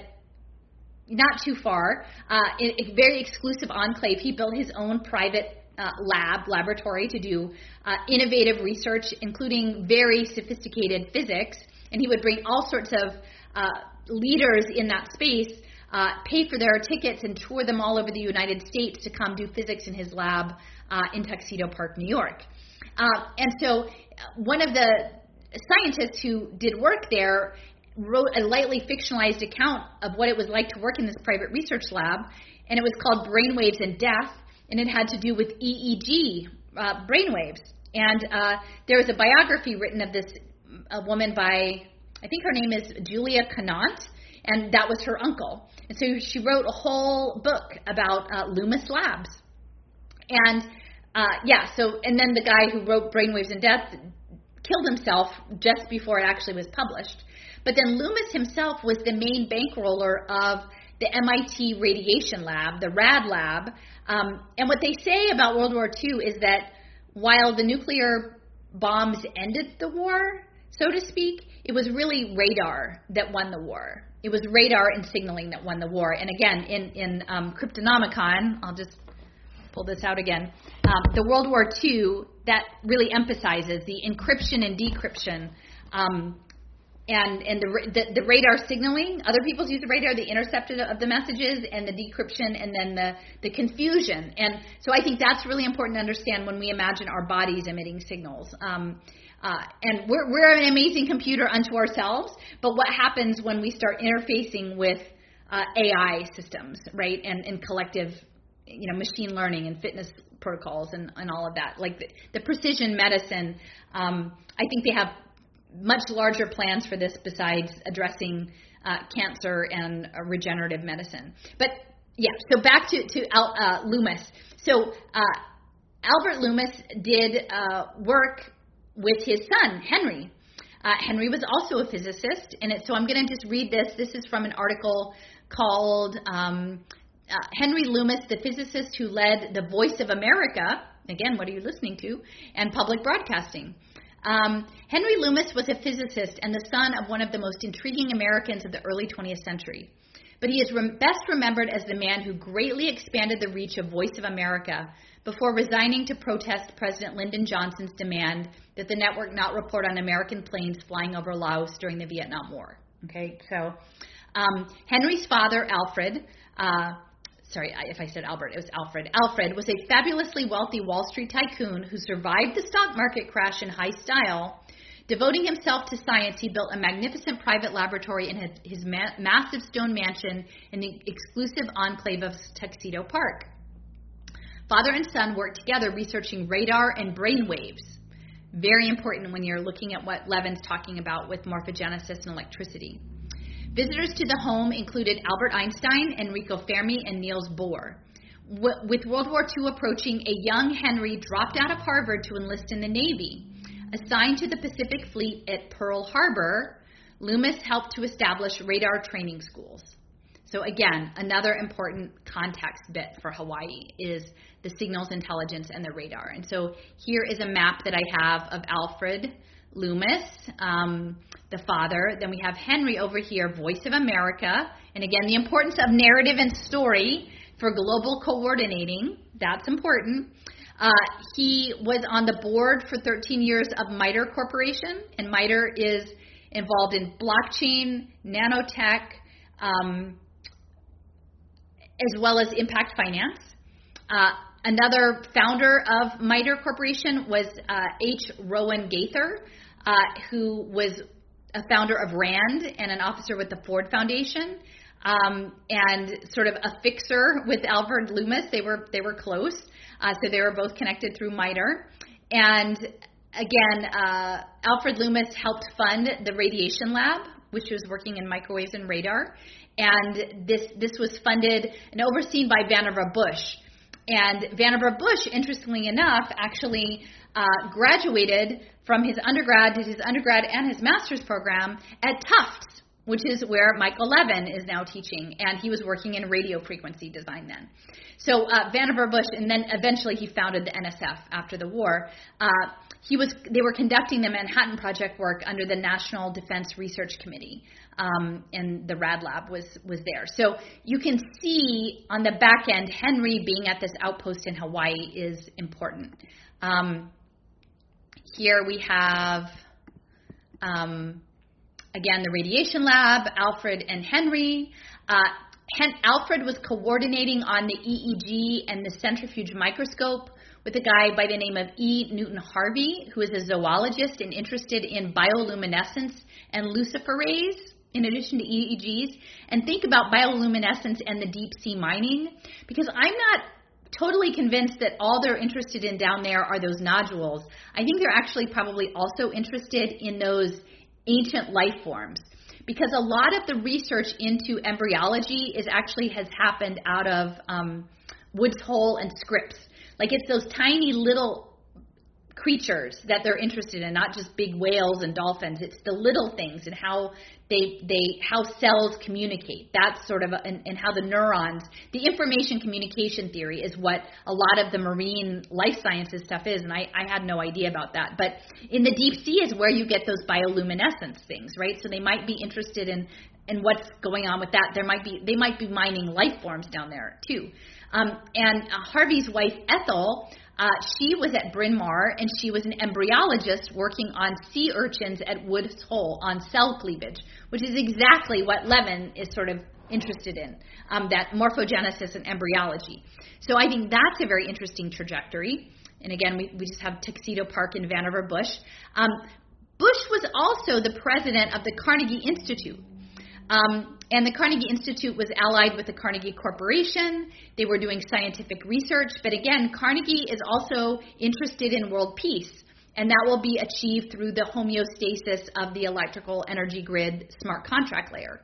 not too far, uh, a very exclusive enclave. He built his own private uh, lab, laboratory to do uh, innovative research, including very sophisticated physics. And he would bring all sorts of uh, leaders in that space, Uh, pay for their tickets and tour them all over the United States to come do physics in his lab uh, in Tuxedo Park, New York. Uh, and so one of the scientists who did work there wrote a lightly fictionalized account of what it was like to work in this private research lab, and it was called Brainwaves and Death, and it had to do with E E G uh, brainwaves. And uh, there was a biography written of this a woman by, I think her name is Julia Conant, and that was her uncle. And so she wrote a whole book about uh, Loomis Labs. And uh, yeah, so, and then the guy who wrote Brainwaves and Death killed himself just before it actually was published. But then Loomis himself was the main bankroller of the M I T Radiation Lab, the RAD Lab. Um, and what they say about World War Two is that while the nuclear bombs ended the war, so to speak, it was really radar that won the war. It was radar and signaling that won the war. And again, in, in um, Cryptonomicon, I'll just pull this out again, um, the World War Two, that really emphasizes the encryption and decryption, um, and, and the, the, the radar signaling. Other people use the radar, the interception of the messages, and the decryption, and then the, the confusion. And so I think that's really important to understand when we imagine our bodies emitting signals. Um, Uh, and we're, we're an amazing computer unto ourselves, but what happens when we start interfacing with uh, A I systems, right, and, and collective, you know, machine learning and fitness protocols and, and all of that, like the, the precision medicine, um, I think they have much larger plans for this besides addressing uh, cancer and uh, regenerative medicine. But yeah, so back to, to Al, uh, Loomis. So uh, Albert Loomis did uh, work with his son, Henry. Uh, Henry was also a physicist, and it, so I'm going to just read this. This is from an article called um, uh, Henry Loomis, the physicist who led the Voice of America, again, what are you listening to, and public broadcasting. Um, Henry Loomis was a physicist and the son of one of the most intriguing Americans of the early twentieth century. But he is rem- best remembered as the man who greatly expanded the reach of Voice of America before resigning to protest President Lyndon Johnson's demand that the network not report on American planes flying over Laos during the Vietnam War. Okay, so um, Henry's father, Alfred, uh, sorry if I said Albert, it was Alfred. Alfred was a fabulously wealthy Wall Street tycoon who survived the stock market crash in high style. Devoting himself to science, he built a magnificent private laboratory in his, his ma- massive stone mansion in the exclusive enclave of Tuxedo Park. Father and son worked together researching radar and brain waves. Very important when you're looking at what Levin's talking about with morphogenesis and electricity. Visitors to the home included Albert Einstein, Enrico Fermi, and Niels Bohr. W- with World War Two approaching, a young Henry dropped out of Harvard to enlist in the Navy. Assigned to the Pacific Fleet at Pearl Harbor, Loomis helped to establish radar training schools. So again, another important context bit for Hawaii is the signals intelligence and the radar. And so here is a map that I have of Alfred Loomis, um, the father. Then we have Henry over here, Voice of America. And again, the importance of narrative and story for global coordinating. That's important. Uh, he was on the board for thirteen years of MITRE Corporation, and MITRE is involved in blockchain, nanotech, um, as well as impact finance. Uh, another founder of MITRE Corporation was uh, H. Rowan Gaither, uh, who was a founder of RAND and an officer with the Ford Foundation, um, and sort of a fixer with Alfred Loomis. They were they were close. Uh, so they were both connected through MITRE. And again, uh, Alfred Loomis helped fund the Radiation Lab, which was working in microwaves and radar. And this this was funded and overseen by Vannevar Bush. And Vannevar Bush, interestingly enough, actually uh, graduated from his undergrad, did his undergrad and his master's program at Tufts, which is where Michael Levin is now teaching. And he was working in radio frequency design then. So uh, Vannevar Bush, and then eventually he founded the N S F after the war. Uh, he was, they were conducting the Manhattan Project work under the National Defense Research Committee, um, and the RAD Lab was was there. So you can see on the back end, Henry being at this outpost in Hawaii is important. Um, here we have, um, again, the Radiation Lab, Alfred and Henry. Uh, Hen- Alfred was coordinating on the E E G and the centrifuge microscope with a guy by the name of E. Newton Harvey, who is a zoologist and interested in bioluminescence and luciferase, in addition to E E Gs. And think about bioluminescence and the deep sea mining, because I'm not totally convinced that all they're interested in down there are those nodules. I think they're actually probably also interested in those ancient life forms, because a lot of the research into embryology is actually has happened out of um, Woods Hole and Scripps. Like, it's those tiny little creatures that they're interested in, not just big whales and dolphins. It's the little things and how they they how cells communicate. That's sort of a, and, and how the neurons, the information communication theory is what a lot of the marine life sciences stuff is, and I, I had no idea about that. But in the deep sea is where you get those bioluminescence things, right? So they might be interested in in what's going on with that. There might be they might be mining life forms down there too. Um, and uh, Harvey's wife Ethel, Uh, she was at Bryn Mawr, and she was an embryologist working on sea urchins at Woods Hole on cell cleavage, which is exactly what Levin is sort of interested in, um, that morphogenesis and embryology. So I think that's a very interesting trajectory. And again, we, we just have Tuxedo Park and Vannevar Bush. Um, Bush was also the president of the Carnegie Institute. Um, and the Carnegie Institute was allied with the Carnegie Corporation. They were doing scientific research. But again, Carnegie is also interested in world peace. And that will be achieved through the homeostasis of the electrical energy grid smart contract layer.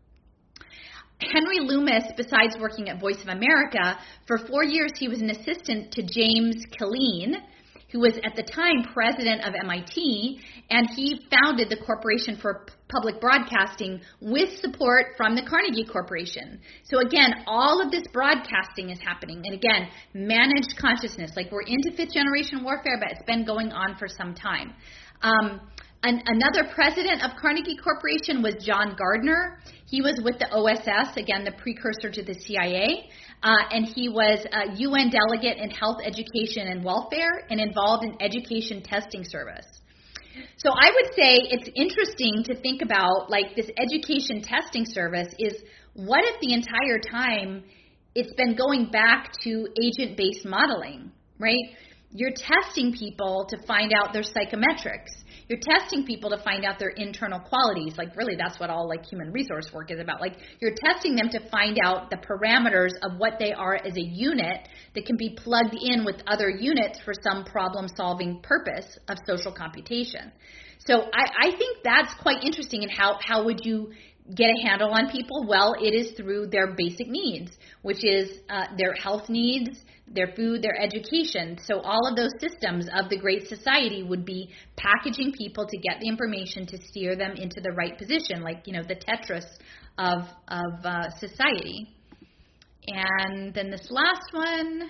Henry Loomis, besides working at Voice of America, for four years he was an assistant to James Killeen, who was at the time president of M I T, and he founded the Corporation for Public Broadcasting with support from the Carnegie Corporation. So again, all of this broadcasting is happening. And again, managed consciousness, like we're into fifth generation warfare, but it's been going on for some time. Um, an, another president of Carnegie Corporation was John Gardner. He was with the O S S, again, the precursor to the C I A, uh, and he was a U N delegate in health, education, and welfare, and involved in education testing service. So I would say it's interesting to think about, like, this education testing service is, what if the entire time it's been going back to agent-based modeling, right? You're testing people to find out their psychometrics. You're testing people to find out their internal qualities. Like, really, that's what all, like, human resource work is about. Like, you're testing them to find out the parameters of what they are as a unit that can be plugged in with other units for some problem-solving purpose of social computation. So I, I think that's quite interesting. And how, how would you get a handle on people? Well, it is through their basic needs, which is uh, their health needs, their food, their education. So all of those systems of the Great Society would be packaging people to get the information to steer them into the right position, like, you know, the Tetris of, of uh, society. And then this last one,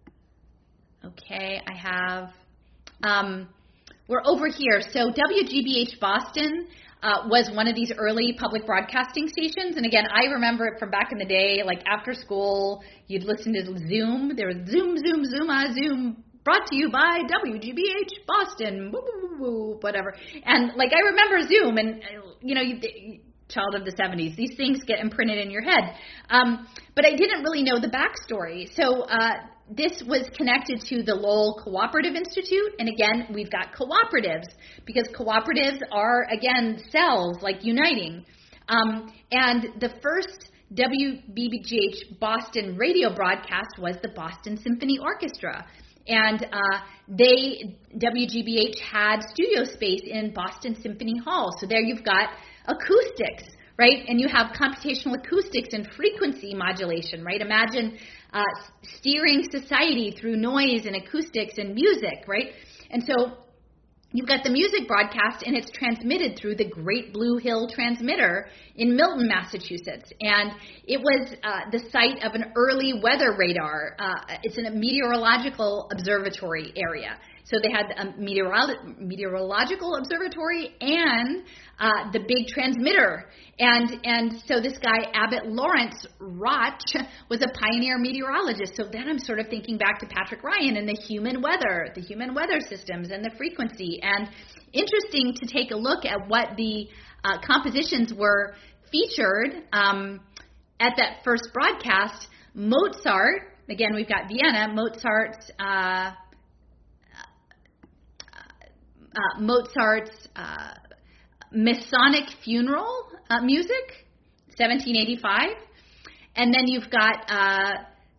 okay, I have, um, we're over here. So W G B H Boston Uh, was one of these early public broadcasting stations. And again, I remember it from back in the day, like after school, you'd listen to Zoom. There was Zoom, Zoom, Zoom, ah, Zoom, brought to you by W G B H Boston, woo, woo, woo, woo, whatever. And like, I remember Zoom, and you know, you, child of the seventies, these things get imprinted in your head. Um, but I didn't really know the backstory. So uh, this was connected to the Lowell Cooperative Institute. And again, we've got cooperatives, because cooperatives are, again, cells, like uniting. Um, and the first W B G H Boston radio broadcast was the Boston Symphony Orchestra. And uh, they, W G B H had studio space in Boston Symphony Hall. So there you've got acoustics, right? And you have computational acoustics and frequency modulation, right? Imagine uh, steering society through noise and acoustics and music, right? And so you've got the music broadcast, and it's transmitted through the Great Blue Hill transmitter in Milton, Massachusetts. And it was uh, the site of an early weather radar. Uh, it's in a meteorological observatory area. So they had a meteorolo- meteorological observatory and uh, the big transmitter. And and so this guy, Abbott Lawrence Roch, was a pioneer meteorologist. So then I'm sort of thinking back to Patrick Ryan and the human weather, the human weather systems and the frequency. And interesting to take a look at what the uh, compositions were featured um, at that first broadcast. Mozart, again, we've got Vienna, Mozart's... Uh, Uh, Mozart's uh, Masonic funeral uh, music, seventeen eighty-five. And then you've got uh,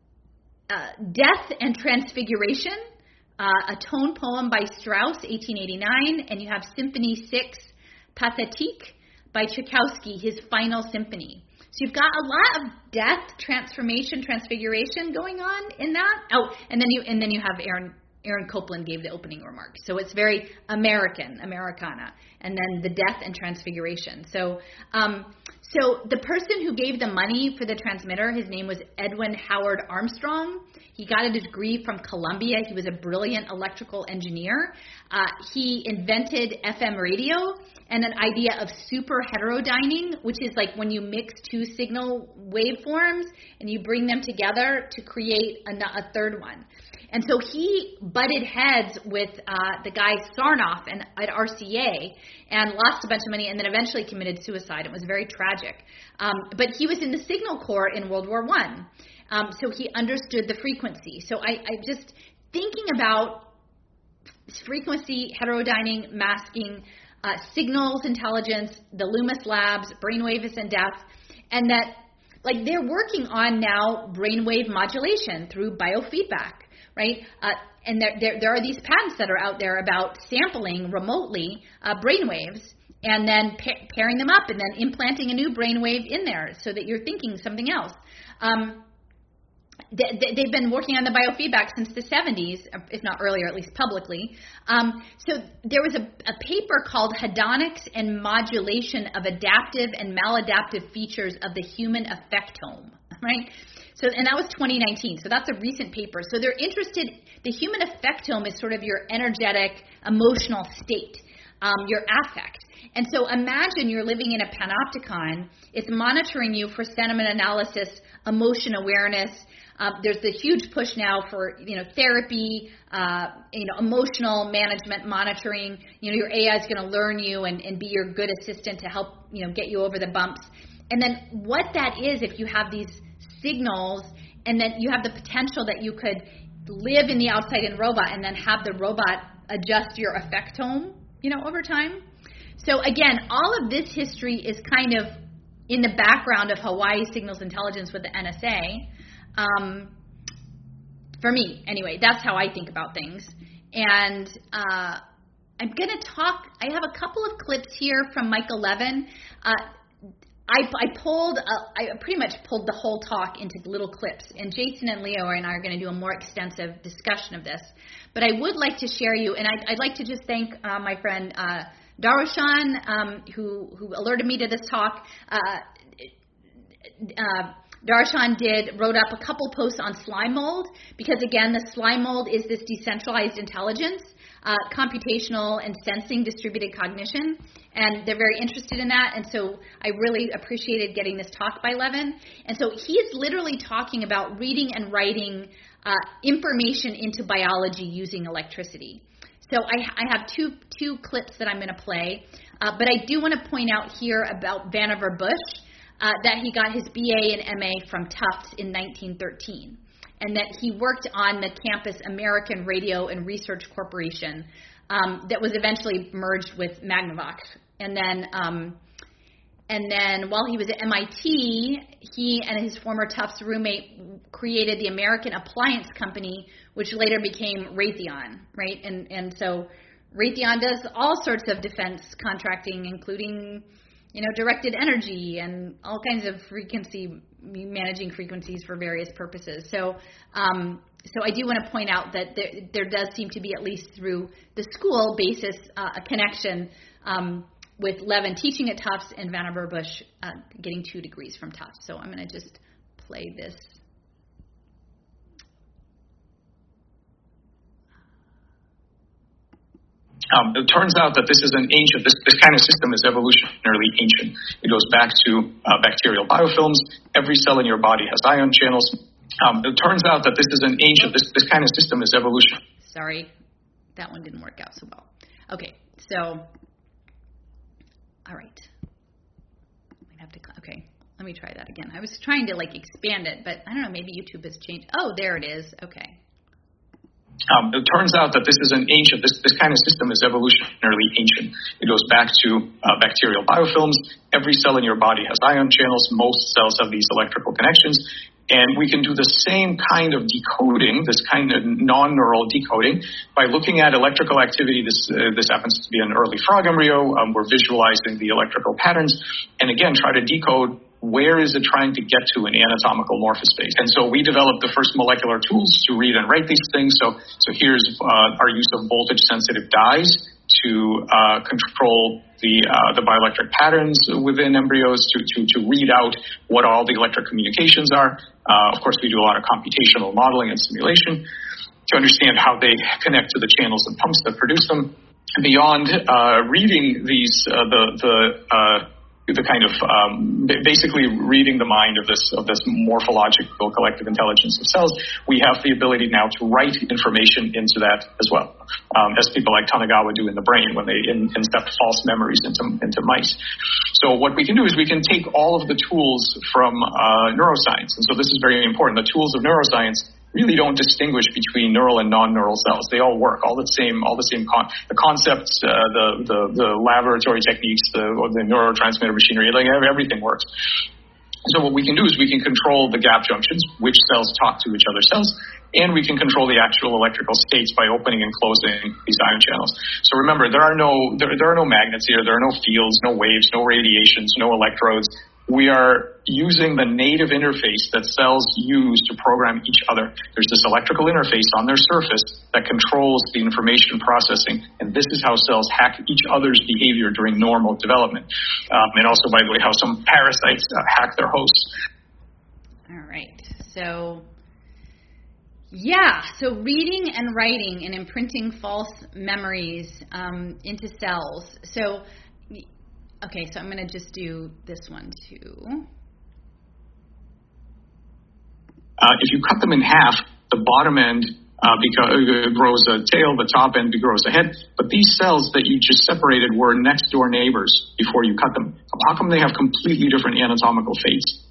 uh, Death and Transfiguration, uh, a tone poem by Strauss, eighteen eighty-nine. And you have Symphony six, Pathétique, by Tchaikovsky, his final symphony. So you've got a lot of death, transformation, transfiguration going on in that. Oh, and then you and then you have Aaron Aaron Copland gave the opening remarks. So it's very American, Americana, and then the death and transfiguration. So um, so the person who gave the money for the transmitter, his name was Edwin Howard Armstrong. He got a degree from Columbia. He was a brilliant electrical engineer. Uh, he invented F M radio and an idea of super heterodyning, which is like when you mix two signal waveforms and you bring them together to create a, a third one. And so he butted heads with uh, the guy Sarnoff and, at R C A and lost a bunch of money and then eventually committed suicide. It was very tragic. Um, but he was in the Signal Corps in World War One, um, so he understood the frequency. So I, I just thinking about frequency, heterodyning, masking, uh, signals intelligence, the Loomis Labs, brainwave and death, and that like they're working on now brainwave modulation through biofeedback. Right, uh, and there, there there are these patents that are out there about sampling remotely uh, brainwaves and then pa- pairing them up and then implanting a new brainwave in there so that you're thinking something else. Um, they, they've been working on the biofeedback since the seventies, if not earlier, at least publicly. Um, so there was a, a paper called Hedonics and Modulation of Adaptive and Maladaptive Features of the Human Affectome, right? So, and that was twenty nineteen. So that's a recent paper. So they're interested, the human affectome is sort of your energetic, emotional state. um, your affect. And so imagine you're living in a panopticon. It's monitoring you for sentiment analysis, emotion awareness. Uh, there's the huge push now for, you know, therapy, uh, you know, emotional management monitoring. You know, your A I is going to learn you and, and be your good assistant to help, you know, get you over the bumps. And then what that is, if you have these signals, and then you have the potential that you could live in the outside-in robot and then have the robot adjust your affectome, you know, over time. So again, all of this history is kind of in the background of Hawaii Signals Intelligence with the N S A. Um, for me, anyway, that's how I think about things. And uh, I'm going to talk, I have a couple of clips here from Michael Levin. Uh, I, I pulled, uh, I pretty much pulled the whole talk into little clips, and Jason and Leo and I are going to do a more extensive discussion of this. But I would like to share you, and I'd, I'd like to just thank uh, my friend uh, Darushan, um, who, who alerted me to this talk. Uh, uh, Darshan did, wrote up a couple posts on slime mold, because again, the slime mold is this decentralized intelligence, uh, computational and sensing distributed cognition, and they're very interested in that, and so I really appreciated getting this talk by Levin. And so he's literally talking about reading and writing uh, information into biology using electricity. So I, I have two two clips that I'm going to play, uh, but I do want to point out here about Vannevar Bush, Uh, that he got his B A and M A from Tufts in nineteen thirteen, and that he worked on the campus American Radio and Research Corporation um, that was eventually merged with Magnavox. And then, um, and then while he was at M I T, he and his former Tufts roommate created the American Appliance Company, which later became Raytheon, right? And and so Raytheon does all sorts of defense contracting, including, you know, directed energy and all kinds of frequency, managing frequencies for various purposes. So um, so I do want to point out that there, there does seem to be, at least through the school basis, uh, a connection um, with Levin teaching at Tufts and Vannevar Bush uh, getting two degrees from Tufts. So I'm going to just play this. Um, it turns out that this is an ancient, this, this kind of system is evolutionarily ancient. It goes back to uh, bacterial biofilms. Every cell in your body has ion channels. Um, it turns out that this is an ancient, this, this kind of system is evolution. Sorry, that one didn't work out so well. Okay, so, all right. I'd have to, okay, let me try that again. I was trying to like expand it, but I don't know, maybe YouTube has changed. Oh, there it is, okay. Um, it turns out that this is an ancient, this, this kind of system is evolutionarily ancient. It goes back to uh, bacterial biofilms. Every cell in your body has ion channels. Most cells have these electrical connections. And we can do the same kind of decoding, this kind of non-neural decoding, by looking at electrical activity. This uh, this happens to be an early frog embryo. Um, we're visualizing the electrical patterns. And again, try to decode where is it trying to get to in anatomical morphospace. And so we developed the first molecular tools to read and write these things. So so here's uh, our use of voltage-sensitive dyes to uh, control the uh, the bioelectric patterns within embryos, to, to, to read out what all the electric communications are. Uh, of course, we do a lot of computational modeling and simulation to understand how they connect to the channels and pumps that produce them. Beyond uh, reading these, uh, the the uh, the kind of um, basically reading the mind of this of this morphological collective intelligence of cells, we have the ability now to write information into that as well, um, as people like Tanagawa do in the brain when they in, incept false memories into into mice. So what we can do is we can take all of the tools from uh, neuroscience, and so this is very important. The tools of neuroscience really don't distinguish between neural and non-neural cells. They all work, all the same, all the same con- the concepts, uh, the, the the laboratory techniques, the or the neurotransmitter machinery, like everything works. So what we can do is we can control the gap junctions, which cells talk to which other cells, and we can control the actual electrical states by opening and closing these ion channels. So remember, there are no there, there are no magnets here, there are no fields, no waves, no radiations, no electrodes. We are using the native interface that cells use to program each other. There's this electrical interface on their surface that controls the information processing, and this is how cells hack each other's behavior during normal development. Um, and also, by the way, how some parasites uh, hack their hosts. All right. So Yeah, so reading and writing and imprinting false memories um, into cells. So, okay, so I'm going to just do this one too. Uh, if you cut them in half, the bottom end uh, beca- uh, grows a tail, the top end grows a head. But these cells that you just separated were next door neighbors before you cut them. How come they have completely different anatomical fates?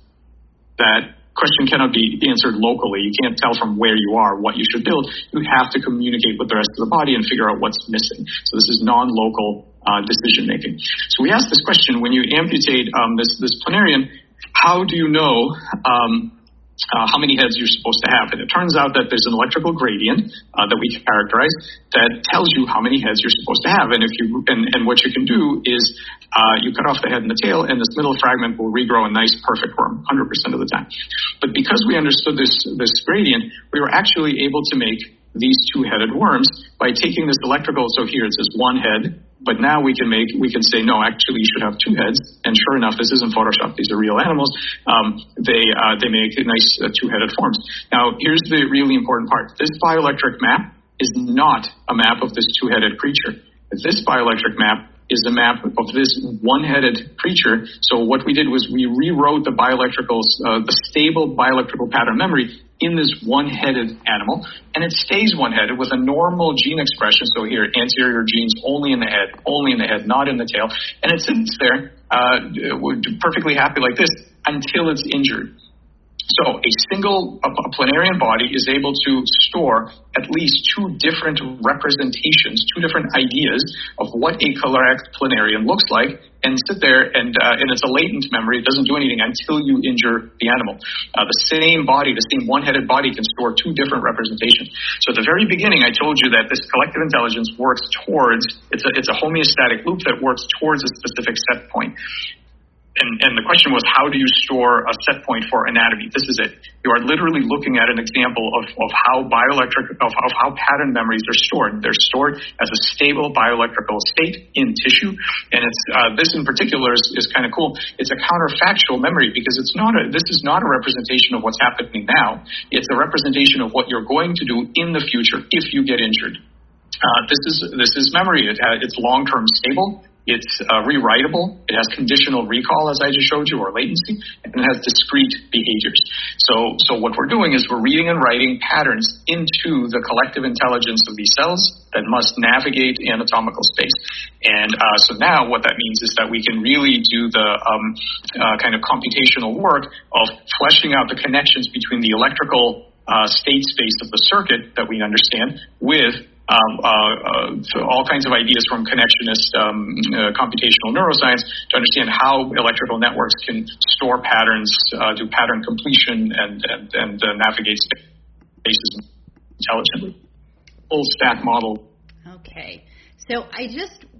That question cannot be answered locally. You can't tell from where you are what you should build. You have to communicate with the rest of the body and figure out what's missing. So this is non-local uh, decision making. So we asked this question: when you amputate um, this this planarian, how do you know um, uh, how many heads you're supposed to have? And it turns out that there's an electrical gradient uh, that we characterize that tells you how many heads you're supposed to have. And if you and, and what you can do is uh, you cut off the head and the tail, and this middle fragment will regrow a nice, perfect worm, one hundred percent of the time. But because we understood this this gradient, we were actually able to make these two-headed worms by taking this electrical. So here it says one head, but now we can make we can say no, actually you should have two heads. And sure enough, this isn't Photoshop; these are real animals. Um, they uh, they make nice uh, two-headed forms. Now here's the really important part: this bioelectric map is not a map of this two-headed creature. This bioelectric map is a map of this one-headed creature. So what we did was we rewrote the bioelectrical, uh, the stable bioelectrical pattern memory in this one-headed animal, and it stays one-headed with a normal gene expression. So here, anterior genes only in the head, only in the head, not in the tail, and it sits there uh, perfectly happy like this until it's injured. So a single a planarian body is able to store at least two different representations, two different ideas of what a correct planarian looks like, and sit there, and uh, and it's a latent memory. It doesn't do anything until you injure the animal. Uh, the same body, the same one-headed body can store two different representations. So at the very beginning, I told you that this collective intelligence works towards, it's a, it's a homeostatic loop that works towards a specific set point. And, and the question was, how do you store a set point for anatomy? This is it. You are literally looking at an example of, of how bioelectric, of, of how pattern memories are stored. They're stored as a stable bioelectrical state in tissue. And it's uh, this in particular is, is kind of cool. It's a counterfactual memory because it's not a, this is not a representation of what's happening now. It's a representation of what you're going to do in the future if you get injured. Uh, this is this is memory. It has, it's long-term stable. It's uh, rewritable. It has conditional recall, as I just showed you, or latency, and it has discrete behaviors. So, so what we're doing is we're reading and writing patterns into the collective intelligence of these cells that must navigate anatomical space. And uh, so now what that means is that we can really do the um, uh, kind of computational work of fleshing out the connections between the electrical uh, state space of the circuit that we understand with Um, uh, uh, so all kinds of ideas from connectionist um, uh, computational neuroscience to understand how electrical networks can store patterns, uh, do pattern completion, and and, and uh, navigate spaces intelligently. Full stack model. Okay, so I just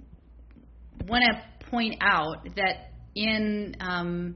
want to point out that in um,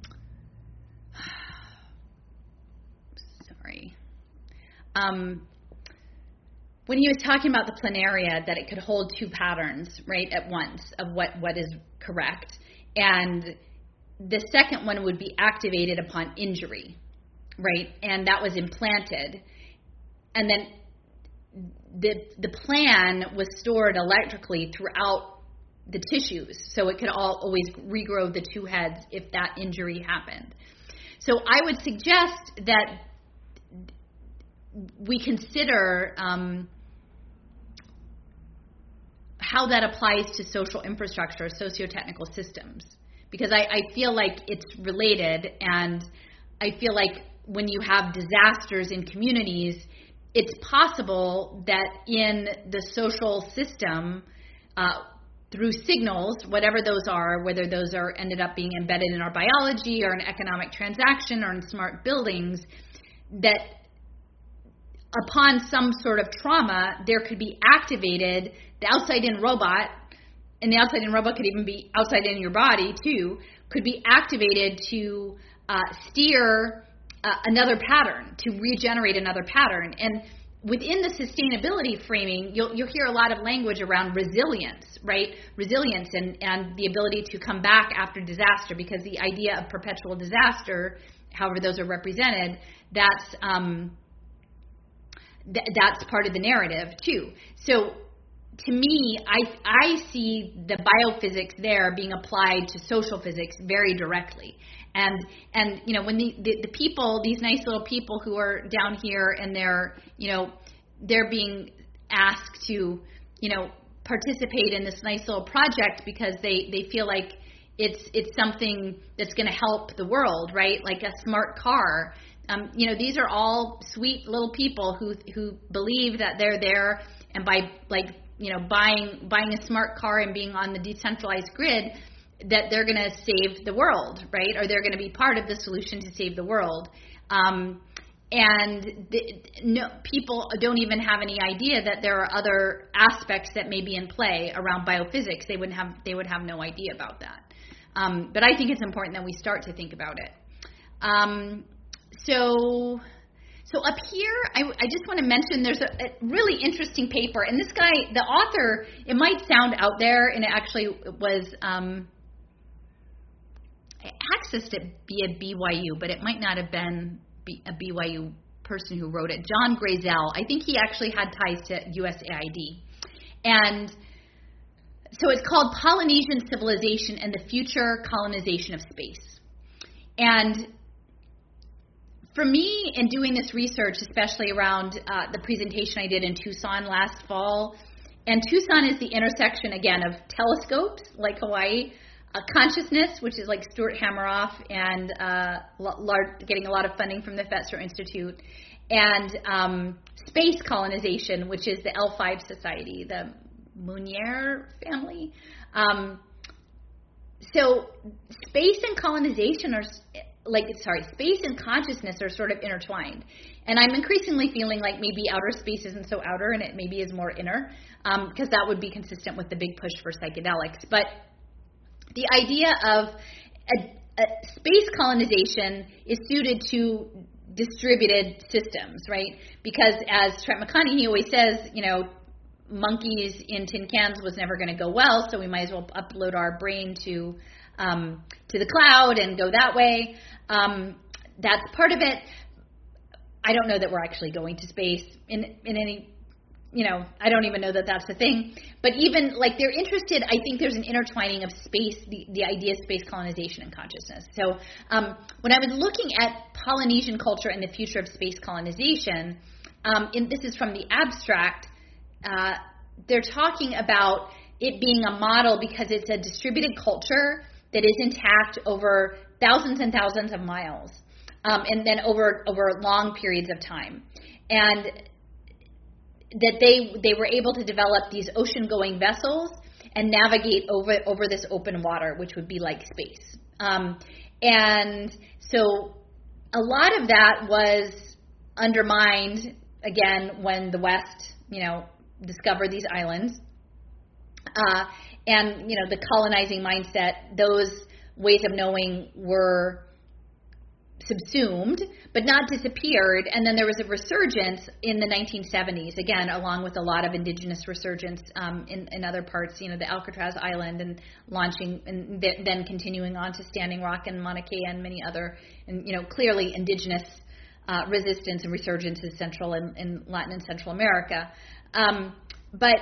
sorry. Um, When he was talking about the planaria, that it could hold two patterns, right, at once of what, what is correct. And the second one would be activated upon injury, right? And that was implanted. And then the the plan was stored electrically throughout the tissues, so it could all always regrow the two heads if that injury happened. So I would suggest that we consider um, how that applies to social infrastructure, socio-technical systems, because I, I feel like it's related, and I feel like when you have disasters in communities, it's possible that in the social system, uh, through signals, whatever those are, whether those are ended up being embedded in our biology or an economic transaction or in smart buildings, that upon some sort of trauma, there could be activated, the outside-in robot, and the outside-in robot could even be outside in your body too, could be activated to uh, steer uh, another pattern, to regenerate another pattern. And within the sustainability framing, you'll, you'll hear a lot of language around resilience, right? Resilience and, and the ability to come back after disaster, because the idea of perpetual disaster, however those are represented, that's... Um, th- that's part of the narrative too. So to me, I I see the biophysics there being applied to social physics very directly. And and you know when the, the the people, these nice little people who are down here, and they're you know they're being asked to you know participate in this nice little project because they they feel like it's it's something that's going to help the world, right? Like a smart car. Um, you know, these are all sweet little people who who believe that they're there, and by like you know buying buying a smart car and being on the decentralized grid, that they're going to save the world, right? Or they're going to be part of the solution to save the world. Um, and the, no, people don't even have any idea that there are other aspects that may be in play around biophysics. They wouldn't have they would have no idea about that. Um, but I think it's important that we start to think about it. Um, so. So up here, I, I just want to mention there's a, a really interesting paper. And this guy, the author, it might sound out there, and it actually was um, accessed it via B Y U, but it might not have been B, a B Y U person who wrote it. John Grazel. I think he actually had ties to U S A I D. And so it's called Polynesian Civilization and the Future Colonization of Space. And for me, in doing this research, especially around uh, the presentation I did in Tucson last fall, and Tucson is the intersection, again, of telescopes, like Hawaii, uh, consciousness, which is like Stuart Hameroff, and uh, large, getting a lot of funding from the Fetzer Institute, and um, space colonization, which is the L five Society, the Munier family. Um, so space and colonization are... like, sorry, space and consciousness are sort of intertwined. And I'm increasingly feeling like maybe outer space isn't so outer and it maybe is more inner, um, because that would be consistent with the big push for psychedelics. But the idea of a, a space colonization is suited to distributed systems, right? Because as Trent McConaughey always says, you know, monkeys in tin cans was never going to go well, so we might as well upload our brain to um, to the cloud and go that way. Um, that's part of it. I don't know that we're actually going to space in in any, you know, I don't even know that that's the thing. But even like they're interested, I think there's an intertwining of space, the, the idea of space colonization and consciousness. So um, when I was looking at Polynesian culture and the future of space colonization, um, and this is from the abstract, uh, they're talking about it being a model because it's a distributed culture that is intact over thousands and thousands of miles, um, and then over over long periods of time, and that they they were able to develop these ocean-going vessels and navigate over over this open water, which would be like space. Um, and so a lot of that was undermined again when the West, you know, discovered these islands. Uh, and, you know, the colonizing mindset, those ways of knowing were subsumed, but not disappeared. And then there was a resurgence in the nineteen seventies, again, along with a lot of indigenous resurgence um, in, in other parts, you know, the Alcatraz Island, and launching and th- then continuing on to Standing Rock and Mauna Kea and many other, and, you know, clearly indigenous uh, resistance and resurgence is central in, in Latin and Central America. Um, but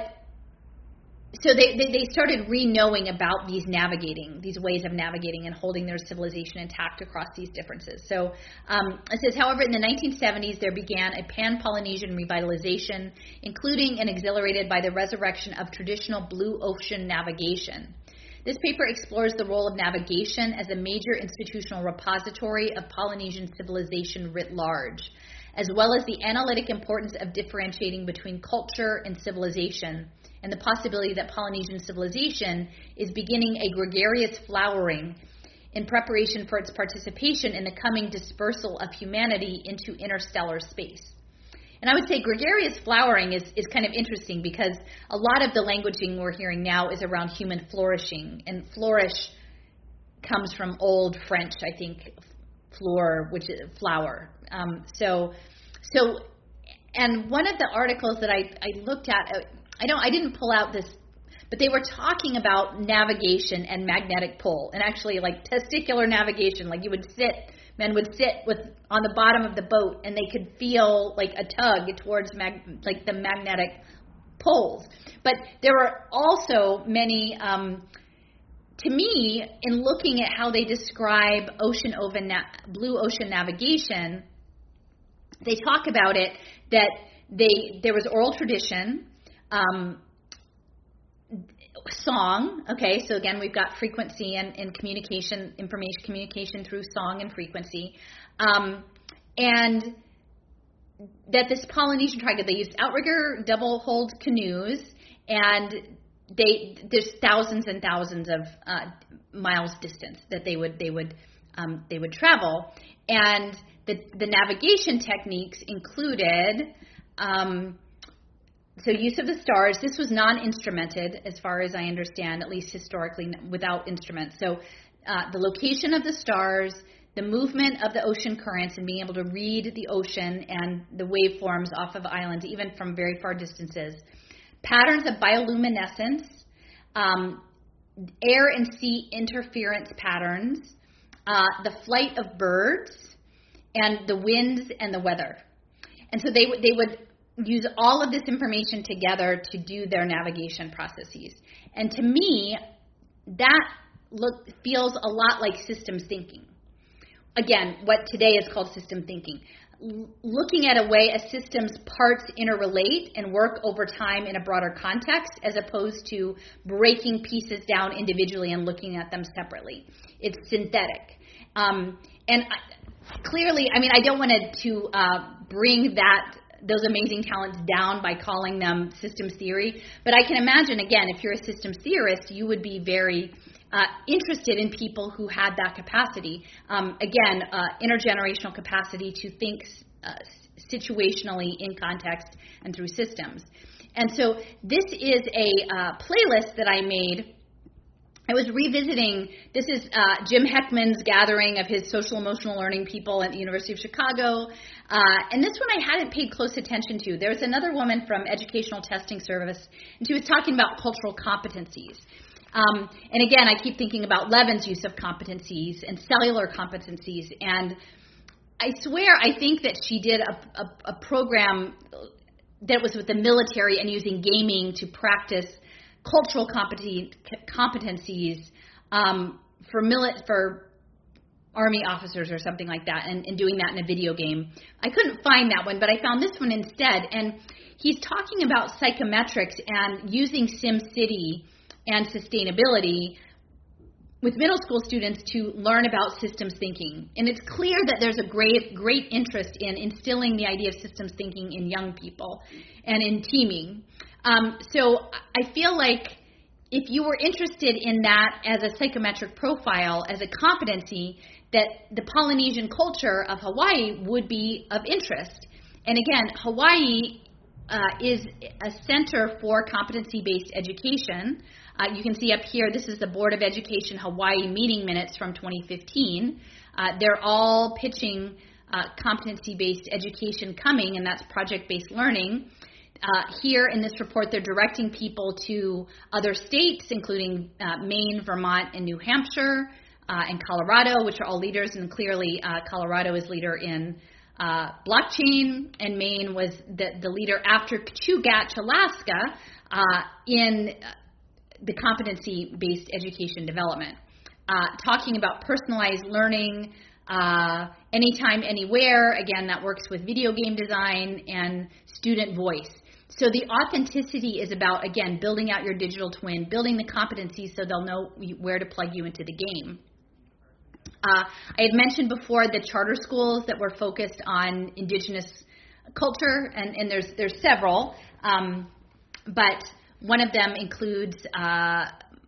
So they, they, they started re-knowing about these navigating, these ways of navigating and holding their civilization intact across these differences. So um, it says, however, in the nineteen seventies, there began a pan-Polynesian revitalization, including and exhilarated by the resurrection of traditional blue ocean navigation. This paper explores the role of navigation as a major institutional repository of Polynesian civilization writ large, as well as the analytic importance of differentiating between culture and civilization, and the possibility that Polynesian civilization is beginning a gregarious flowering in preparation for its participation in the coming dispersal of humanity into interstellar space. And I would say gregarious flowering is, is kind of interesting because a lot of the languaging we're hearing now is around human flourishing, and flourish comes from Old French, I think, fleur, which is flower. Um, so, so, and one of the articles that I, I looked at, I don't, I didn't pull out this, but they were talking about navigation and magnetic pull, and actually like testicular navigation, like you would sit men would sit with on the bottom of the boat, and they could feel like a tug towards mag, like the magnetic poles. But there were also many, um, to me, in looking at how they describe ocean over na- blue ocean navigation, they talk about it that they there was oral tradition, um, song. Okay, so again, we've got frequency and, and communication, information communication through song and frequency, um, and that this Polynesian tribe, they used outrigger double-hulled canoes, and they there's thousands and thousands of uh, miles distance that they would they would um, they would travel, and the the navigation techniques included um, so use of the stars. This was non-instrumented, as far as I understand, at least historically, without instruments. So uh, the location of the stars, the movement of the ocean currents, and being able to read the ocean and the waveforms off of islands, even from very far distances. Patterns of bioluminescence, um, air and sea interference patterns, uh, the flight of birds, and the winds and the weather. And so they would they would use all of this information together to do their navigation processes. And to me, that look feels a lot like systems thinking. Again, what today is called system thinking. L- looking at a way a system's parts interrelate and work over time in a broader context, as opposed to breaking pieces down individually and looking at them separately. It's synthetic. Um, and I, clearly, I mean, I don't want to uh, bring that those amazing talents down by calling them systems theory, but I can imagine, again, if you're a systems theorist, you would be very Uh, interested in people who had that capacity. Um, again, uh, intergenerational capacity to think uh, situationally in context and through systems. And so this is a uh, playlist that I made. I was revisiting, this is uh, Jim Heckman's gathering of his social emotional learning people at the University of Chicago. Uh, and this one I hadn't paid close attention to. There was another woman from Educational Testing Service, and she was talking about cultural competencies. Um, and again, I keep thinking about Levin's use of competencies and cellular competencies. And I swear, I think that she did a, a, a program that was with the military and using gaming to practice cultural competen- competencies um, for mili- for Army officers or something like that, and, and doing that in a video game. I couldn't find that one, but I found this one instead. And he's talking about psychometrics and using SimCity and sustainability with middle school students to learn about systems thinking. And it's clear that there's a great, great interest in instilling the idea of systems thinking in young people and in teaming. Um, so I feel like if you were interested in that as a psychometric profile, as a competency, that the Polynesian culture of Hawaii would be of interest. And again, Hawaii uh, is a center for competency-based education. Uh, you can see up here, this is the Board of Education Hawaii meeting minutes from twenty fifteen. Uh, they're all pitching uh, competency-based education coming, and that's project-based learning. Uh, here in this report, they're directing people to other states, including uh, Maine, Vermont, and New Hampshire, uh, and Colorado, which are all leaders, and clearly uh, Colorado is leader in uh, blockchain, and Maine was the, the leader after Chugach, Alaska, uh, in the competency-based education development. Uh, talking about personalized learning, uh, anytime, anywhere. Again, that works with video game design and student voice. So the authenticity is about, again, building out your digital twin, building the competencies so they'll know where to plug you into the game. Uh, I had mentioned before the charter schools that were focused on indigenous culture, and, and there's there's several, um, but one of them includes uh,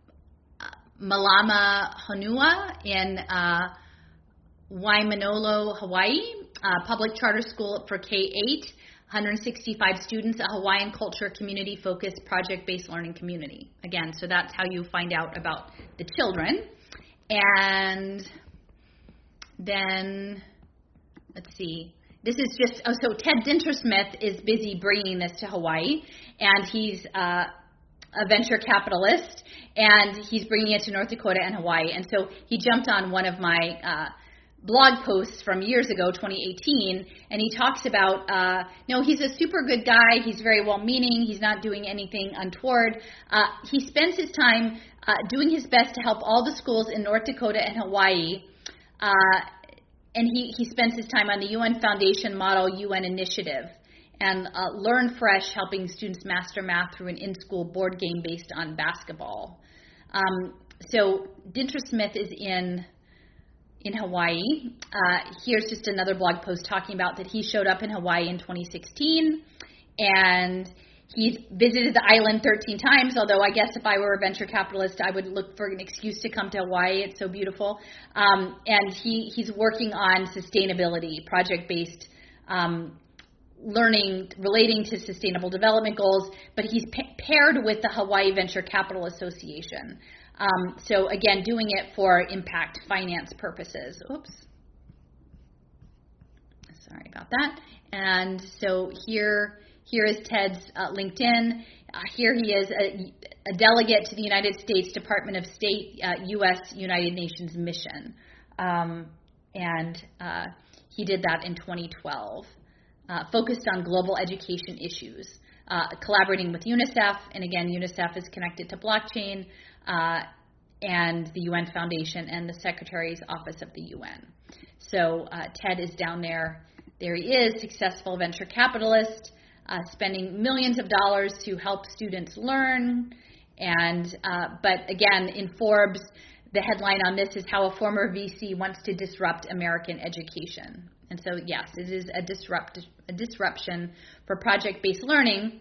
Malama Honua in uh, Waimanolo, Hawaii, a public charter school for K eight, one hundred sixty-five students, a Hawaiian culture community-focused project-based learning community. Again, so that's how you find out about the children. And then, let's see, this is just, oh, so Ted Dintersmith is busy bringing this to Hawaii, and he's uh, a venture capitalist, and he's bringing it to North Dakota and Hawaii. And so he jumped on one of my uh, blog posts from years ago, twenty eighteen, and he talks about, uh, no, he's a super good guy, he's very well-meaning, he's not doing anything untoward. Uh, he spends his time uh, doing his best to help all the schools in North Dakota and Hawaii, uh, and he, he spends his time on the U N Foundation Model U N Initiative, and uh, Learn Fresh, helping students master math through an in-school board game based on basketball. Um, so Dintersmith is in in Hawaii. Uh, here's just another blog post talking about that he showed up in Hawaii in twenty sixteen, and he's visited the island thirteen times, although I guess if I were a venture capitalist, I would look for an excuse to come to Hawaii. It's so beautiful. Um, and he, he's working on sustainability, project-based um, learning relating to sustainable development goals, but he's pa- paired with the Hawaii Venture Capital Association. Um, so again, doing it for impact finance purposes. Oops. Sorry about that. And so here, here is Ted's uh, LinkedIn. Uh, here he is, a, a delegate to the United States Department of State, uh, U S United Nations mission. Um, and uh, he did that in twenty twelve. Uh, focused on global education issues, uh, collaborating with UNICEF, and again, UNICEF is connected to blockchain, uh, and the U N Foundation and the Secretary's Office of the U N. So uh, Ted is down there. There he is, successful venture capitalist, uh, spending millions of dollars to help students learn. And uh, but again, in Forbes, the headline on this is how a former V C wants to disrupt American education. And so, yes, it is a disrupt a disruption for project-based learning.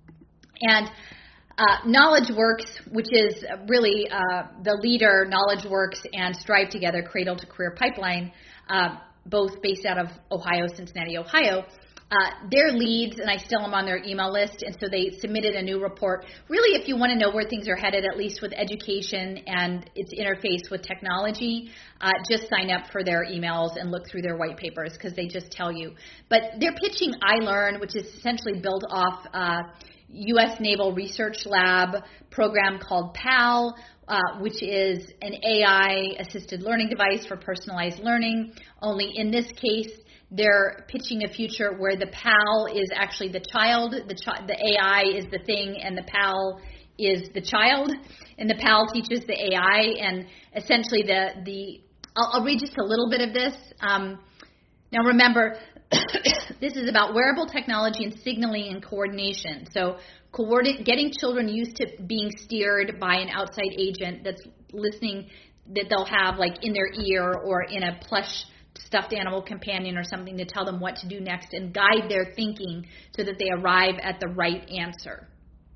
And uh, KnowledgeWorks, which is really uh, the leader, KnowledgeWorks and Strive Together, Cradle to Career Pipeline, uh, both based out of Ohio, Cincinnati, Ohio. Uh, their leads, and I still am on their email list, and so they submitted a new report. Really, if you want to know where things are headed, at least with education and its interface with technology, uh, just sign up for their emails and look through their white papers, because they just tell you. But they're pitching iLearn, which is essentially built off uh, U S Naval Research Lab program called PAL, uh, which is an A I-assisted learning device for personalized learning, only in this case, they're pitching a future where the PAL is actually the child, the, chi- the A I is the thing, and the PAL is the child, and the PAL teaches the A I, and essentially the, the I'll, I'll read just a little bit of this. Um, now remember, this is about wearable technology and signaling and coordination. So coordinate, getting children used to being steered by an outside agent that's listening, that they'll have like in their ear or in a plush stuffed animal companion or something to tell them what to do next and guide their thinking so that they arrive at the right answer.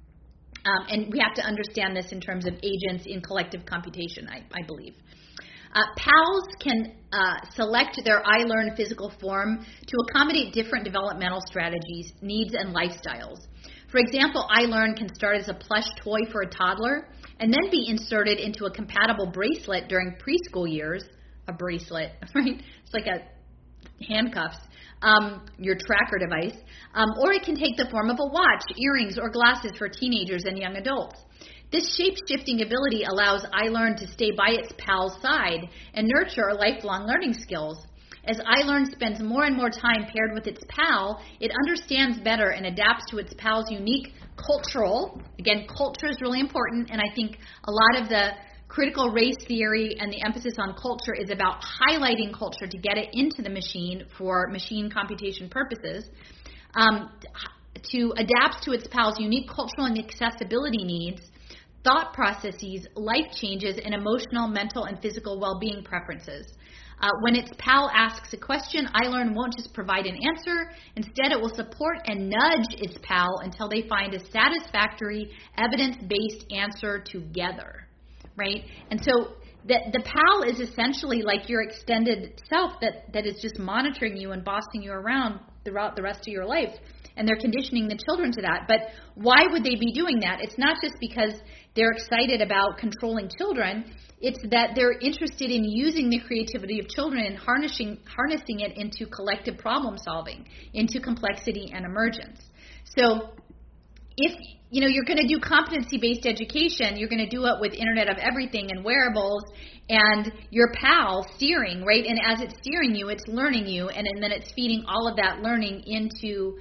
Um, and we have to understand this in terms of agents in collective computation, I, I believe. Uh, PALs can uh, select their iLearn physical form to accommodate different developmental strategies, needs, and lifestyles. For example, iLearn can start as a plush toy for a toddler and then be inserted into a compatible bracelet during preschool years. A bracelet, right? It's like a handcuffs, um, your tracker device. Um, or it can take the form of a watch, earrings, or glasses for teenagers and young adults. This shape-shifting ability allows iLearn to stay by its PAL's side and nurture lifelong learning skills. As iLearn spends more and more time paired with its PAL, it understands better and adapts to its PAL's unique cultural, again, culture is really important, and I think a lot of the critical race theory and the emphasis on culture is about highlighting culture to get it into the machine for machine computation purposes, um, to adapt to its PAL's unique cultural and accessibility needs, thought processes, life changes, and emotional, mental, and physical well-being preferences. Uh, when its PAL asks a question, iLearn won't just provide an answer. Instead, it will support and nudge its PAL until they find a satisfactory, evidence-based answer together. Right? And so the, the PAL is essentially like your extended self that, that is just monitoring you and bossing you around throughout the rest of your life. And they're conditioning the children to that. But why would they be doing that? It's not just because they're excited about controlling children. It's that they're interested in using the creativity of children and harnessing, harnessing it into collective problem solving, into complexity and emergence. So if you know you're going to do competency-based education, you're going to do it with Internet of Everything and wearables and your pal steering, right? And as it's steering you, it's learning you, and, and then it's feeding all of that learning into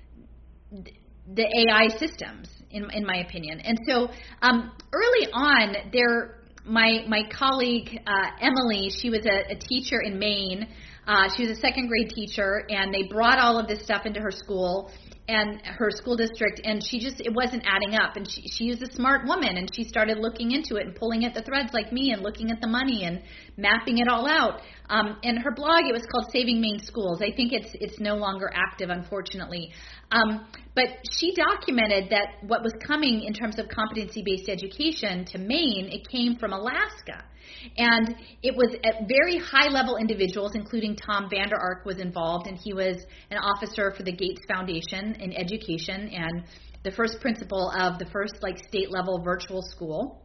the A I systems, in in my opinion. And so um, early on, there. My my colleague, uh, Emily, she was a, a teacher in Maine. Uh, she was a second grade teacher, and they brought all of this stuff into her school and her school district, and she just, it wasn't adding up. And she, she was a smart woman, and she started looking into it and pulling at the threads like me and looking at the money and mapping it all out. Um, and her blog, it was called Saving Maine Schools. I think it's it's no longer active, unfortunately. Um, but she documented that what was coming in terms of competency-based education to Maine, it came from Alaska. And it was at very high-level individuals, including Tom Vander Ark was involved, and he was an officer for the Gates Foundation in education and the first principal of the first like state-level virtual school.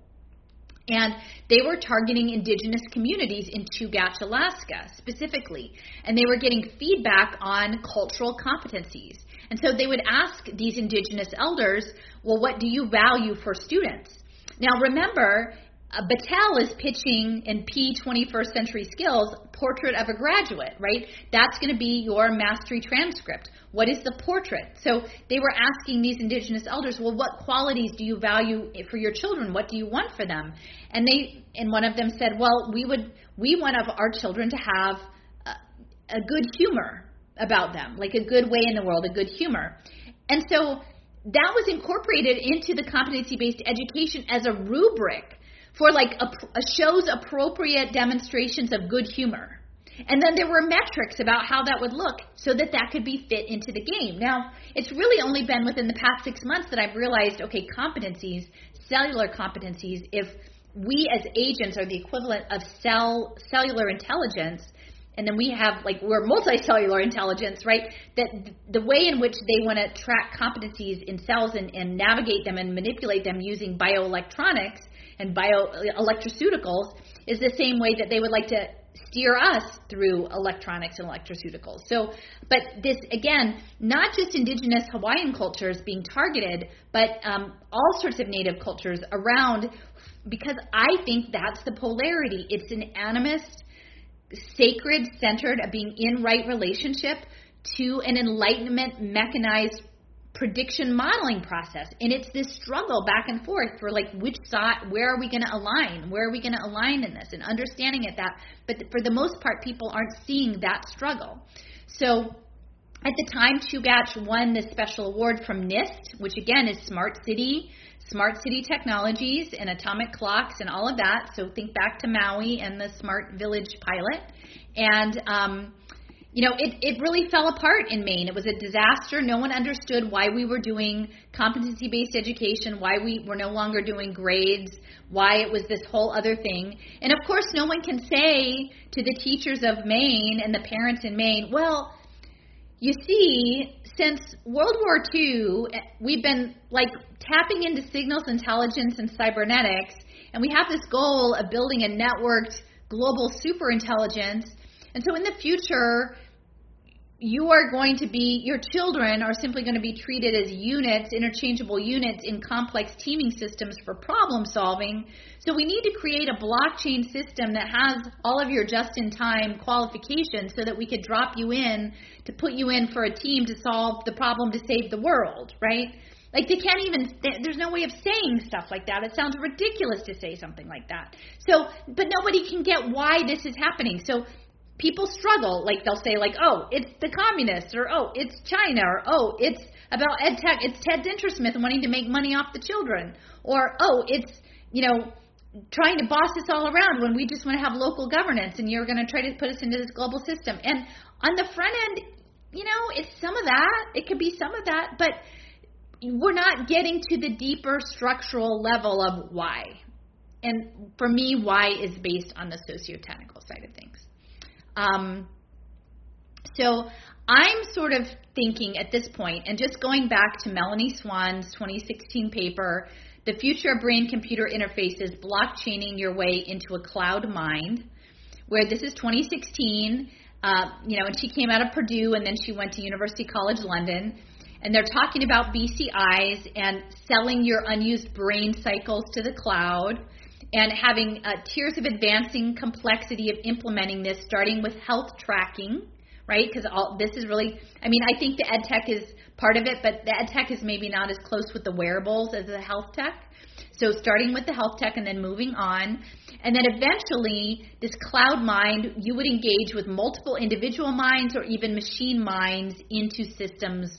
And they were targeting indigenous communities in Chugach, Alaska, specifically. And they were getting feedback on cultural competencies. And so they would ask these indigenous elders, well, what do you value for students? Now, remember, Uh, Battelle is pitching in P twenty-first Century Skills, portrait of a graduate, right? That's going to be your mastery transcript. What is the portrait? So they were asking these indigenous elders, well, what qualities do you value for your children? What do you want for them? And they, and one of them said, well, we would, we want our children to have a, a good humor about them, like a good way in the world, a good humor. And so that was incorporated into the competency-based education as a rubric for like a, a show's appropriate demonstrations of good humor. And then there were metrics about how that would look so that that could be fit into the game. Now, it's really only been within the past six months that I've realized, okay, competencies, cellular competencies, if we as agents are the equivalent of cell cellular intelligence, and then we have, like, we're multicellular intelligence, right, that the way in which they want to track competencies in cells and, and navigate them and manipulate them using bioelectronics and bioelectroceuticals is the same way that they would like to steer us through electronics and electroceuticals. So, but this, again, not just indigenous Hawaiian cultures being targeted, but um, all sorts of native cultures around, because I think that's the polarity. It's an animist, sacred, centered of being in right relationship to an enlightenment, mechanized prediction modeling process. And it's this struggle back and forth for like which side, where are we going to align? Where are we going to align in this? And understanding it that, but for the most part, people aren't seeing that struggle. So at the time, Chugach won this special award from NIST, which again is Smart City, Smart City Technologies and atomic clocks and all of that. So think back to Maui and the Smart Village pilot. And, um, You know, it, it really fell apart in Maine. It was a disaster. No one understood why we were doing competency-based education, why we were no longer doing grades, why it was this whole other thing. And, of course, no one can say to the teachers of Maine and the parents in Maine, well, you see, since World War Two, we've been, like, tapping into signals intelligence and cybernetics, and we have this goal of building a networked global superintelligence. And so in the future, you are going to be, your children are simply going to be treated as units, interchangeable units in complex teaming systems for problem solving. So we need to create a blockchain system that has all of your just-in-time qualifications so that we could drop you in to put you in for a team to solve the problem to save the world, right? Like they can't even, there's no way of saying stuff like that. It sounds ridiculous to say something like that. So, but nobody can get why this is happening. So people struggle, like they'll say like, oh, it's the communists, or oh, it's China, or oh, it's about ed tech, it's Ted Dintersmith wanting to make money off the children, or oh, it's, you know, trying to boss us all around when we just want to have local governance and you're going to try to put us into this global system. And on the front end, you know, it's some of that, it could be some of that, but we're not getting to the deeper structural level of why. And for me, why is based on the socio-technical side of things. Um, so I'm sort of thinking at this point, and just going back to Melanie Swan's twenty sixteen paper, The Future of Brain-Computer Interfaces, Blockchaining Your Way into a Cloud Mind, where this is twenty sixteen, uh, you know, and she came out of Purdue, and then she went to University College London. And they're talking about B C Is and selling your unused brain cycles to the cloud and having uh, tiers of advancing complexity of implementing this, starting with health tracking, right? Because all this is really, I mean, I think the ed tech is part of it, but the ed tech is maybe not as close with the wearables as the health tech. So starting with the health tech and then moving on. And then eventually, this cloud mind, you would engage with multiple individual minds or even machine minds into systems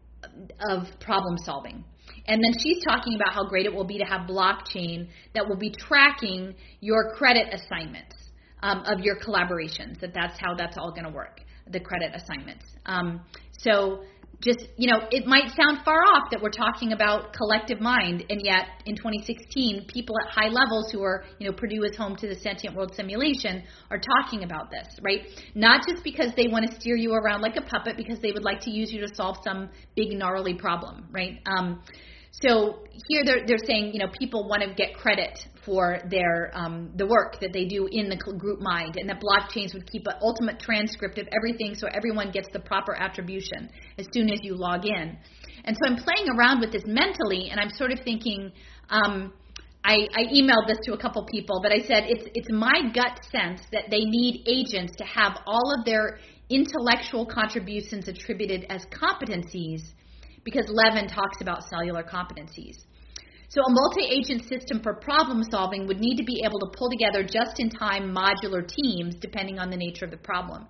of problem solving. And then she's talking about how great it will be to have blockchain that will be tracking your credit assignments um, of your collaborations, that that's how that's all going to work, the credit assignments. Um, so just, you know, it might sound far off that we're talking about collective mind, and yet in twenty sixteen, people at high levels who are, you know, Purdue is home to the Sentient World Simulation are talking about this, right? Not just because they want to steer you around like a puppet, because they would like to use you to solve some big gnarly problem, right? Um, so here they're, they're saying, you know, people want to get credit for their um, the work that they do in the group mind, and that blockchains would keep an ultimate transcript of everything so everyone gets the proper attribution as soon as you log in. And so I'm playing around with this mentally, and I'm sort of thinking, um, I, I emailed this to a couple people, but I said it's it's my gut sense that they need agents to have all of their intellectual contributions attributed as competencies, because Levin talks about cellular competencies. So a multi-agent system for problem solving would need to be able to pull together just-in-time modular teams depending on the nature of the problem.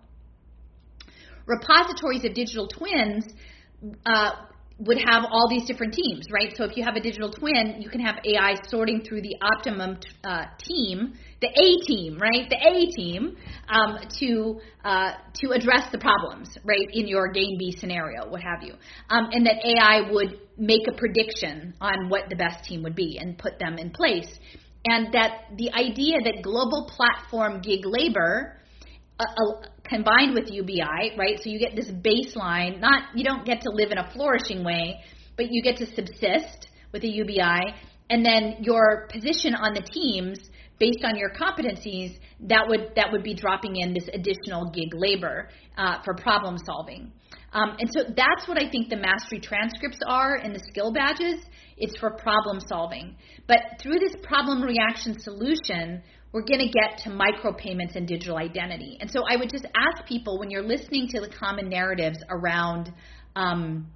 Repositories of digital twins uh, would have all these different teams, right? So if you have a digital twin, you can have A I sorting through the optimum uh, team, the A team, right? The A team um, to uh, to address the problems, right, in your game B scenario, what have you. Um, and that A I would make a prediction on what the best team would be and put them in place. And that the idea that global platform gig labor Uh, uh, combined with U B I, right? So you get this baseline, not, you don't get to live in a flourishing way, but you get to subsist with a U B I, and then your position on the teams based on your competencies, that would that would be dropping in this additional gig labor uh, for problem solving. Um, and so that's what I think the mastery transcripts are and the skill badges. It's for problem solving. But through this problem reaction solution, we're going to get to micropayments and digital identity. And so I would just ask people, when you're listening to the common narratives around um,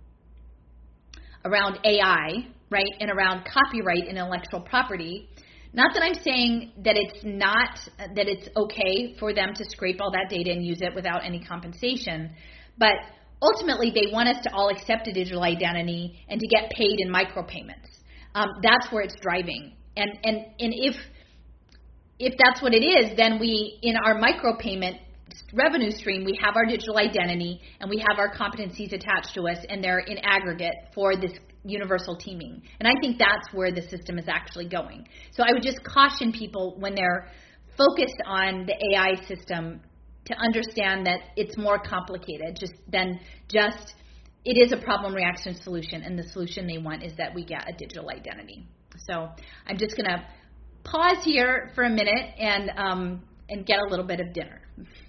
around A I, right, and around copyright and intellectual property, not that I'm saying that it's not, that it's okay for them to scrape all that data and use it without any compensation, but ultimately they want us to all accept a digital identity and to get paid in micropayments. Um, that's where it's driving. And and and if If that's what it is, then we, in our micropayment revenue stream, we have our digital identity and we have our competencies attached to us, and they're in aggregate for this universal teaming. And I think that's where the system is actually going. So I would just caution people when they're focused on the A I system to understand that it's more complicated just than just, it is a problem reaction solution, and the solution they want is that we get a digital identity. So I'm just going to pause here for a minute and um, and get a little bit of dinner.